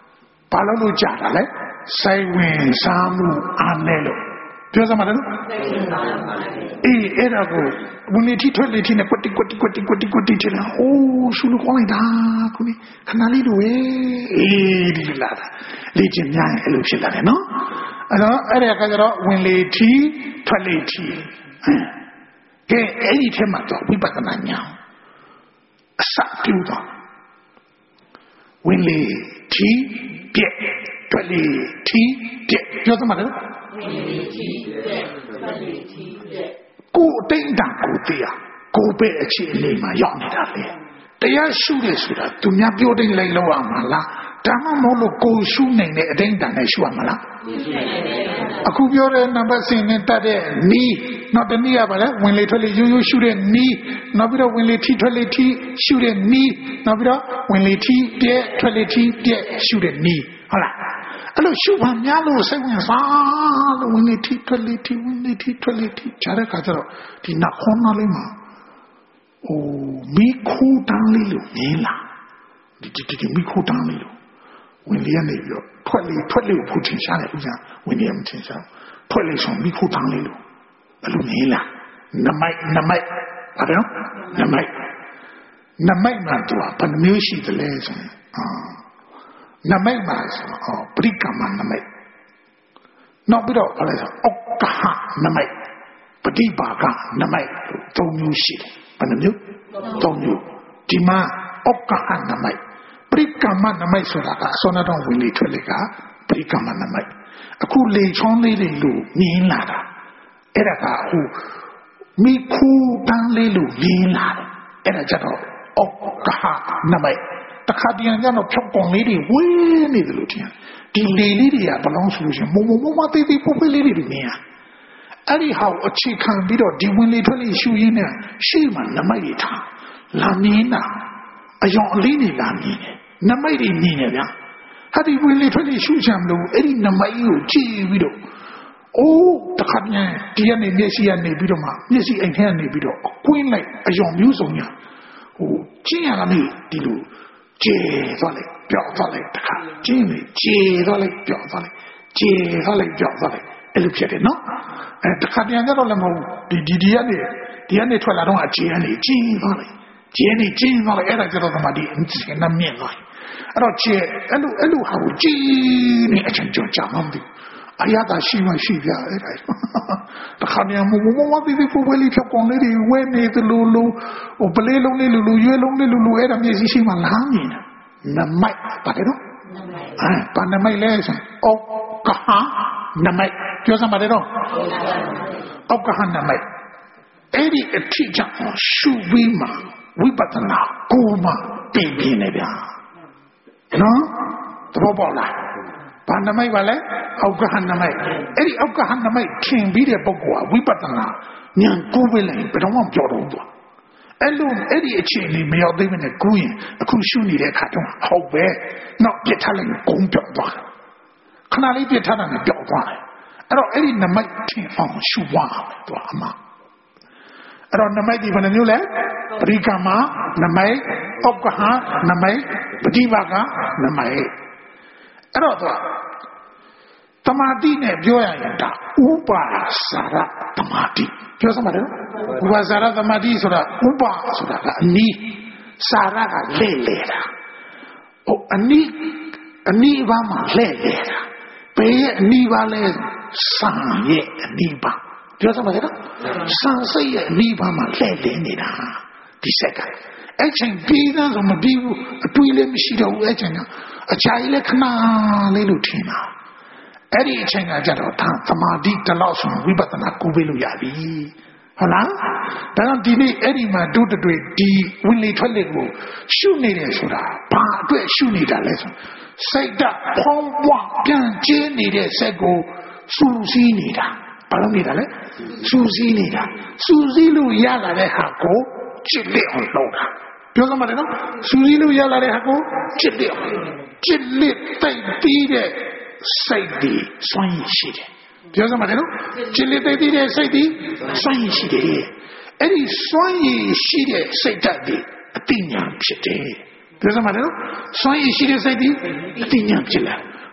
ဘာလို့ကြာတာလဲစိုက်ဝင်စားမှုအားနည်းလို့ပြောစမ်းပါလားအေးအဲ့ဒါကိုဝင်လေထိထွက်လေထိနဲ့ကွတိချင်တာအိုးရှုလို့ကောင်းလိုက်တာခုနခဏလေးတို့အေးဒီလာတာလေ့ကျင့်များရင်အဲ့လိုဖြစ်လာတယ်နော်အဲ့တော့အဲ့ဒါကကြတော့ဝင်လေထိထွက်လေထိကဲအဲ့ဒီထဲမှာတော့ဝိပဿနာဉာဏ်အစပြုတော့ဝင်လေထိပြက်ထွက်လေထိပြက်ပြောသမှာလေဝင်လေထိပြက်ထွက်လေထိပြက်ကိုအတိတ်တန်ကိုသိရကိုပဲအခြေအနေမှာရောက်နေတာလေတရားရှုတယ်ဆိုတာသူများပြောတဲ့လိုက်လောက်အောင်မလားဒါမှမဟုတ်လို့ကိုရှုနိုင်တဲ့အတိတ်တန်နဲ့ရှုရမှာလားအခုပြောတဲ့နံပါတ်စဉ်နဲ့တတ်တဲ့နီးနောက်တနည်းကပါလေဝင်လေထွက်လေရိုးရိုးရှုတဲ့နီးနောက်ပြီးတော့ဝင်လေထိထွက်လေထိရှုတဲ့နီးနောက်ပြီးတော့ဝင်လေထိပြက်ထွက်လေထိပြက်ရှုတဲ့နီးဟုတ်လားအဲ့လိုရှုပါများလို့စိတ်ဝင်စားလို့ဝင်လေထိထွက်လေထိဝင်လေထိထွက်လေထိကြားတဲ့ခါကျတော့ဒီနှခေါင်းသားလေးမှာအိုးမိခိုးတန်းလေးလို့မြင်လာဒီမိခိုးတန်းလေးလို့ဝင်လေနေပြီးတော့ထွက်လေဖို့ထင်ရှားတယ်ဥစ္စာဝင်လေမထင်ရှားထွက်လေဆိုမိခိုးတန်းလေးလို့အဲ့လိုမြင်လာနမိုက်ဘာလဲနမိုက်မှာသူကဘယ်နှမျိုးရှိတယ်လဲဆိုရင်နမိတ်ပါဆိုပရိကမနမိတ်နောက်ပြီးတော့ဘာလဲဆိုဩက္ခနမိတ်ပฏิပါကနမိတ်သုံးမျိုးရှိတယ်ဘယ်နှမျိုးသုံးမျိုးဒီမှာဩက္ခနမိတ်ပရိကမနမိတ်ဆိုတာကအစောနောက်ဝင်လေထွက်လေကပရိကမနမိတ်အခုလေချောင်းလေးတွေလို့မြင်လာတာအဲ့ဒါကဟိုမိခူတန်းလေးလို့မြင်လာတယ်အဲ့ဒါကြတော့ဩက္ခနမိတ်တခါတည်းကတော့ဖြောက်ကောင်လေးတွေဝင်းနေတယ်လို့ထင်ဒီလေလေးတွေကဘလောင်းဆိုလို့ရှိရင်မမသေးသေးဖွယ်လေးတွေမြင်ရအဲ့ဒီဟာကိုအခြေခံပြီးတော့ဒီဝင်လေထွက်လေရှူရင်းနဲ့ရှေ့မှာနမိတ်တွေထားလာမြင်တာအယောင်အလေးတွေလာမြင်တယ်နမိတ်တွေမြင်တယ်ဗျာဟာဒီဝင်လေထွက်လေရှူချင်လို့အဲ့ဒီနမိတ်ကိုကြည့်ပြီးတော့အိုးတခါတည်းဒီကနေမျက်စိကနေပြီးတော့မှမျက်စိအိမ်ထဲကနေပြီးတော့အကွင်းလိုက်အယောင်မျိုးစုံညာဟိုကြည့်ရတာမေးဒီလိုကျေသွားလိုက်ပြောက်သွားလိုက်တခါကျင်းနေကျေသွားလိုက်ပြောက်သွားလိုက်ကျေသွားလိုက်ပြောက်သွားလိုက်အဲ့လိုဖြစ်တယ်နော်အဲတခါပြန်ကြတော့လည်းမဟုတ်ဒီကနေထွက်လာတော့အကျေကနေကျင်းသွားလိုက်ကျင်းနေကျင်းသွားလိုက်အဲ့ဒါကြတော့မှဒီအင်းစင်နှမြင့်သွားအဲ့တော့ကျေအဲ့လိုဟာကိုကျင်းနေအချင်းကြောကြမှမသိအရာသာရှိမှရှိပြအဲ့ဒါတခါပြန်မပြီးပြီးဖွယ်လေးဖြောက်ကောင်လေးတွေဝဲနေသလိုလိုဟိုပလေးလုံးလေးလိုရွေးလုံးလေးလိုအဲ့ဒါမျက်စိရှိမှလာမြင်နမိုက်ပါတယ်နော်ဘာနမိုက်လဲဆိုဩကဟာနမိုက်ပြောစမ်းပါတယ်နော်ဩကဟာနမိုက်အဲ့ဒီအထီးကြောင့်ရှုပြီးမှဝိပဿနာကိုမှပြင်ပြနေဗျာနော်သဘောပေါက်လားဘာနမိုက်ပါလဲဩကဟနမိုက်အဲ့ဒီဩကဟနမိုက်ထင်ပြီးတဲ့ပုဂ္ဂိုလ်ကဝိပဿနာဉာဏ်ကိုးပဲလိုက်ဘယ်တော့မှပြောတော့ဘူးအဲ့ဒီအခြေအနေမရောက်သေးဘဲနဲ့ကိုးရင်အခုရှုနေတဲ့အခါတော့ဟုတ်ပဲနောက်ပြစ်ထားလိုက်ကုန်းပြောက်သွားတယ်ခဏလေးပြစ်ထားတာနဲ့ပြောက်သွားတယ်အဲ့တော့အဲ့ဒီနမိုက်ထင်အောင်ရှုွားအောင်သူအမှအဲ့တော့နမိုက်ဒီဘယ်နှမျိုးလဲပရိကမနမိုက်ဩကဟနမိုက်ပฏิပါကနမိုက်အဲ့တော့သူတမာတိနဲ့ပြောရရင်ဒါဥပါစာရတမာတိပြောစမ်းပါလေဥပါစာရတမာတိဆိုတာဥပါဆိုတာကအနီးစာရကလေတာဟိုအနီးဘာမှလေတာဘယ်ရဲ့အနီးပါလဲစံရဲ့အနီးပါပြောစမ်းပါလေစံစိတ်ရဲ့အနီးပါမှလေနေတာဒီစက်ကအဲ့ချိန်ပြီးသားဆိုမပြီးဘူးအတွေးလည်းမရှိတော့ဘူးအဲ့ချိန်ကအချာကြီးလည်းခဏလေးလို့ထင်တာအဲ့ဒီအချိန်ကကြတော့သမာဓိတလောက်ဆိုဝိပဿနာကိုပေးလို့ရပြီဟုတ်လားဒါကြောင့်ဒီနေ့အဲ့ဒီမှာတို့တွေ့ဒီဝင်လေထွက်လေကိုရှုနေတယ်ဆိုတာဘာအတွက်ရှုနေတာလဲဆိုစိတ်ဓာတ်ဖောင်းပွားပြန်ကျင်းနေတဲ့စက်ကိုစူးစီးနေတာဘာလို့နေတာလဲစူးစီးနေတာစူးစီးလို့ရလာတဲ့ဟာကိုချစ်လက်အောင်လုပ်တာပြောစမ်းပါလေနော်စူးစီးလို့ရလာတဲ့ဟာကိုချစ်လက်တိတ်ပြီးတဲ့စိတ်ဒီစွန့်ရည်ရှိတယ်ပြောစမ်းပါလေနော်ချစ်လက်တိတ်ပြီးတဲ့စိတ်ဒီစွန့်ရည်ရှိတယ်အဲ့ဒီစွန့်ရည်ရှိတဲ့စိတ်ဓာတ်ဒီအတိညာဖြစ်တယ်ပြောစမ်းပါလေနော်စွန့်ရည်ရှိတဲ့စိတ်ဒီအတိညာဖြစ်လာ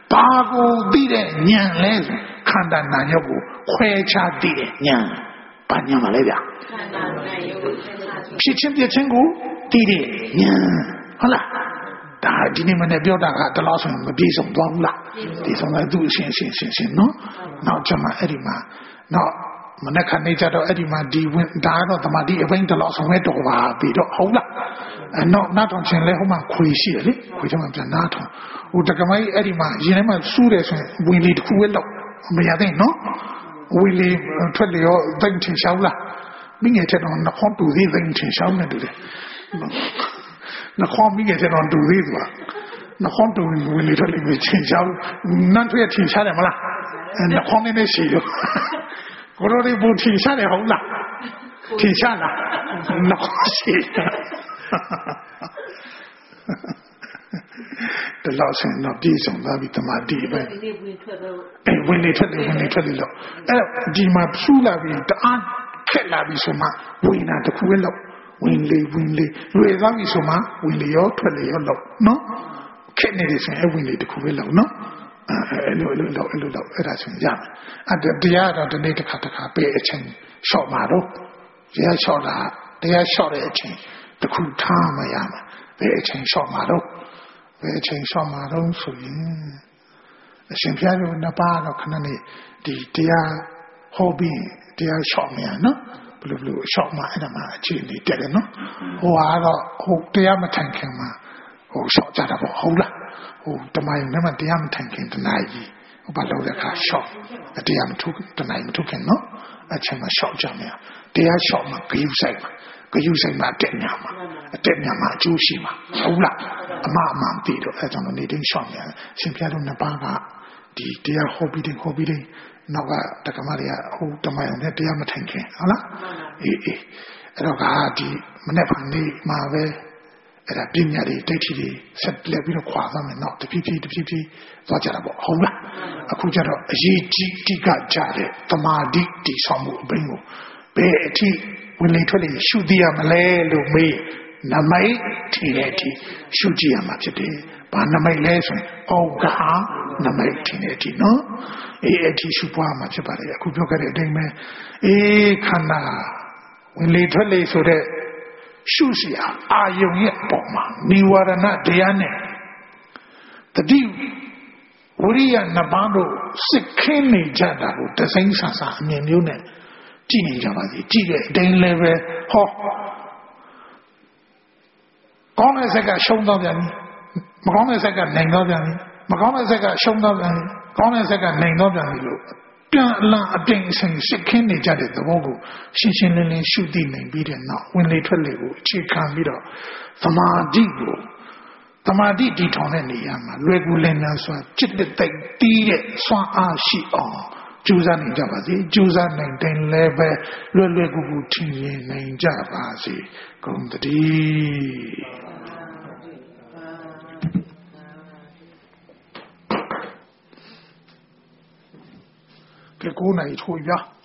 ဘာကိုသိတဲ့ဉာဏ်လဲဆိုခန္ဓာနာယုတ်ကိုခွဲခြားသိတဲ့ဉာဏ်ဘာဉာဏ်မလဲဗျာဖြစ်ချင်းပြချင်းကိုသိတဲ့ဉာဏ်ဟုတ်လားဒါဒီနေ့မနေ့ပြောတာကတလားဆိုရင်မပြေဆုံးသွားဘူးလားဒီဆုံးလိုက်သူ့ရှင်းနော်နောက်ကျမှအဲ့ဒီမှာနောက်မနေ့ကနေကြတော့အဲ့ဒီမှာဒီဝင်ဒါတော့တမာတိအပိုင်းတလားဆုံးပဲတော်ပါပြီတော့ဟုတ်လားနောက်နားထောင်ခြင်းလဲဟိုမှာခွေရှိတယ်လေခွေချမှပြန်နားထောင်ဟိုတက္ကမကြီးအဲ့ဒီမှာရင်ထဲမှာစူးတယ်ဆိုရင်ဝင်လေတစ်ခုပဲတော့မရတဲ့နော်ဝင်လေထွက်လေရောသိမ့်ထင်ရှောင်းလားမိငယ်တဲ့တော့နှခေါင်းတူသေးသိမ့်ထင်ရှောင်းနေတယ်နှခေါင်းမိငယ်တဲ့တော့တူသေးသွားနှခေါင်းတူဝင်လေထွက်လေထင်ရှောင်းနန်းထွက်ထင်ရှားတယ်မလားနှခေါင်းနဲ့ရှိရောကိုရိုဒီဘူထင်ရှားတယ်ဟုတ်လားထင်ရှားလားနှခေါင်းရှိတလောက်ဆင်တော့ပြေဆုံးသွားပြီတမာတိပဲဝင်လေထွက်လို့အဲ့ဒီမှာဖြူလာပြီတအားခက်လာပြီဆိုမှဝင်တာတခုပဲလို့ဝင်လေလွယ်သွားပြီဆိုမှဝင်လေရောထွက်လေရောလို့နော်ခက်နေတယ်ဆိုရင်ဝင်လေတခုပဲလို့နော်အဲ့လိုအဲ့ဒါဆိုရမယ်အဲ့တရားတော့ဒီနေ့တစ်ခါပဲအချင်းရှော့မှာတော့တရားရှော့တဲ့အချင်းတခုထားမှရမယ်ပဲအချင်းရှော့မှာတော့ဘယ်အချိန်ရှော့မှာတော့ဆိုရင်အရှင်ဖျားတို့နှစ်ပါးတော့ခဏနေဒီတရားဟောပြီးတရားရှော့မြန်နော်ဘယ်လိုရှော့မှာအဲ့ဒါမှအခြေအနေတက်တယ်နော်ဟိုကတော့ဟိုတရားမထိုင်ခင်မှာဟိုရှော့ကြတာပေါ့ဟုတ်လားဟိုတမယုံနဲ့မှတရားမထိုင်ခင်တနာကြီးဟိုဘာလို့လဲခါရှော့တရားမထုတ်တနာကြီးမထုတ်ခင်နော်အချိန်မှာရှော့ကြမယ်တရားရှော့မှာဂယုဆိုင်မှာအတက်ညာမှာအကျိုးရှိမှာဟုတ်လားအမှန်သိတော့အဲကြောင့်နေတိုင်းရှော့မြန်ရှင်ပြတို့နှစ်ပါးကဒီတရားဟောပြီးတယ်နောက်ကတက္ကမတွေကဟိုတမယုံနဲ့တရားမထိုင်ခင်ဟုတ်လားအေးအဲ့တော့ကဒီမနေ့ကနေ့မှာပဲအဲ့ဒါပညာတွေဒိဋ္ဌိတွေဆက်လက်ပြီးတော့ခွာသွားမယ်နော်တဖြည်းဖြည်းသွားကြတာပေါ့ဟုတ်လားအခုကျတော့အရေးကြီးတိကကြတဲ့သမာဓိတည်ဆောင်မှုအပိုင်းကိုဘယ်အထိဝင်လေထွက်လေရှုသိရမလဲလို့မေးနမိတ်ထီတဲ့အထိရှုကြည့်ရမှာဖြစ်တယ်။ဘာနမိတ်လဲဆိုရင်ဩဃာနမိတ်ထီတဲ့အထိနော်။အေးအထိရှုပွားမှာဖြစ်ပါတယ်။အခုပြောခဲ့တဲ့အတိုင်းပဲအေးခန္ဓာဝင်လေထွက်လေဆိုတဲ့ရှုစရာအာယုံရဲ့ပုံမှာနိဝရဏတရားနဲ့တတိဝိရိယနှစ်ပါးတို့စစ်ခင်းနေကြတာကိုတစိမ့်ဆာဆာအမြင်မျိုးနဲ့ကြည့်နေကြပါစေကြည့်တဲ့အတိုင်းလည်းပဲဟောကောင်းတဲ့ဆက်ကရှုံးတော့ပြန်ပြီမကောင်းတဲ့ဆက်ကနိုင်တော့ပြန်ပြီမကောင်းတဲ့ဆက်ကရှုံးတော့ပြန်ပြီကောင်းတဲ့ဆက်ကနိုင်တော့ပြန်ပြီလို့ပြန်အလံအပြိန်အဆိုင်စစ်ခင်းနေကြတဲ့သဘောကိုရှင်းရှင်းလင်းလင်းရှုသိနိုင်ပြီးတဲ့နောက်ဝင်လေထွက်လေကိုအခြေခံပြီးတော့သမာဓိတည်ထောင်တဲ့နေရာမှာလွယ်ကူလင်မြန်စွာจิตတဲ့တီးတဲ့စွမ်းအားရှိအောင်ကြိုးစားနိုင်ကြပါစေကြိုးစားနိုင်တဲ့လည်းပဲလွယ်ကူထင်မြင်နိုင်ကြပါစေဂုဏ်တည်းကဲ9 နာရီထိုးရ